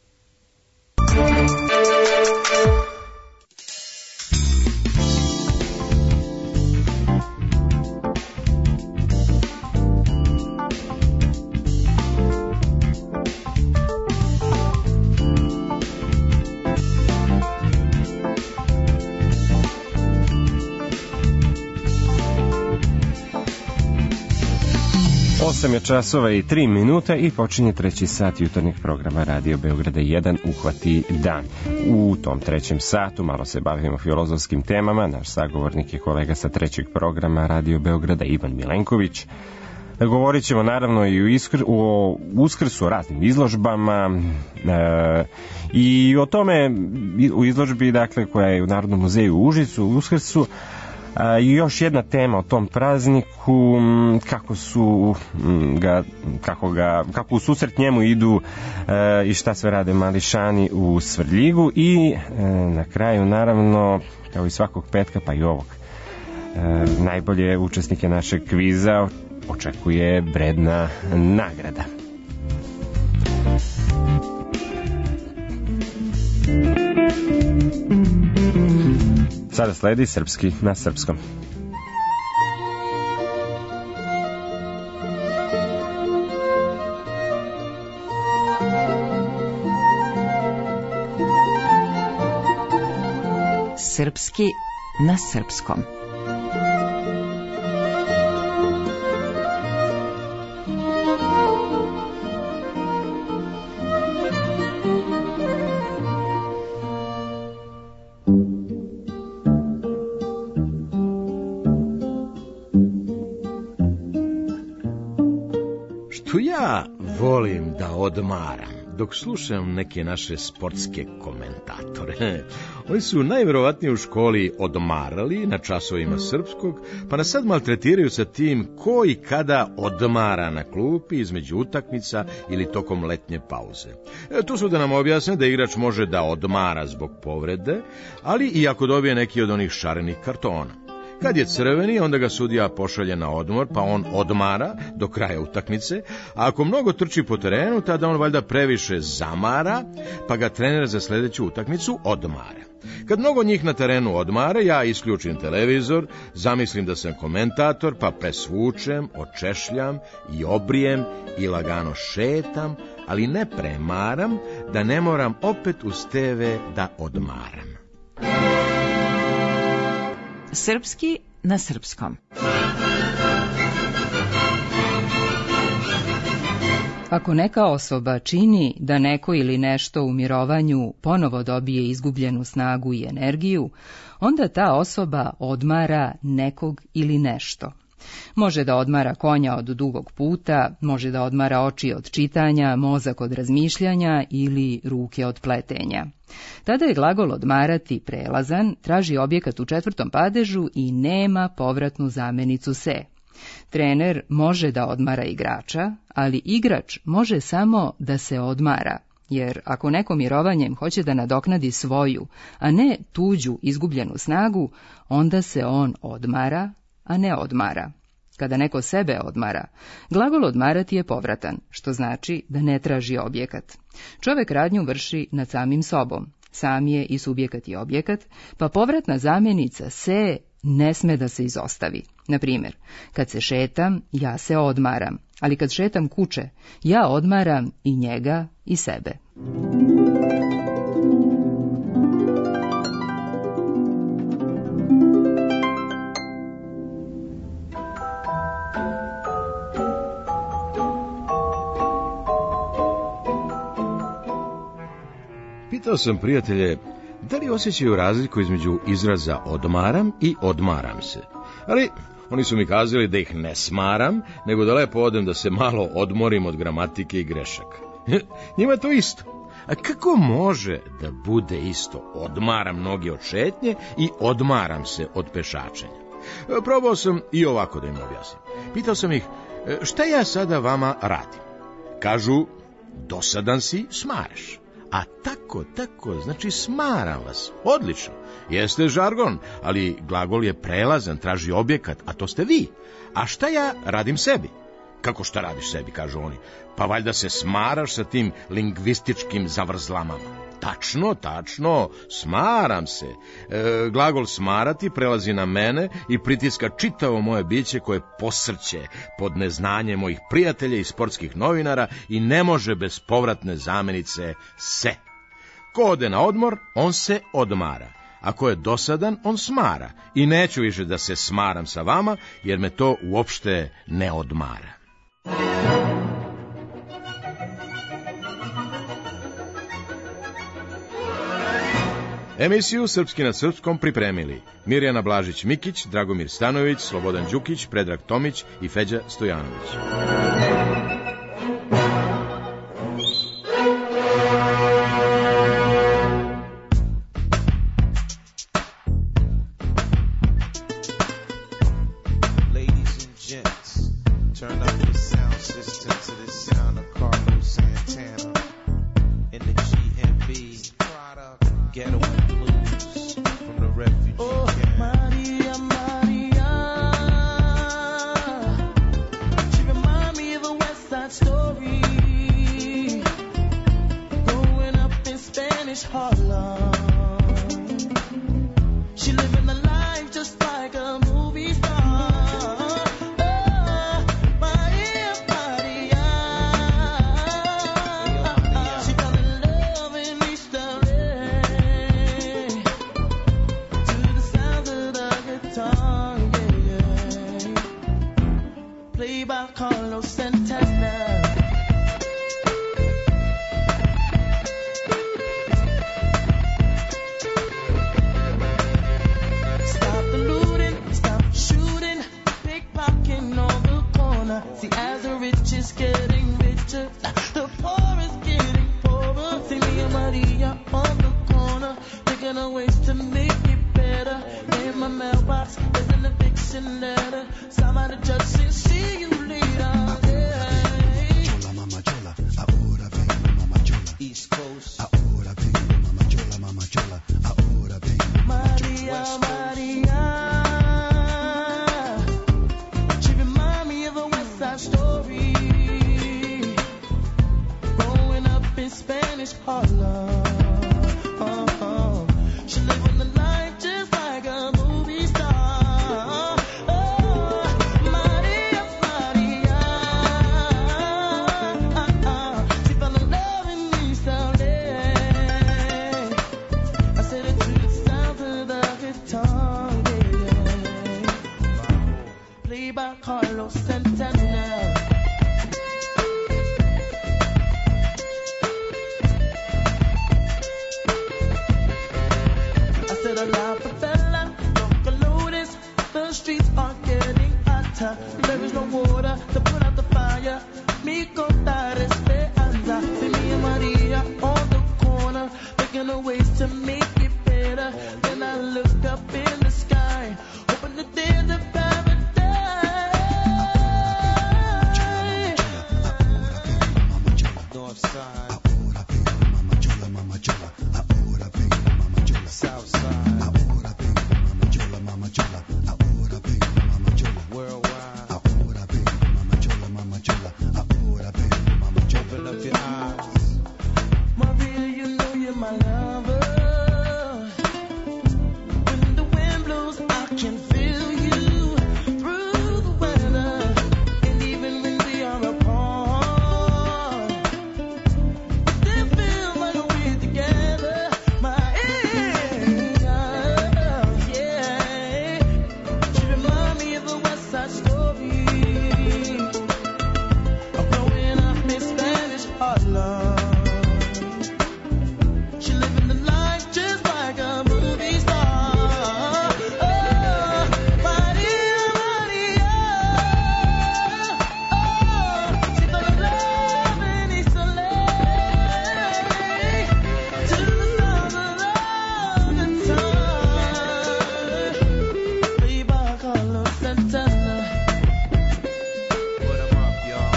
osam je časova i tri minute i počinje treći sat jutarnjeg programa Radio Beograda jedan Uhvati dan. U tom trećem satu malo se bavimo filozofskim temama. Naš sagovornik je kolega sa trećeg programa Radio Beograda Ivan Milenković. Govorit ćemo naravno i o, iskr, o Uskrsu, o raznim izložbama e, i o tome u izložbi dakle, koja je u Narodnom muzeju u Užicu u Uskrsu. I još jedna tema o tom prazniku, kako su ga, kako ga, kako u susret njemu idu e, i šta sve rade mališani u Svrljigu i e, na kraju naravno, kao i svakog petka pa i ovog, e, najbolje učesnike našeg kviza očekuje vredna nagrada. Sada sledi srpski na srpskom. Srpski na srpskom. Ja volim da odmaram dok slušam neke naše sportske komentatore. Oni su najverovatnije u školi odmarali na časovima srpskog, pa nas sad maltretiraju sa tim ko i kada odmara na klupi između utakmica ili tokom letnje pauze. E, tu su da nam objasne da igrač može da odmara zbog povrede, ali i ako dobije neki od onih šarenih kartona. Kad je crveni, onda ga sudija pošalje na odmor, pa on odmara do kraja utakmice, a ako mnogo trči po terenu, tada on valjda previše zamara, pa ga trener za sledeću utakmicu odmara. Kad mnogo njih na terenu odmara, ja isključim televizor, zamislim da sam komentator, pa presvučem, očešljam i obrijem i lagano šetam, ali ne premaram, da ne moram opet uz te ve da odmaram. Srpski na srpskom. Ako neka osoba čini da neko ili nešto u mirovanju ponovo dobije izgubljenu snagu i energiju, onda ta osoba odmara nekog ili nešto. Može da odmara konja od dugog puta, može da odmara oči od čitanja, mozak od razmišljanja ili ruke od pletenja. Tada je glagol odmarati prelazan, traži objekat u četvrtom padežu i nema povratnu zamenicu se. Trener može da odmara igrača, ali igrač može samo da se odmara, jer ako neko mirovanjem hoće da nadoknadi svoju, a ne tuđu izgubljenu snagu, onda se on odmara, a ne odmara. Kada neko sebe odmara, glagol odmarati je povratan, što znači da ne traži objekat. Čovek radnju vrši nad samim sobom, sam je i subjekat i objekat, pa povratna zamjenica se ne sme da se izostavi. Na primjer, kad se šetam, ja se odmaram, ali kad šetam kuće, ja odmaram i njega i sebe. Pitao sam prijatelje, da li osjećaju razliku između izraza odmaram i odmaram se, ali oni su mi kazali da ih ne smaram, nego da lepo odem da se malo odmorim od gramatike i grešaka. Njima je to isto. A kako može da bude isto? Odmaram noge od šetnje i odmaram se od pešačenja. Probao sam i ovako da im objasnim. Pitao sam ih, šta ja sada vama radim? Kažu, dosadan si, smaraš. A tako, tako, znači smaram vas. Odlično. Jeste žargon, ali glagol je prelazan, traži objekat, a to ste vi. A šta ja radim sebi? Kako šta radiš sebi, kažu oni. Pa valjda se smaraš sa tim lingvističkim zavrzlamama. Tačno, tačno, smaram se. E, glagol smarati prelazi na mene i pritiska čitavo moje biće koje posrće pod neznanje mojih prijatelja i sportskih novinara i ne može bez povratne zamenice se. Ko ode na odmor, on se odmara. Ako je dosadan, on smara. I neću više da se smaram sa vama, jer me to uopšte ne odmara. Emisiju Srpski na srpskom pripremili Mirjana Blažić-Mikić, Dragomir Stanojević, Slobodan Đukić, Predrag Tomić i Feđa Stojanović. played by Carlos Santana. I said a la favela, don't notice, the streets are getting hotter. There is no water to put out the fire. Mi contar esperanza, me and Maria on the corner, thinking of ways to make it better. Then I look up in the sky, hoping that there's a paradise. North side, south side, worldwide. Open up your eyes, Maria, you know you're my lover. When the wind blows, I can feel you through the weather. And even when we are apart, it still feels like we're together. My angel, yeah. She remind me of a West Side Story. I'm growing up in Spanish Harlem. She living the life just like a movie star. Oh, Maria, Maria. Oh, she fell in love in East L A. To the sound of love and time. Played by Carlos Santana. Put 'em up, y'all.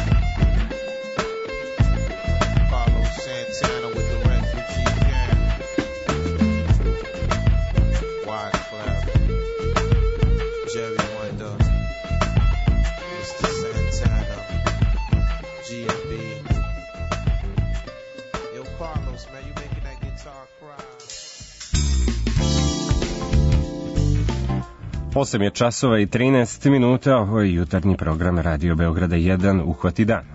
Carlos Santana with the refugee gang. Wyclef, Jerry Wonder, Mister Santana, G M B. Yo, Carlos, man, you making that guitar cry. osam je časova i trinaest minuta, ovo je jutarnji program Radio Beograda jedan, Uhvati dan.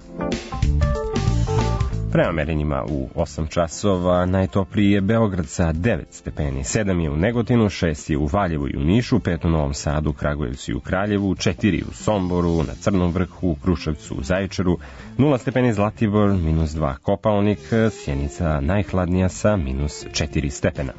Prema merenjima u osam časova najtopliji je Beograd sa devet stepeni, sedam je u Negotinu, šest je u Valjevu i u Nišu, pet u Novom Sadu, Kragujevcu i u Kraljevu, četiri u Somboru, na Crnom vrhu, Kruševcu, u Zaječaru, nula stepeni Zlatibor, minus dva Kopaonik, Sjenica najhladnija sa minus četiri stepena.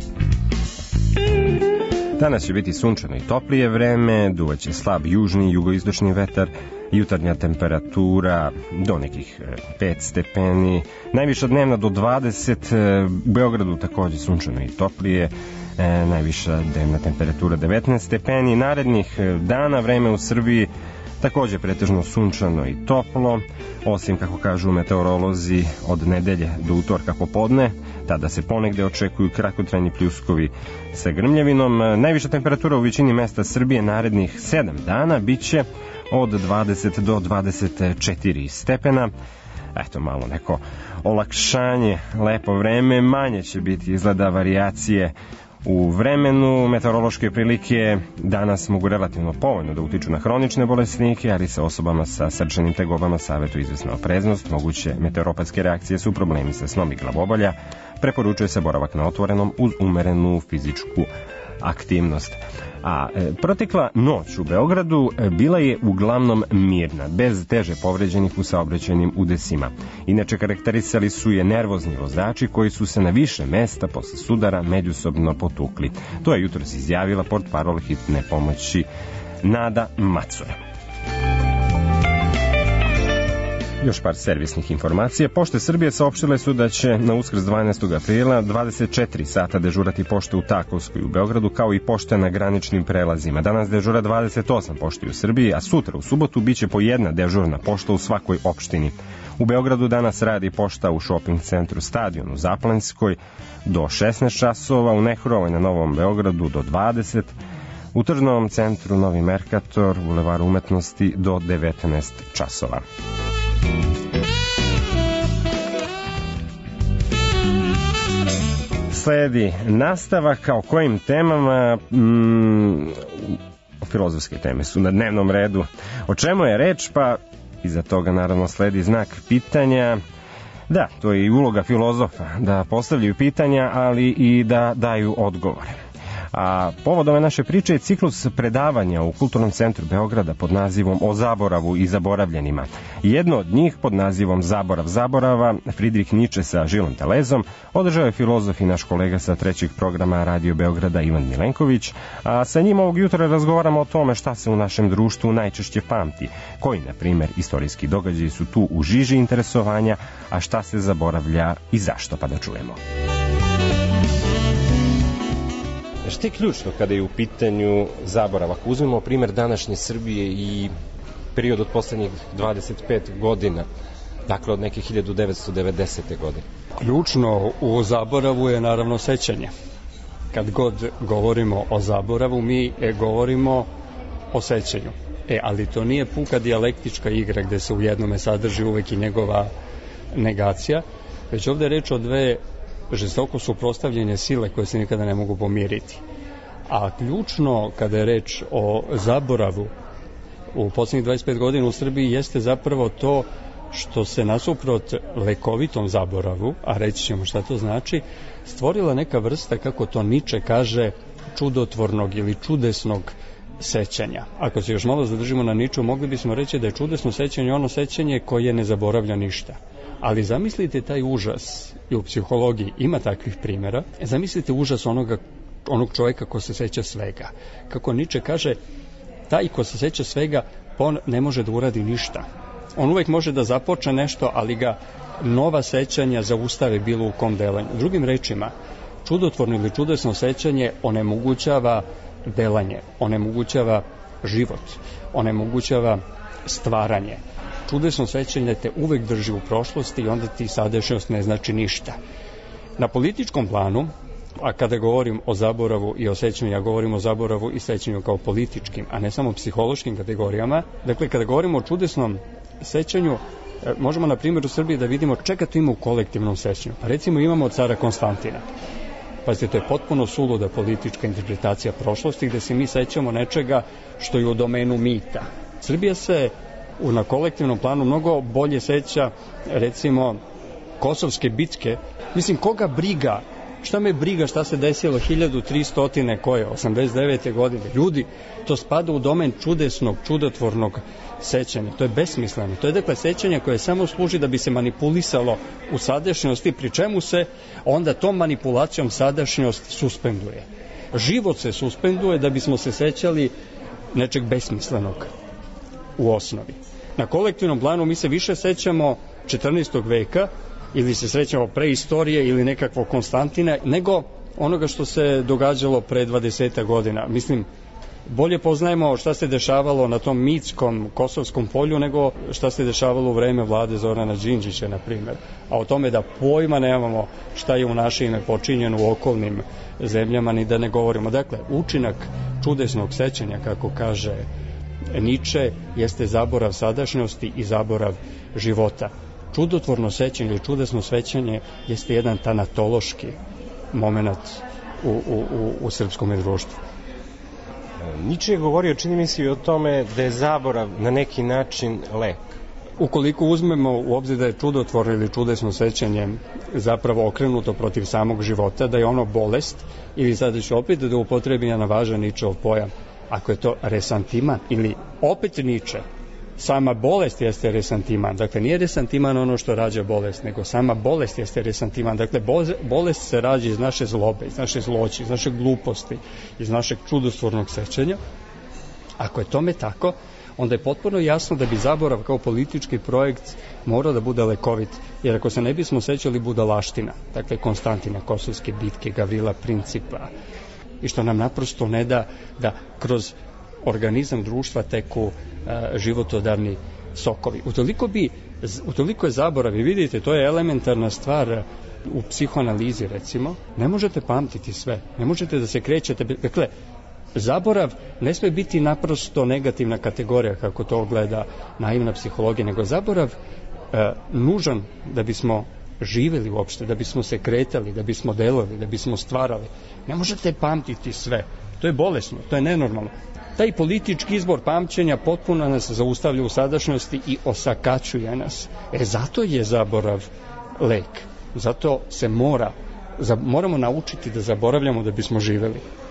Danas će biti sunčano i toplije vreme, duvaće slab južni i jugoistočni vetar, jutarnja temperatura do nekih pet stepeni, najviša dnevna do dvadeset, u Beogradu također sunčano i toplije, najviša dnevna temperatura devetnaest stepeni, narednih dana vreme u Srbiji također pretežno sunčano i toplo, osim, kako kažu meteorolozi, od nedelje do utorka popodne, tada se ponegde očekuju kratkotrajni pljuskovi sa grmljavinom. Najviša temperatura u većini mesta Srbije narednih sedam dana biće od dvadeset do dvadeset četiri stepena. Eto, malo neko olakšanje, lepo vreme, manje će biti izgleda varijacije u vremenu. Meteorološke prilike danas mogu relativno povoljno da utiču na hronične bolesnike, ali sa osobama sa srčanim tegobama savetuje izvesna opreznost. Moguće meteoropatske reakcije su problemi sa snom i glavobolja. Preporučuje se boravak na otvorenom uz umerenu fizičku aktivnost. A e, protekla noć u Beogradu e, bila je uglavnom mirna, bez teže povređenih u saobraćajnim udesima. Inače, karakterisali su je nervozni vozači koji su se na više mesta posle sudara međusobno potukli. To je jutros izjavila portparol hitne pomoći Nada Macura. Još par servisnih informacija. Pošte Srbije saopštile su da će na Uskrs dvanaestog aprila dvadeset četiri sata dežurati pošte u Takovskoj u Beogradu, kao i pošte na graničnim prelazima. Danas dežura dvadeset osam pošti u Srbiji, a sutra u subotu biće po jedna dežurna pošta u svakoj opštini. U Beogradu danas radi pošta u shopping centru Stadion u Zaplanskoj do šesnaest časova, u Nehrovoj na Novom Beogradu do dvadeset, u tržnom centru Novi Merkator, u Bulevaru umetnosti do devetnaest časova. Sledi nastavak, kao kojim temama, mm, filozofske teme su na dnevnom redu. O čemu je reč? Pa iza toga naravno sledi znak pitanja. Da, to je i uloga filozofa, da postavljaju pitanja, ali i da daju odgovore. A povod ove naše priče je ciklus predavanja u Kulturnom centru Beograda pod nazivom O zaboravu i zaboravljenima. Jedno od njih pod nazivom Zaborav zaborava, Friedrich Nietzsche sa Žilom Telezom, održao je filozof i naš kolega sa trećeg programa Radio Beograda Ivan Milenković, a sa njim ovog jutra razgovaramo o tome šta se u našem društvu najčešće pamti, koji, na primjer, istorijski događaji su tu u žiži interesovanja, a šta se zaboravlja i zašto, pa da čujemo. Šta je ključno kada je u pitanju zaborav? Ako uzmemo primjer današnje Srbije i period od poslednjih dvadeset pet godina, dakle od neke hiljadu devetsto devedesete. godine. Ključno u zaboravu je naravno sećanje. Kad god govorimo o zaboravu, mi govorimo o sećanju. E, ali to nije puka dijalektička igra gde se u jednome sadrži uvek i njegova negacija, već ovde je reč o dve žestoko suprotstavljene sile koje se nikada ne mogu pomiriti. A ključno kada je reč o zaboravu u poslednjih dvadeset pet godina u Srbiji jeste zapravo to što se nasuprot lekovitom zaboravu, a reći ćemo šta to znači, stvorila neka vrsta, kako to Nietzsche kaže, čudotvornog ili čudesnog sećanja. Ako se još malo zadržimo na Nietzscheu, mogli bismo reći da je čudesno sećanje ono sećanje koje ne zaboravlja ništa. Ali zamislite taj užas, i u psihologiji ima takvih primjera, zamislite užas onoga, onog čovjeka ko se seća svega. Kako Nietzsche kaže, taj ko se seća svega, on ne može da uradi ništa. On uvek može da započne nešto, ali ga nova sećanja zaustave bilo u kom delanju. Drugim rečima, čudotvorno ili čudesno sećanje onemogućava delanje, onemogućava život, onemogućava stvaranje. Čudesno sećanje te uvek drži u prošlosti i onda ti sadašnjost ne znači ništa. Na političkom planu, a kada govorim o zaboravu i o sećanju, ja govorim o zaboravu i sećanju kao političkim, a ne samo psihološkim kategorijama. Dakle, kada govorimo o čudesnom sećanju, možemo na primjer u Srbiji da vidimo čega to ima u kolektivnom sećanju. Recimo imamo cara Konstantina. Pazite, to je potpuno suluda politička interpretacija prošlosti gde se mi sećamo nečega što je u domenu mita. Srbija se na kolektivnom planu mnogo bolje seća, recimo, Kosovske bitke. Mislim, koga briga? Šta me briga šta se desilo hiljadu tristo koje, osamdeset devete. godine? Ljudi, to spada u domen čudesnog, čudotvornog sećanja. To je besmisleno. To je dakle sećanje koje samo služi da bi se manipulisalo u sadašnjosti, pri čemu se onda tom manipulacijom sadašnjost suspenduje. Život se suspenduje da bismo se sećali nečeg besmislenog u osnovi. Na kolektivnom planu mi se više sećamo četrnaestog veka ili se srećamo preistorije ili nekakvog Konstantina, nego onoga što se događalo pre dvadeset godina. Mislim, bolje poznajemo šta se dešavalo na tom mitskom Kosovskom polju nego šta se dešavalo u vreme vlade Zorana Đinđića, na primjer. A o tome da pojma nemamo šta je u naše ime počinjeno u okolnim zemljama, ni da ne govorimo. Dakle, učinak čudesnog sećanja, kako kaže Nietzsche, jeste zaborav sadašnjosti i zaborav života. Čudotvorno sećanje ili čudesno sećanje jeste jedan tanatološki moment u, u, u, u srpskom društvu. Nietzsche je govorio, čini mi se, i o tome da je zaborav na neki način lek. Ukoliko uzmemo u obzir da je čudotvorno ili čudesno sećanje zapravo okrenuto protiv samog života, da je ono bolest, ili sada ću opet da upotrebim na važan Nietzscheov pojam, ako je to resantiman ili opet Nietzsche, sama bolest jeste resantiman. Dakle, nije resantiman ono što rađa bolest, nego sama bolest jeste resantiman. Dakle, bolest se rađa iz naše zlobe, iz naše zloći, iz naše gluposti, iz našeg čudotvornog sećanja. Ako je tome tako, onda je potpuno jasno da bi zaborav kao politički projekt morao da bude lekovit, jer ako se ne bismo sećali budalaština, dakle Konstantina, Kosovske bitke, Gavrila Principa, i što nam naprosto ne da da kroz organizam društva teku a, životodarni sokovi. Utoliko bi, utoliko je zaborav, i vidite, to je elementarna stvar u psihoanalizi, recimo, ne možete pamtiti sve, ne možete da se krećete, dakle, zaborav ne sme biti naprosto negativna kategorija, kako to gleda naivna psihologija, nego zaborav e, nužan da bismo živeli uopšte, da bismo se kretali, da bismo delovali, da bismo stvarali. Ne možete pamtiti sve. To je bolesno, to je nenormalno. Taj politički izbor pamćenja potpuno nas zaustavlja u sadašnjosti i osakaćuje nas. E, zato je zaborav lek. Zato se mora, za, moramo naučiti da zaboravljamo da bismo živeli.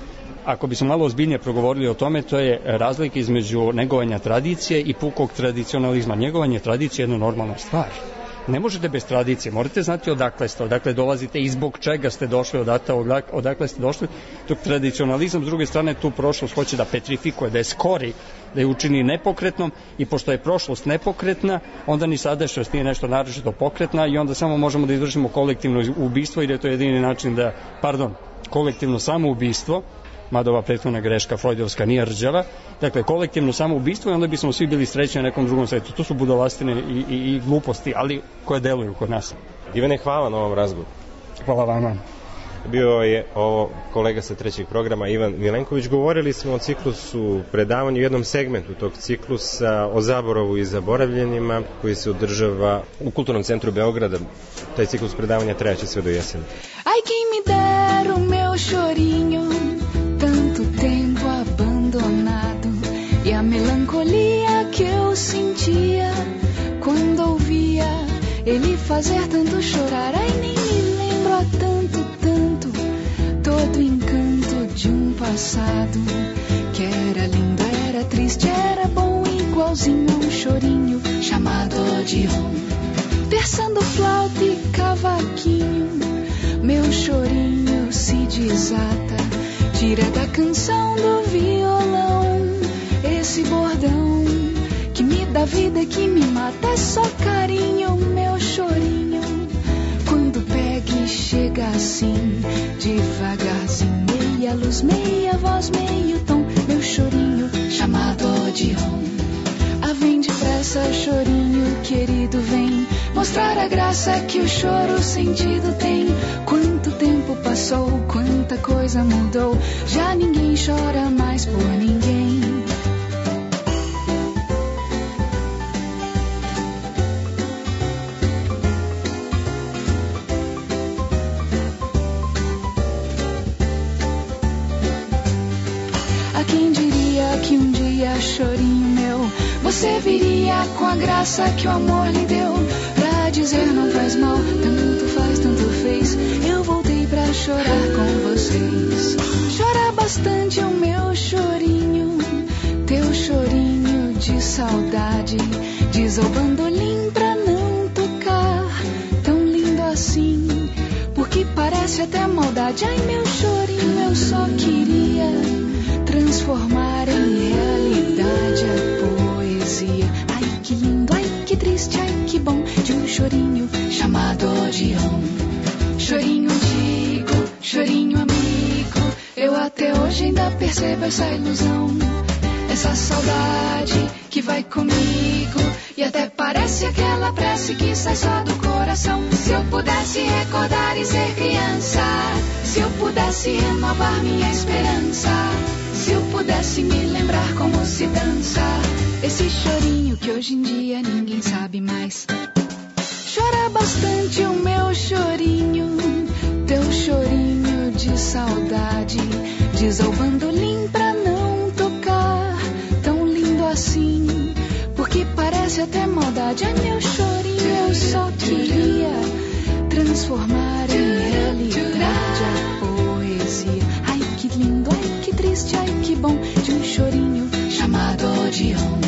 ako bismo malo ozbiljnije progovorili o tome, to je razlika između negovanja tradicije i pukog tradicionalizma. Njegovanje tradicije je jedna normalna stvar. Ne možete bez tradicije, morate znati odakle ste, odakle dolazite i zbog čega ste došli, odakle, odakle ste došli. Dok tradicionalizam, s druge strane, tu prošlost hoće da petrifikuje, da je skori, da je učini nepokretnom, i pošto je prošlost nepokretna, onda ni sadašnjost nije nešto naročito pokretna i onda samo možemo da izvršimo kolektivno ubistvo i da je to jedini način da, pardon, kolektivno samoubistvo, mada ova prethodna greška Freudovska nije rđava, dakle kolektivno samoubistvo i onda bismo svi bili srećni na nekom drugom svetu. To su budalastine i, i, i gluposti, ali koje deluju kod nas. Ivane, hvala na ovom razgovoru. Hvala vama. Bio je ovo kolega sa trećeg programa Ivan Milenković. Govorili smo o ciklusu predavanja, u jednom segmentu tog ciklusa, o zaboravu i zaboravljenima koji se održava u Kulturnom centru Beograda. Taj ciklus predavanja trajaće sve do jeseni. Ai, quem me dera o meu chorinho, tanto tempo abandonado, e a melancolia que eu sentia quando ouvia ele fazer tanto chorar. Ai, nem me lembro há tanto, tanto, todo encanto de um passado que era lindo, era triste, era bom, igualzinho a um chorinho chamado Odeon. Terçando flauta e cavaquinho, meu chorinho se desata, tira da canção do violão esse bordão que me dá vida, que me mata. É só carinho, meu chorinho, quando pega e chega assim, devagarzinho, meia luz, meia voz, meio tom, meu chorinho chamado Odeon. Ah, vem depressa, chorinho querido, vem mostrar a graça que o choro sentido tem. Quanto tempo passou, quanta coisa mudou, já ninguém chora mais por ninguém. A quem diria que um dia, chorinho meu, você viria com a graça que o amor lhe deu, pra dizer não faz mal, tanto faz, tanto fez, eu voltei pra chorar com vocês. Chora bastante o meu chorinho, teu chorinho de saudade, diz ao bandolim pra não tocar, tão lindo assim, porque parece até maldade. Ai, meu chorinho, eu só queria transformar em realidade a poesia. Ai, que lindo, ai, que triste, ai, que bom, de um chorinho chamado Odeon. Chorinho antigo, chorinho amigo, eu até hoje ainda percebo essa ilusão, essa saudade que vai comigo, e até parece aquela prece que sai só do coração. Se eu pudesse recordar e ser criança, se eu pudesse renovar minha esperança, se eu pudesse me lembrar como se dança esse chorinho que hoje em dia ninguém sabe mais. Chora bastante o meu chorinho, teu chorinho de saudade, diz ao bandolim pra não tocar, tão lindo assim, porque parece até maldade. Ai, meu chorinho, eu só queria transformar em realidade a poesia. Ai, que lindo, ai, que triste, ai, que bom, de um chorinho chamado Odeon.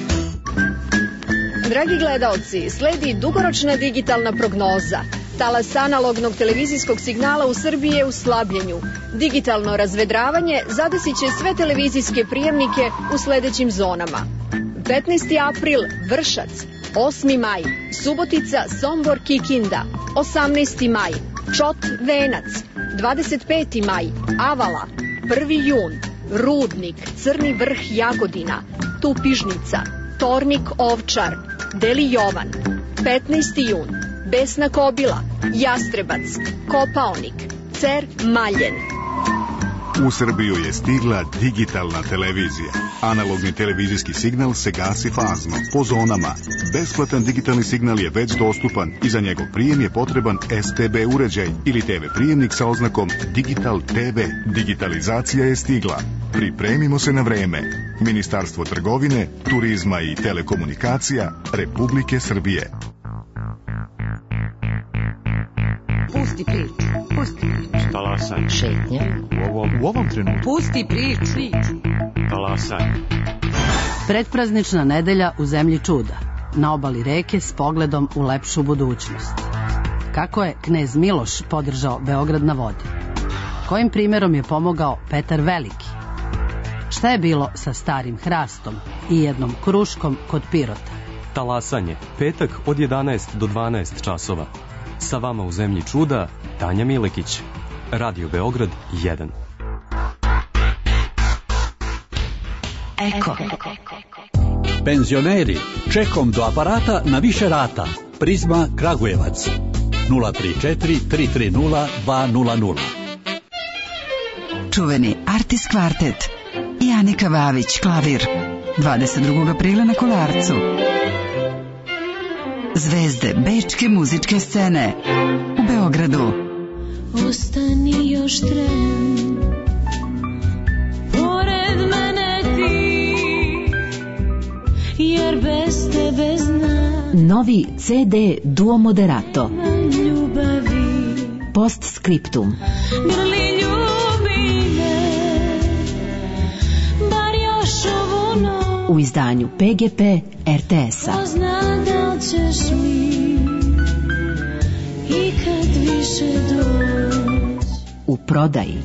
Dragi gledaoci, sledi dugoročna digitalna prognoza. Talas analognog televizijskog signala u Srbiji je u slabljenju. Digitalno razvedravanje zadesit će sve televizijske prijemnike u sledećim zonama. petnaesti april Vršac, osmi maj Subotica, Sombor, Kikinda, osamnaesti maj Čot, Venac, dvadeset peti maj Avala, prvi jun Rudnik, Crni Vrh, Jagodina, Tupižnica, Tornik, Ovčar, Deli Jovan, petnaesti jun Besna Kobila, Jastrebac, Kopaonik, Cer, Maljen. U Srbiju je stigla digitalna televizija. Analogni televizijski signal se gasi fazno, po zonama. Besplatan digitalni signal je već dostupan i za njegov prijem je potreban S T B uređaj ili T V prijemnik sa oznakom Digital T V. Digitalizacija je stigla. Pripremimo se na vreme. Ministarstvo trgovine, turizma i telekomunikacija Republike Srbije. Pusti priču. Pusti priču. Talasaj. Šetnja. U ovom, u ovom trenutku. Pusti priču. Talasaj. Predpraznična nedelja u zemlji čuda. Na obali reke s pogledom u lepšu budućnost. Kako je knez Miloš podržao Beograd na vodi? Kojim primjerom je pomogao Petar Veliki? Šta je bilo sa starim hrastom i jednom kruškom kod Pirota? Talasanje, petak od jedanaest do dvanaest časova. Sa vama u zemlji čuda, Tanja Milekić. Radio Beograd jedan. Eko. Penzioneri, čekom do aparata na više rata. Prizma Kragujevac. nula tri četiri tri tri nula dva nula nula. Čuveni Artis Kvartet i Anika Vavić, klavir. dvadeset drugog aprila na Kolarcu. Zvezde bečke muzičke scene u Beogradu. Ostani još tren, pored mene ti, jer bez tebe znam. Novi ce de Duo Moderato. Ljubavi. Postscriptum. Grli ljubi me, bar još ovu noć. U izdanju pe ge pe er te es-a. Ko zna da li ćeš mi ikad više doći. U prodaji.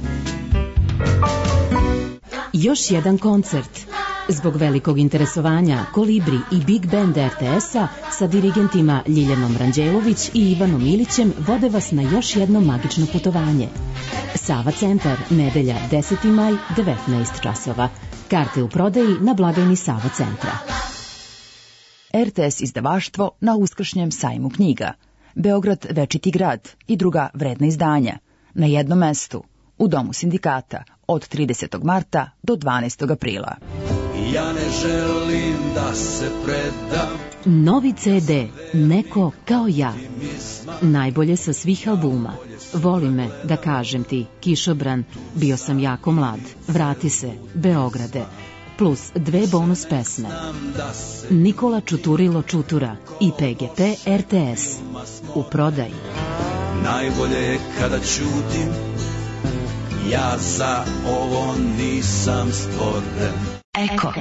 Još jedan koncert. Zbog velikog interesovanja Kolibri i Big Band er te es-a sa dirigentima Ljiljanom Ranđelović i Ivanom Ilićem vode vas na još jedno magično putovanje. Sava centar, nedelja deseti maj, devetnaest časova. Karte u prodaji na blagajni Sava centra. er te es izdavaštvo na uskršnjem sajmu knjiga. Beograd večiti grad i druga vredna izdanja. Na jednom mestu, u Domu sindikata, od tridesetog marta do dvanaestog aprila. Ja ne želim da se predam. Novi ce de Neko kao ja. Najbolje sa svih albuma. Voli me, da kažem ti, Kišobran, Bio sam jako mlad, Vrati se, Beograde. Plus dve bonus pesme. Nikola Čuturilo Čutura i pe ge pe er te es. U prodaji. Najbolje je kada ćutim, ja za ovo nisam stvoren. Eko.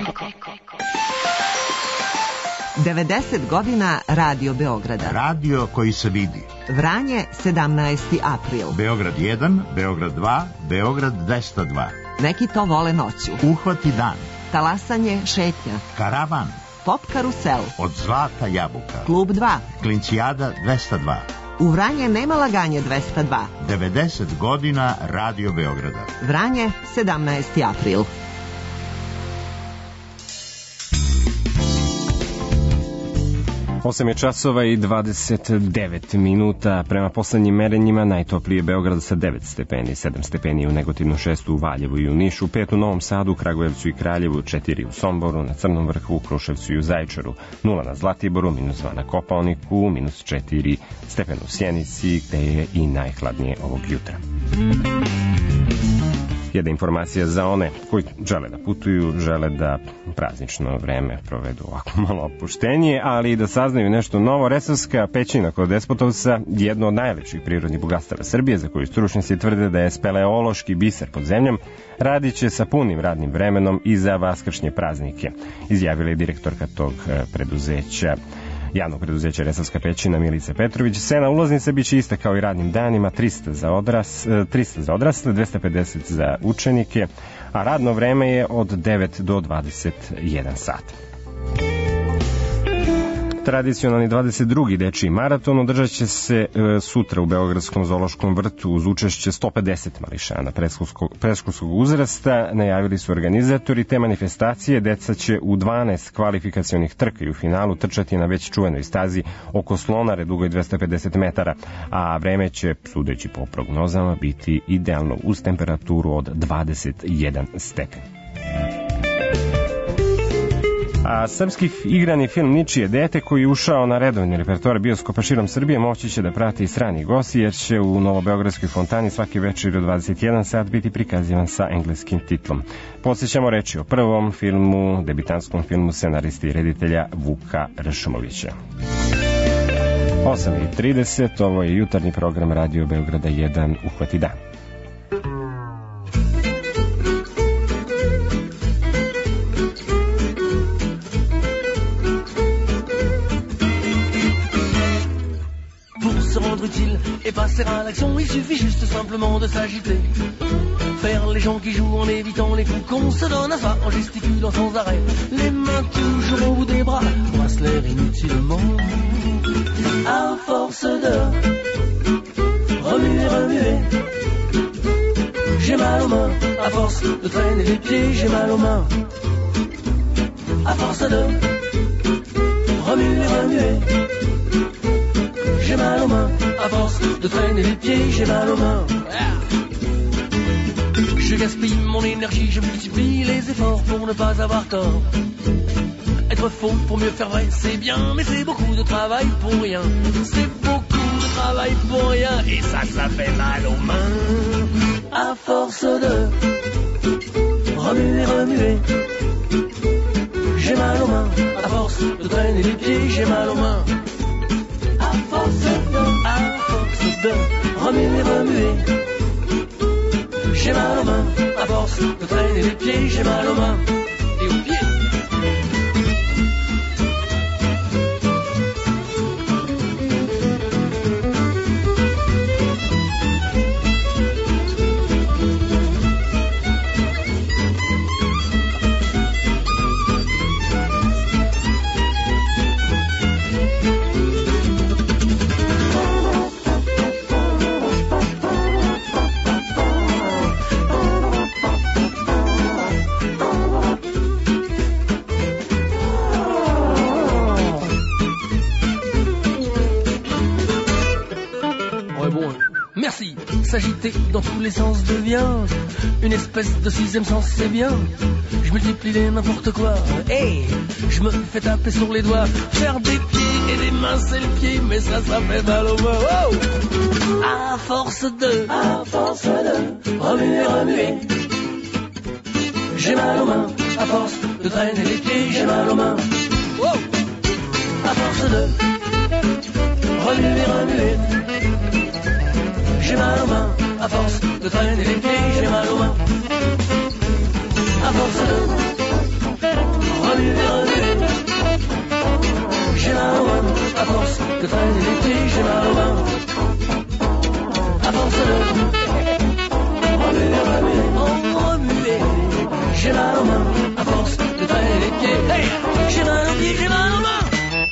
devedeset godina Radio Beograda. Radio koji se vidi. Vranje, sedamnaesti april. Beograd jedan, Beograd dva, Beograd dvesta dva. Neki to vole noću. Uhvati dan. Talasanje, šetnja. Karavan. Pop karusel. Od zlata jabuka. Klub dva. Klincijada dvesta dva. U Vranje nema laganje dvesta dva. devedeset godina Radio Beograda. Vranje, sedamnaesti april. osam je časova i dvadeset devet minuta. Prema poslednjim merenjima najtoplije Beograd sa devet stepeni, sedam stepeni u Negotinu, šest u Valjevu i u Nišu, pet u Novom Sadu, Kragujevcu i Kraljevu, četiri u Somboru, na Crnom Vrhu, Kruševcu i u Zaječaru, nula na Zlatiboru, minus dva na Kopaoniku, minus četiri stepena u Sjenici, gde je i najhladnije ovog jutra. Jedna informacija za one koji žele da putuju, žele da praznično vreme provedu ovako malo opuštenije, ali i da saznaju nešto novo. Resavska pećina kod Despotovca, jedno od najlepših prirodnih bogatstava Srbije, za koju stručnjaci tvrde da je speleološki biser pod zemljom, radit će sa punim radnim vremenom i za vaskršnje praznike, izjavila je direktorka tog preduzeća. Javnog preduzeća Resavska pećina Milica Petrović. Cena ulaznice biće ista kao i radnim danima, trista za, odras, trista za odrasle, dvesta pedeset za učenike, a radno vreme je od devet do dvadeset jedan sat. Tradicionalni dvadeset drugi dečiji maraton održat će se e, sutra u Beogradskom zoološkom vrtu uz učešće sto pedeset mališana predškolskog, predškolskog uzrasta. Najavili su organizatori te manifestacije. Deca će u dvanaest kvalifikacionih trka i u finalu trčati na već čuvenoj stazi oko Slonare dugoj dvesta pedeset metara, a vreme će, sudeći po prognozama, biti idealno uz temperaturu od dvadeset jedan stepen. A srpski igrani film Ničije dete, koji je ušao na redovni repertoar bioskopa širom Srbije, moći će da prati i strani gosti, jer će u Novobeogradskoj fontani svaki večer do dvadeset jedan sat biti prikazivan sa engleskim titlom. Podsjećamo reći o prvom filmu, debitanskom filmu scenariste i reditelja Vuka Ršmovića. osam i trideset, ovo je jutarnji program Radio Beograda jedan, Uhvati dan. Se rendre utile et passer à l'action, il suffit juste simplement de s'agiter. Faire les gens qui jouent en évitant les coups qu'on se donne à soi, en gesticulant sans arrêt, les mains toujours au bout des bras, brasse l'air inutilement. À force de remuer, remuer, j'ai mal aux mains. À force de traîner les pieds, j'ai mal aux mains. À force de remuer, remuer, j'ai mal aux mains. À force de traîner les pieds, j'ai mal aux mains. Je gaspille mon énergie, je multiplie les efforts pour ne pas avoir tort. Être faux pour mieux faire vrai, c'est bien, mais c'est beaucoup de travail pour rien. C'est beaucoup de travail pour rien, et ça, ça fait mal aux mains. À force de remuer, remuer, j'ai mal aux mains. À force de traîner les pieds, j'ai mal aux mains. À force de, à force de remuer, remuer, j'ai mal aux mains. À force de traîner les pieds, j'ai mal aux mains. Et aux pieds. S'agiter dans tous les sens devient une espèce de sixième sens, c'est bien. Je multiplie les n'importe quoi, hey, je me fais taper sur les doigts. Faire des pieds et des mains c'est le pied, mais ça, ça fait mal aux mains. Oh, à force de, à force de remuer, remuer, j'ai mal aux mains. À force de traîner les pieds, j'ai mal aux mains. Oh, à force de remuer, remuer, j'ai mal aux mains. À force de traîner les pieds, j'ai mal aux mains. À force de remuer, remuer, j'ai mal aux mains. À force de traîner les pieds, j'ai mal aux mains. À force de remuer, remuer, remuer, j'ai mal aux mains. À force de traîner les pieds, hey, j'ai mal aux pieds, j'ai mal aux mains.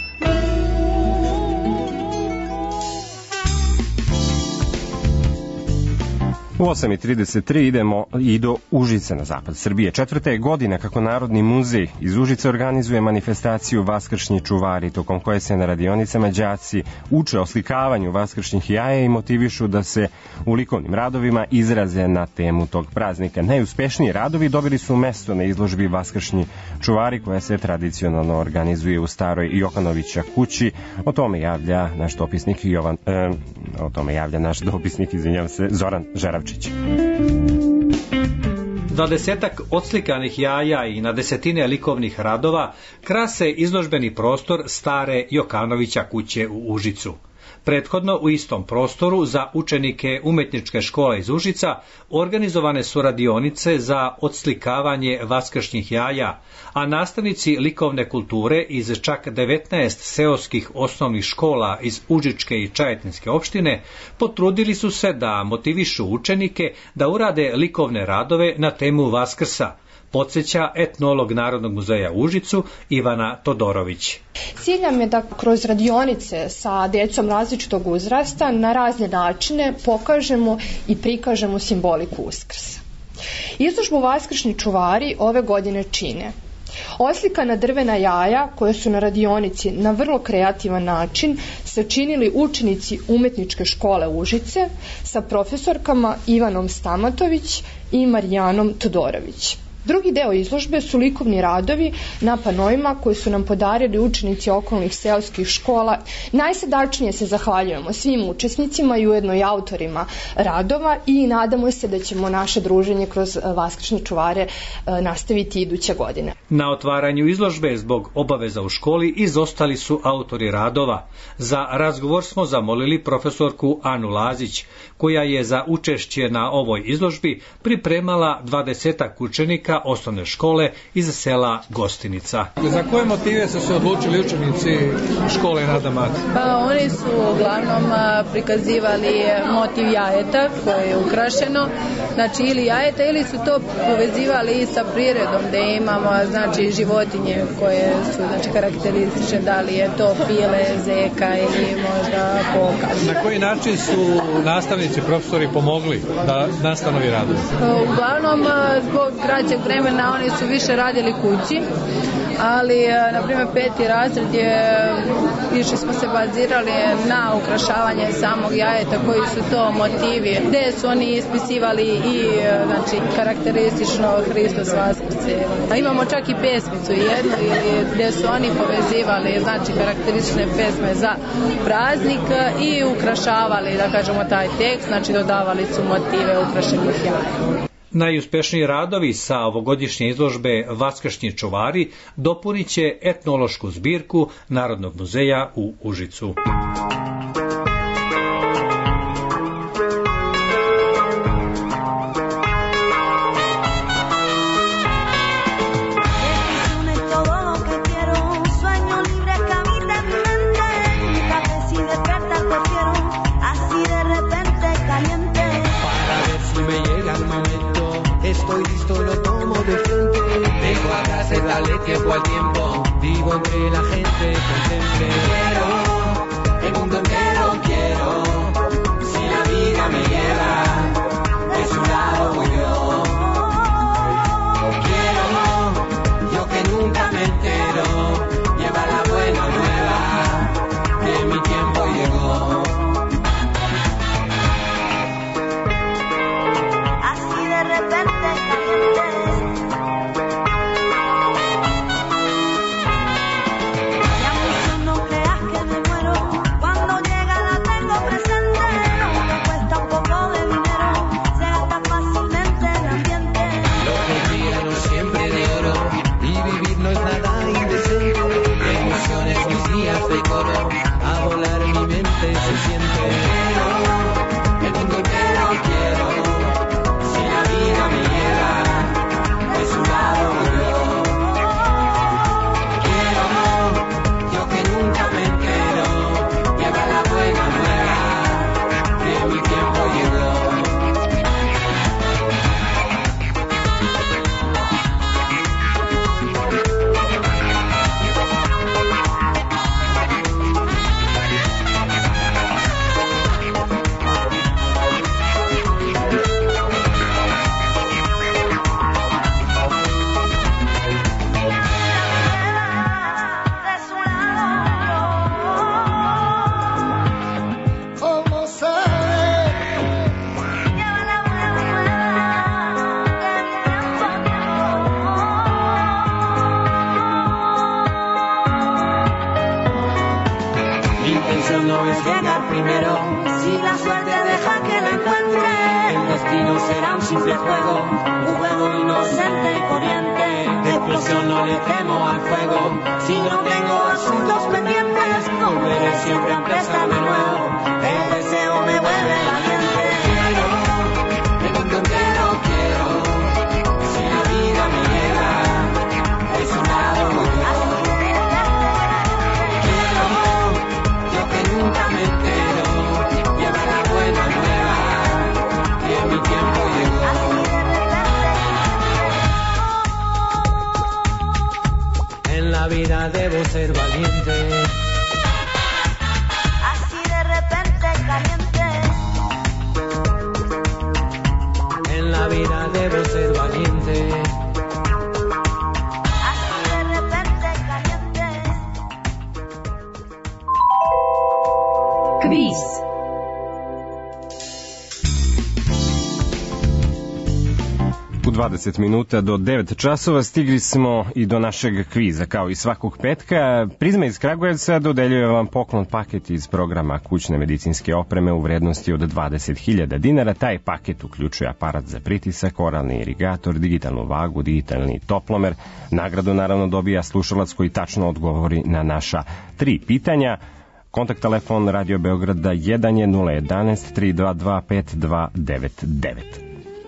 U osam i trideset tri idemo i do Užica na zapad Srbije. Četvrta je godina kako Narodni muzej iz Užica organizuje manifestaciju Vaskršnji čuvari, tokom koje se na radionicama đaci uče o slikavanju vaskršnjih jaja i motivišu da se u likovnim radovima izraze na temu tog praznika. Najuspešniji radovi dobili su mesto na izložbi Vaskršnji čuvari, koja se tradicionalno organizuje u staroj Jokanovića kući. O tome javlja naš dopisnik Jovan, eh, o tome javlja naš dopisnik, izvinjavam se, Zoran Žeravčić. Dvadesetak odslikanih jaja i na desetine likovnih radova krase izložbeni prostor stare Jokanovića kuće u Užicu. Prethodno u istom prostoru za učenike umetničke škole iz Užica organizovane su radionice za odslikavanje vaskršnjih jaja, a nastavnici likovne kulture iz čak devetnaest seoskih osnovnih škola iz Užičke i Čajetinske opštine potrudili su se da motivišu učenike da urade likovne radove na temu Vaskrsa, podsjeća etnolog Narodnog muzeja u Užicu Ivana Todorović. Cilj nam je da kroz radionice sa djecom različitog uzrasta na razne načine pokažemo i prikažemo simboliku Uskrsa. Izložbu Vaskršnji čuvari ove godine čine oslikana drvena jaja koje su na radionici na vrlo kreativan način sačinili učenici umetničke škole Užice sa profesorkama Ivanom Stamatović i Marijanom Todorović. Drugi deo izložbe su likovni radovi na panoima koji su nam podarili učenici okolnih seoskih škola. Najsrdačnije se zahvaljujemo svim učesnicima i ujedno i autorima radova i nadamo se da ćemo naše druženje kroz Vaskršnje čuvare nastaviti iduće godine. Na otvaranju izložbe zbog obaveza u školi izostali su autori radova. Za razgovor smo zamolili profesorku Anu Lazić, koja je za učešće na ovoj izložbi pripremala dvadesetak učenika osnovne škole iz sela Gostinica. Za koje motive su se odlučili učenici škole Nada Mate? Pa oni su uglavnom prikazivali motiv jajeta koje je ukrašeno, znači ili jajeta ili su to povezivali i sa prirodom, da imamo znači životinje koje su znači karakteristične, da li je to pile, zeka ili možda koka. Na koji način su nastavnici, profesori pomogli da nastanovi radu? Uglavnom zbog kraćeg vremena oni su više radili kući, ali na primjer peti razred je, više smo se bazirali na ukrašavanje samog jajeta, koji su to motivi, gdje su oni ispisivali i znači karakteristično Hristos Vaskrse. Imamo čak i pesmicu jednu gdje su oni povezivali znači karakteristične pesme za praznik i ukrašavali, da kažemo, taj tekst, znači dodavali su motive ukrašenih jaja. Najuspešniji radovi sa ovogodišnje izložbe Vaskršnji čuvari dopunit će etnološku zbirku Narodnog muzeja u Užicu. Estoy listo, lo tomo de frente. Dejo atrás el darle tiempo al tiempo. Vivo entre la gente, contemple. Quiero, el mundo entero quiero. Si la vida me lleva, de su lado voy yo. Quiero, yo que nunca me entero. Lleva la buena nueva, que mi tiempo llegó. Así de repente. De coro, a volar mi mente se siente. Quiero, el mundo entero quiero. Si la vida me lleva, de su lado yo. Quiero, yo que nunca me entero. Lleva la buena nueva, que mi tiempo llegó. No es llegar primero, si la suerte deja que la encuentre, el destino será un simple juego, un juego inocente y corriente. De explosión no le temo al fuego, si no tengo asuntos pendientes, volveré siempre a empezar de nuevo, el deseo me vuelve valiente. Quiero, el mundo entero quiero, si la vida me llega, de su lado voy yo. Nunca me entero, lleva la buena nueva, que mi tiempo llegó. En la vida debo ser valiente. Así de repente caliente. En la vida debo ser valiente. Kviz. U U dvadeset minuta do devet časova stigli smo i do našeg kviza. Kao i svakog petka, Prizma iz Kragujevca dodeljuje vam poklon paket iz programa kućne medicinske opreme u vrednosti od dvadeset hiljada dinara. Taj paket uključuje aparat za pritisak, oralni irigator, digitalnu vagu, digitalni toplomer. Nagradu naravno dobija slušalac koji tačno odgovori na naša tri pitanja. Kontakt telefon Radio Beograda jedan je nula jedanaest tri dva dva pet dva devet devet.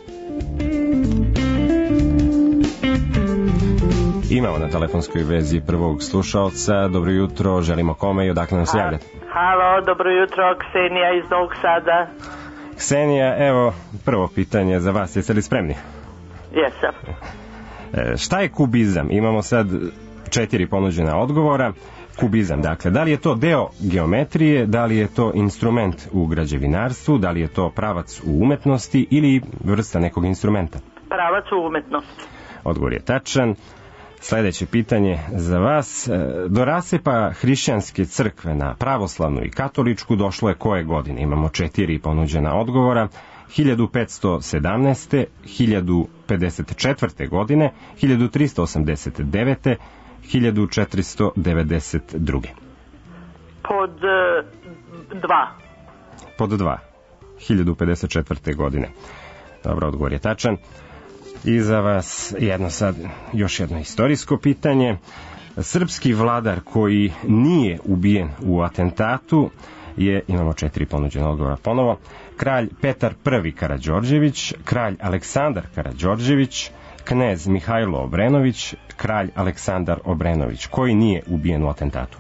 Imamo na telefonskoj vezi prvog slušalca. Dobro jutro, želimo kome i odakle nam se javljate? Halo, dobro jutro, Ksenija iz Novog Sada. Ksenija, evo prvo pitanje za vas, jeste li spremni? Jesam. E, šta je kubizam? Imamo sad četiri ponuđena odgovora. Kubizam, dakle, da li je to deo geometrije, da li je to instrument u građevinarstvu, da li je to pravac u umetnosti ili vrsta nekog instrumenta? Pravac u umetnosti. Odgovor je tačan. Sledeće pitanje za vas. Do rasepa hrišćanske crkve na pravoslavnu i katoličku došlo je koje godine? Imamo četiri ponuđena odgovora. hiljadu petsto sedamnaeste. hiljadu pedeset četvrte. godine, hiljadu tristo osamdeset devete. hiljadu četiristo devedeset druge. Pod uh, dva. Pod dva. hiljadu pedeset četvrte. godine. Dobro, odgovor je tačan. I za vas jedno sad, još jedno istorijsko pitanje. Srpski vladar koji nije ubijen u atentatu je, imamo četiri ponuđena odgovora ponovo, kralj Petar prvi. Karađorđević, kralj Aleksandar Karađorđević, knez Mihajlo Obrenović, kralj Aleksandar Obrenović, koji nije ubijen u atentatu.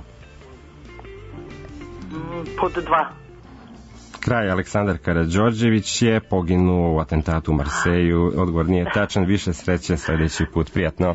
Pod dva. Kralj Aleksandar Karađorđević je poginuo u atentatu u Marseju. Odgovor nije tačan, više sreće sledeći put. Prijatno.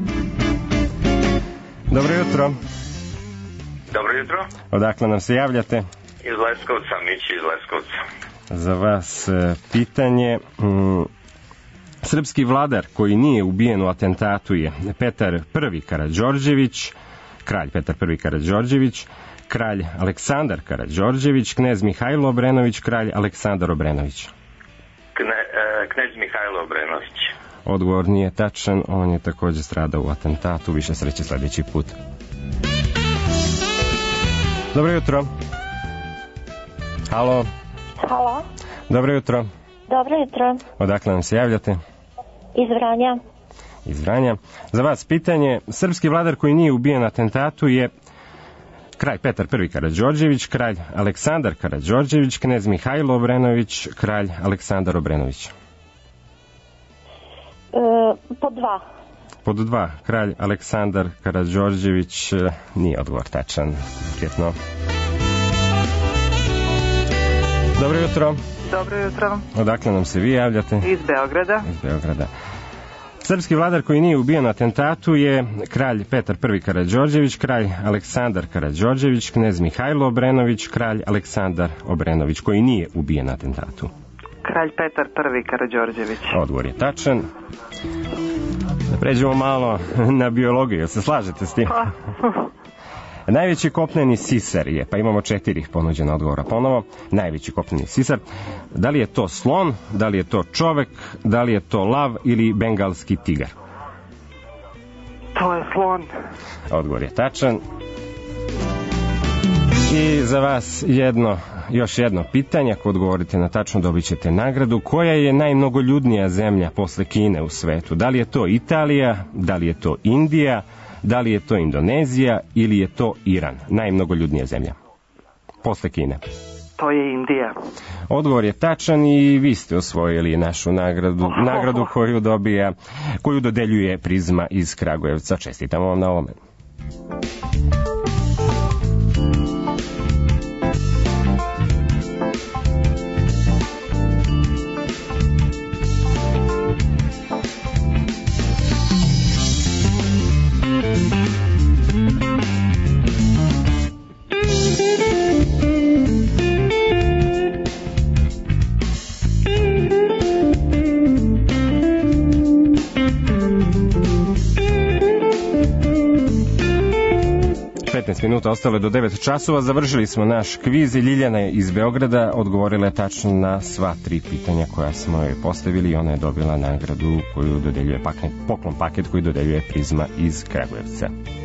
Dobro jutro. Dobro jutro. Odakle nam se javljate? Iz Leskovca, Mići iz Leskovca. Za vas pitanje. Mm, Srpski vladar koji nije ubijen u atentatu je Petar prvi. Karađorđević, kralj Petar prvi. Karađorđević, kralj Aleksandar Karađorđević, knez Mihajlo Obrenović, kralj Aleksandar Obrenović. Kne, e, knez Mihajlo Obrenović. Odgovor nije tačan, on je takođe stradao u atentatu. Više sreće sledeći put. Dobro jutro. Halo. Halo. Dobro jutro. Dobro jutro. Odakle nam se javljate? Iz Vranja. Iz Vranja. Za vas pitanje. Srpski vladar koji nije ubijen na atentatu je kralj Petar prvi. Karađorđević, kralj Aleksandar Karađorđević, knez Mihajlo Obrenović, kralj Aleksandar Obrenović. E, pod dva. Pod dva. Kralj Aleksandar Karađorđević. Nije odgovor tačan. Prijetno. Dobro jutro. Dobro jutro. Odakle nam se vi javljate? Iz Beograda. Iz Beograda. Srpski vladar koji nije ubijen na atentatu je kralj Petar prvi. Karađorđević, kralj Aleksandar Karađorđević, knez Mihajlo Obrenović, kralj Aleksandar Obrenović, koji nije ubijen na atentatu. Kralj Petar prvi. Karađorđević. Odgovor je tačan. Da pređemo malo na biologiju, jel se slažete s tim? Najveći kopneni sisar je, pa imamo četiri ponuđena odgovora ponovo. Najveći kopneni sisar. Da li je to slon, da li je to čovek, da li je to lav ili bengalski tigar? To je slon. Odgovor je tačan. I za vas jedno, još jedno pitanje. Ako odgovorite na tačno, dobit ćete nagradu. Koja je najmnogoljudnija zemlja posle Kine u svetu? Da li je to Italija, da li je to Indija, da li je to Indonezija ili je to Iran? Najmnogoljudnija zemlja posle Kine. To je Indija. Odgovor je tačan i vi ste osvojili našu nagradu, oh, nagradu koju dobija, koju dodeljuje Prizma iz Kragujevca. Čestitamo vam na ovome. petnaest minuta, ostale do devet časova. Završili smo naš kviz i Ljiljana je iz Beograda odgovorila je tačno na sva tri pitanja koja smo joj postavili i ona je dobila nagradu koju dodeljuje paket, poklon paket koji dodeljuje Prizma iz Kragujevca.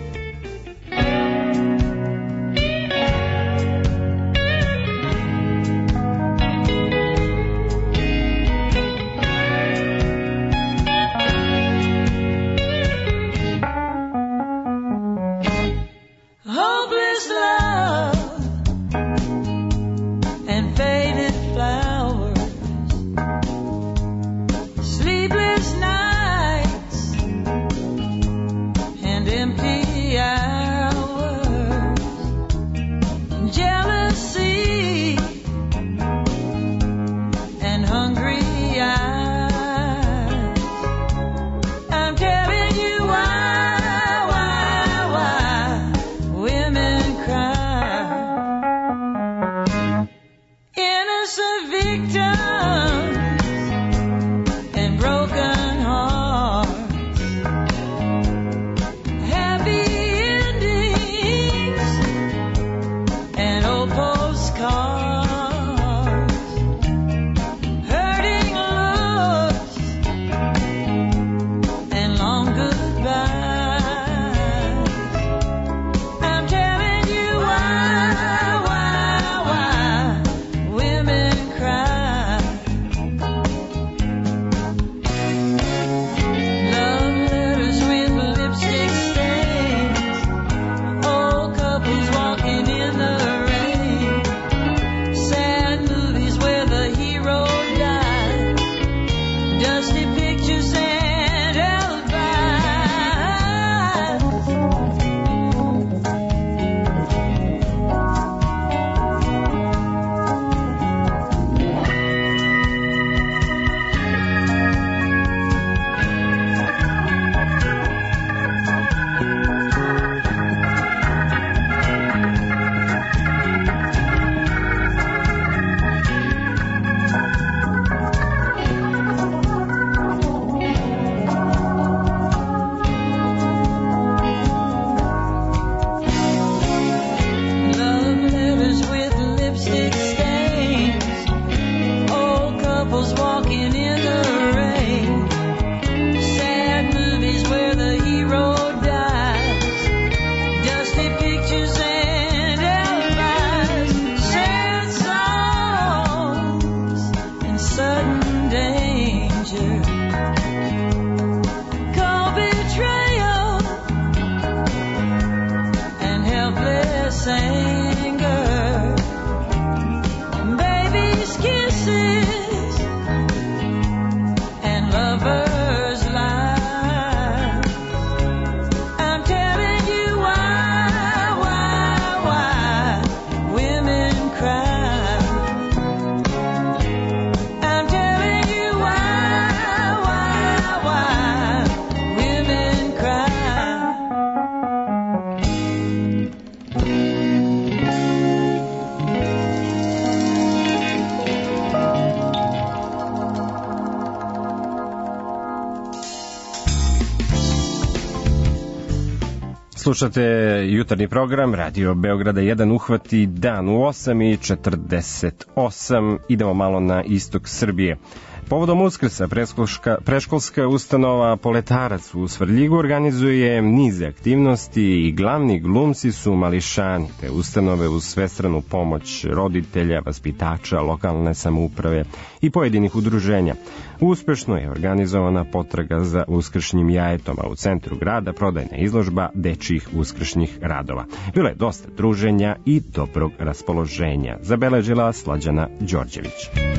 Slušate jutarnji program Radio Beograda jedan, uhvati dan u osam i četrdeset osam. Idemo malo na istok Srbije. Povodom Uskrsa preškolska, preškolska ustanova Poletarac u Svrljigu organizuje niz aktivnosti i glavni glumci su mališani te ustanove uz svestranu pomoć roditelja, vaspitača, lokalne samouprave i pojedinih udruženja. Uspešno je organizovana potraga za uskršnjim jajetom, a u centru grada prodajna izložba dečjih uskršnjih radova. Bilo je dosta druženja i dobrog raspoloženja, zabeležila Slađana Đorđević.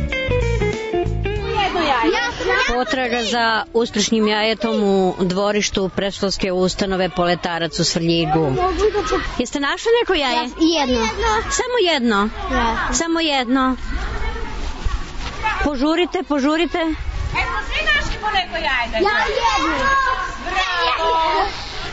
Potraga za uskršnjim jajetom u dvorištu predškolske ustanove Poletarac u Svrljigu. Jeste našli neko jaje? Jedno. Samo jedno? Da. Samo jedno. Požurite, požurite. Evo, svi našli po neko jaje. Ja jedno. Bravo.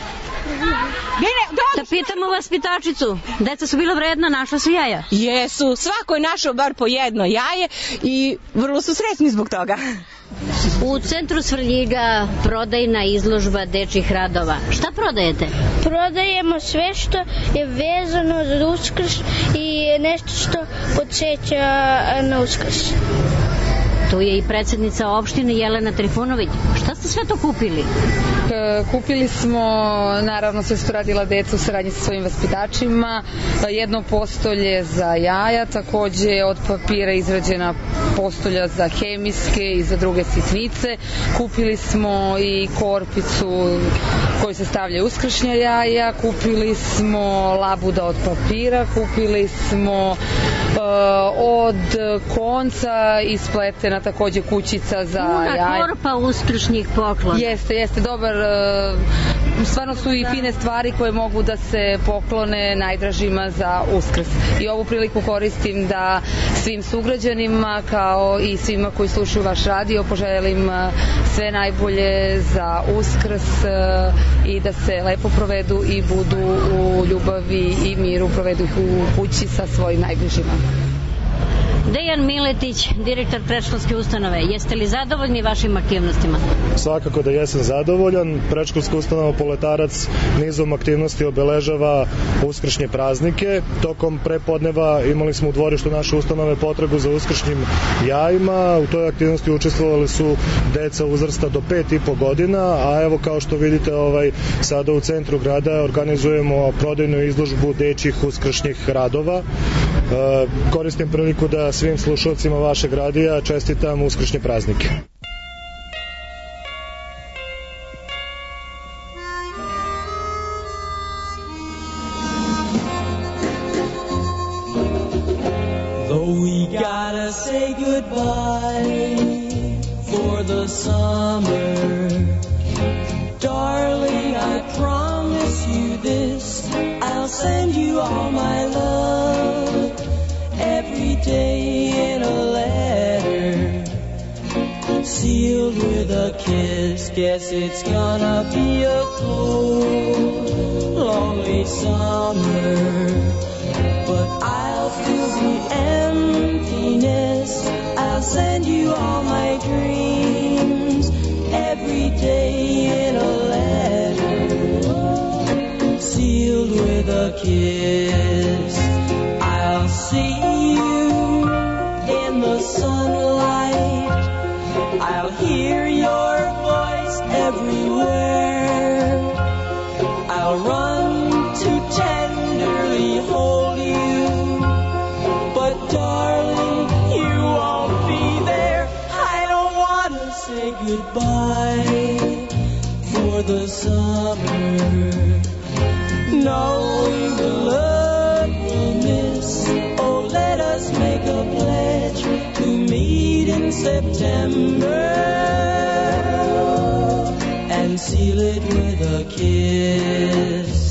Da pitamo vaspitačicu, deca su bila vredna, našla su jaja? Jesu, svako je našao bar po jedno jaje i vrlo su srećni zbog toga. U centru Svrljiga prodajna izložba dečjih radova. Šta prodajete? Prodajemo sve što je vezano za Uskrs i nešto što podsjeća na Uskrs. Tu je i predsjednica opštine Jelena Trifunović. Šta ste sve to kupili? Kupili smo, naravno sve su radila deca u saradnji sa svojim vaspitačima, jedno postolje za jaja, takođe od papira izrađena postolja za hemijske i za druge sitnice. Kupili smo i korpicu koju se stavlja uskršnja jaja, kupili smo labuda od papira, kupili smo uh, od konca ispletena takođe kućica za Puna jaja. Puna korpa uskršnjih poklona. Jeste, jeste, dobar, stvarno su i fine stvari koje mogu da se poklone najdražima za Uskrs. I ovu priliku koristim da svim sugrađanima kao i svima koji slušaju vaš radio poželim sve najbolje za Uskrs i da se lepo provedu i budu u ljubavi i miru, provedu ih u kući sa svojim najbližima. Dejan Miletić, direktor predškolske ustanove. Jeste li zadovoljni vašim aktivnostima? Svakako da jesam zadovoljan. Predškolska ustanova Poletarac nizom aktivnosti obeležava uskršnje praznike. Tokom prepodneva imali smo u dvorištu naše ustanove potragu za uskršnjim jajima. U toj aktivnosti učestvovali su deca uzrasta do pet i po godina, a evo kao što vidite ovaj, sada u centru grada organizujemo prodajnu izložbu dečjih uskršnjih radova. E, koristim priliku da svim slušalcima vašeg radija čestitam uskršnje praznike. Though we gotta say goodbye for the summer, darling, I promise you this, I'll send you all my love every day in a letter, sealed with a kiss. Guess it's gonna be a cold, lonely summer, but I'll fill the emptiness. I'll send you all my dreams every day in a letter, sealed with a kiss. I'll see you in the sunlight, I'll hear your voice everywhere, I'll run to tenderly hold you, but darling, you won't be there. I don't want to say goodbye for the summer, knowing the love we'll miss. Oh, let us make a pledge to meet in September and seal it with a kiss.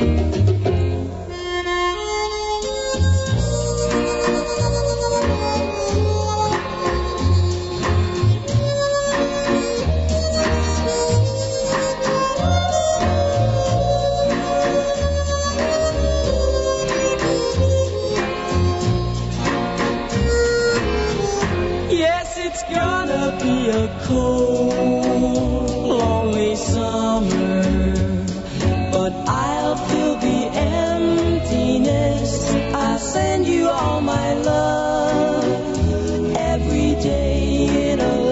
Be a cold, lonely summer, but I'll fill the emptiness. I'll send you all my love every day in a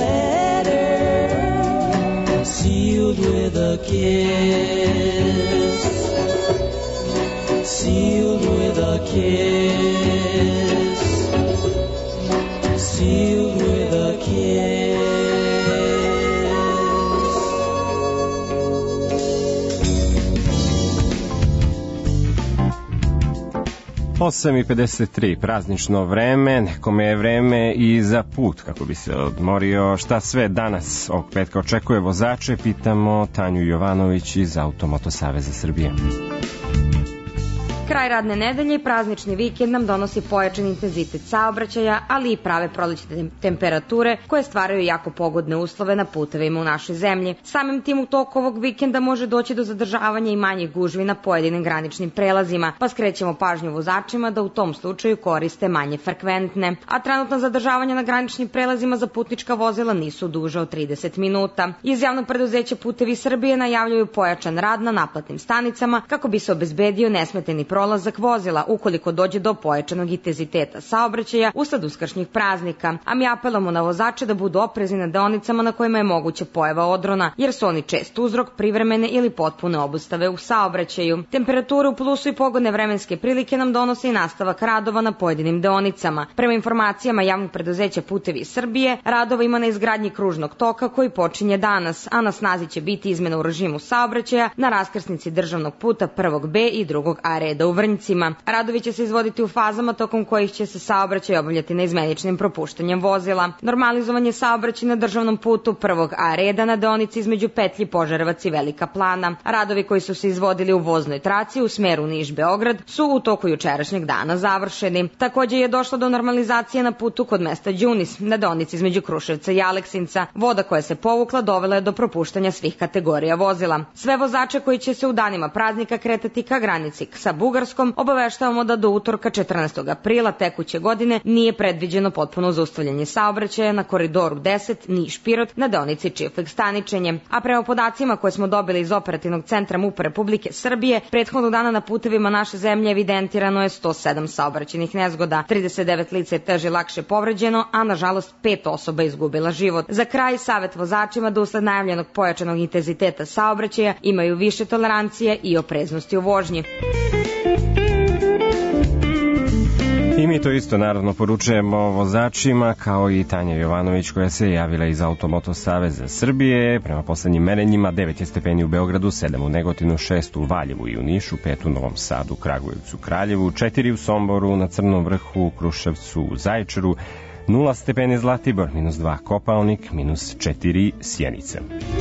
letter, sealed with a kiss, sealed with a kiss, sealed with a kiss. osam i pedeset tri, praznično vreme, nekome je vreme i za put, kako bi se odmorio. Šta sve danas ovog petka očekuje vozače, pitamo Tanju Jovanović iz Automoto Saveza Srbije. Kraj radne nedelje i praznični vikend nam donosi pojačan intenzitet saobraćaja, ali i prave prolećne temperature koje stvaraju jako pogodne uslove na putevima u našoj zemlji. Samim tim u toku ovog vikenda može doći do zadržavanja i manjih gužvi na pojedinim graničnim prelazima, pa skrećemo pažnju vozačima da u tom slučaju koriste manje frekventne. A trenutna zadržavanja na graničnim prelazima za putnička vozila nisu duže od trideset minuta. Iz javnog preduzeća Putevi Srbije najavljuju pojačan rad na naplatnim stanicama kako bi se obezbedio nesmeteni prolazak vozila ukoliko dođe do pojačanog intenziteta saobraćaja usled uskršnjih praznika. A mi apelujemo na vozače da budu oprezni na deonicama na kojima je moguća pojava odrona, jer su oni čest uzrok privremene ili potpune obustave u saobraćaju. Temperature u plusu i pogodne vremenske prilike nam donose i nastavak radova na pojedinim deonicama. Prema informacijama javnog preduzeća Putevi Srbije, radova ima na izgradnji kružnog toka koji počinje danas, a na snazi će biti izmena u režimu saobraćaja na raskrsnici državnog puta prvog B i drugog A reda u Vrnjcima. Radovi će se izvoditi u fazama tokom kojih će se saobraćaj obavljati neizmeničnim propuštanjem vozila. Normalizovanje saobraćaja na državnom putu prvog A reda na deonici između petlji Požarevac i Velika Plana. Radovi koji su se izvodili u voznoj traci u smeru Niš-Beograd su u toku jučerašnjeg dana završeni. Takođe je došlo do normalizacije na putu kod mesta Đunis, na deonici između Kruševca i Aleksinca. Voda koja se povukla dovela je do propuštanja svih kategorija vozila. Sve vozače koji će se u danima praznika kretati ka granici sa Bugarskom obaveštavamo da do utorka četrnaestog aprila tekuće godine nije predviđeno potpuno zaustavljanje saobraćaja na koridoru deset Niš-Pirot na deonici Čiflik-Staničenje. A prema podacima koje smo dobili iz operativnog centra MUP Republike Srbije, prethodnog dana na putevima naše zemlje evidentirano je sto sedam saobraćajnih nezgoda, trideset devet lica je teže i lakše povređeno, a nažalost pet osoba izgubila život. Za kraj, savjet vozačima da usled najavljenog pojačanog intenziteta saobraćaja imaju više tolerancije i opreznosti u vožnji. I mi to isto naravno poručujemo vozačima, kao i Tanja Jovanović koja se javila iz Automoto Saveza Srbije. Prema poslednjim merenjima devet je stepeni u Beogradu, sedam u Negotinu, šest u Valjevu i u Nišu, pet u Novom Sadu, Kragujevcu, Kraljevu, četiri u Somboru, na Crnom Vrhu, Kruševcu, Zaječaru, nula stepeni Zlatibor, minus dva Kopaonik, minus četiri Sjenica.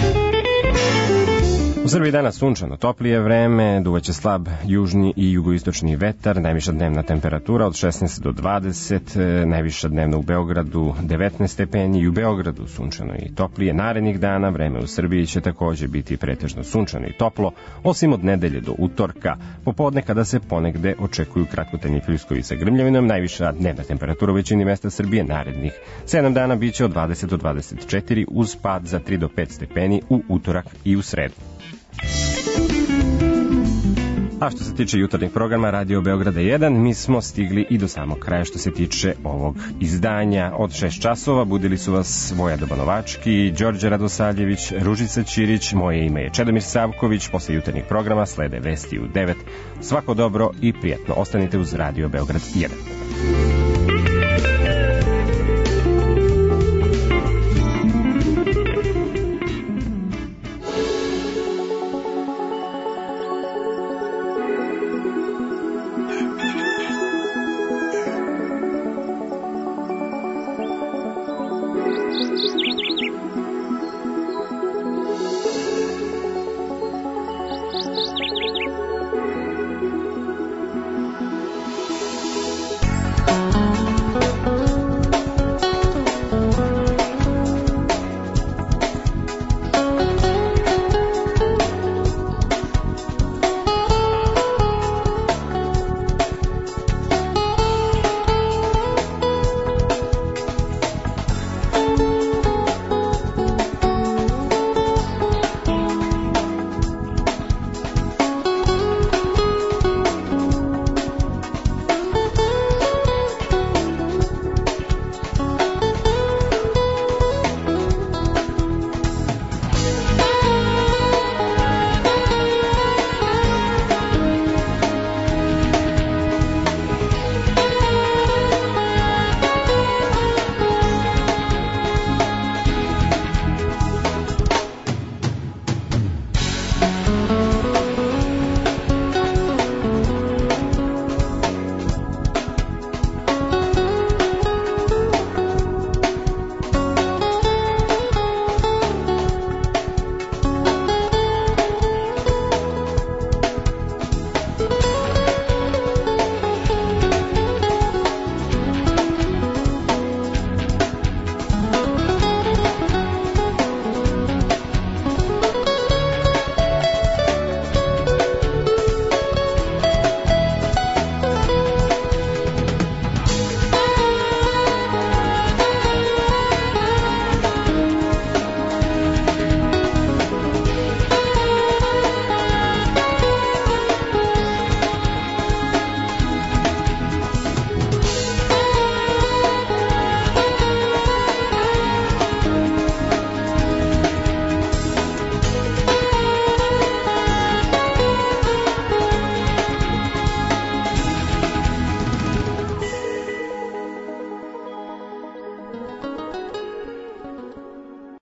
U Srbiji danas sunčano, toplije vreme, duvaće slab južni i jugoistočni vetar, najviša dnevna temperatura od šesnaest do dvadeset, najviša dnevna u Beogradu devetnaest stepeni i u Beogradu sunčano i toplije. Narednih dana vreme u Srbiji će takođe biti pretežno sunčano i toplo, osim od nedelje do utorka, popodne kada se ponegde očekuju kratkotrajni pljuskovi sa grmljavinom. Najviša dnevna temperatura u većini mesta Srbije narednih sedam dana biće od dvadeset do dvadeset četiri uz pad za tri do pet stepeni u utorak i u sredu. A što se tiče jutarnjeg programa Radio Beograda jedan, mi smo stigli i do samog kraja što se tiče ovog izdanja. Od šest časova budili su vas Voja Dobanovački, Đorđe Radosavljević, Ružica Ćirić, moje ime je Čedomir Savković. Posle jutarnjeg programa slede vesti u devet. Svako dobro i prijatno. Ostanite uz Radio Beograd jedan.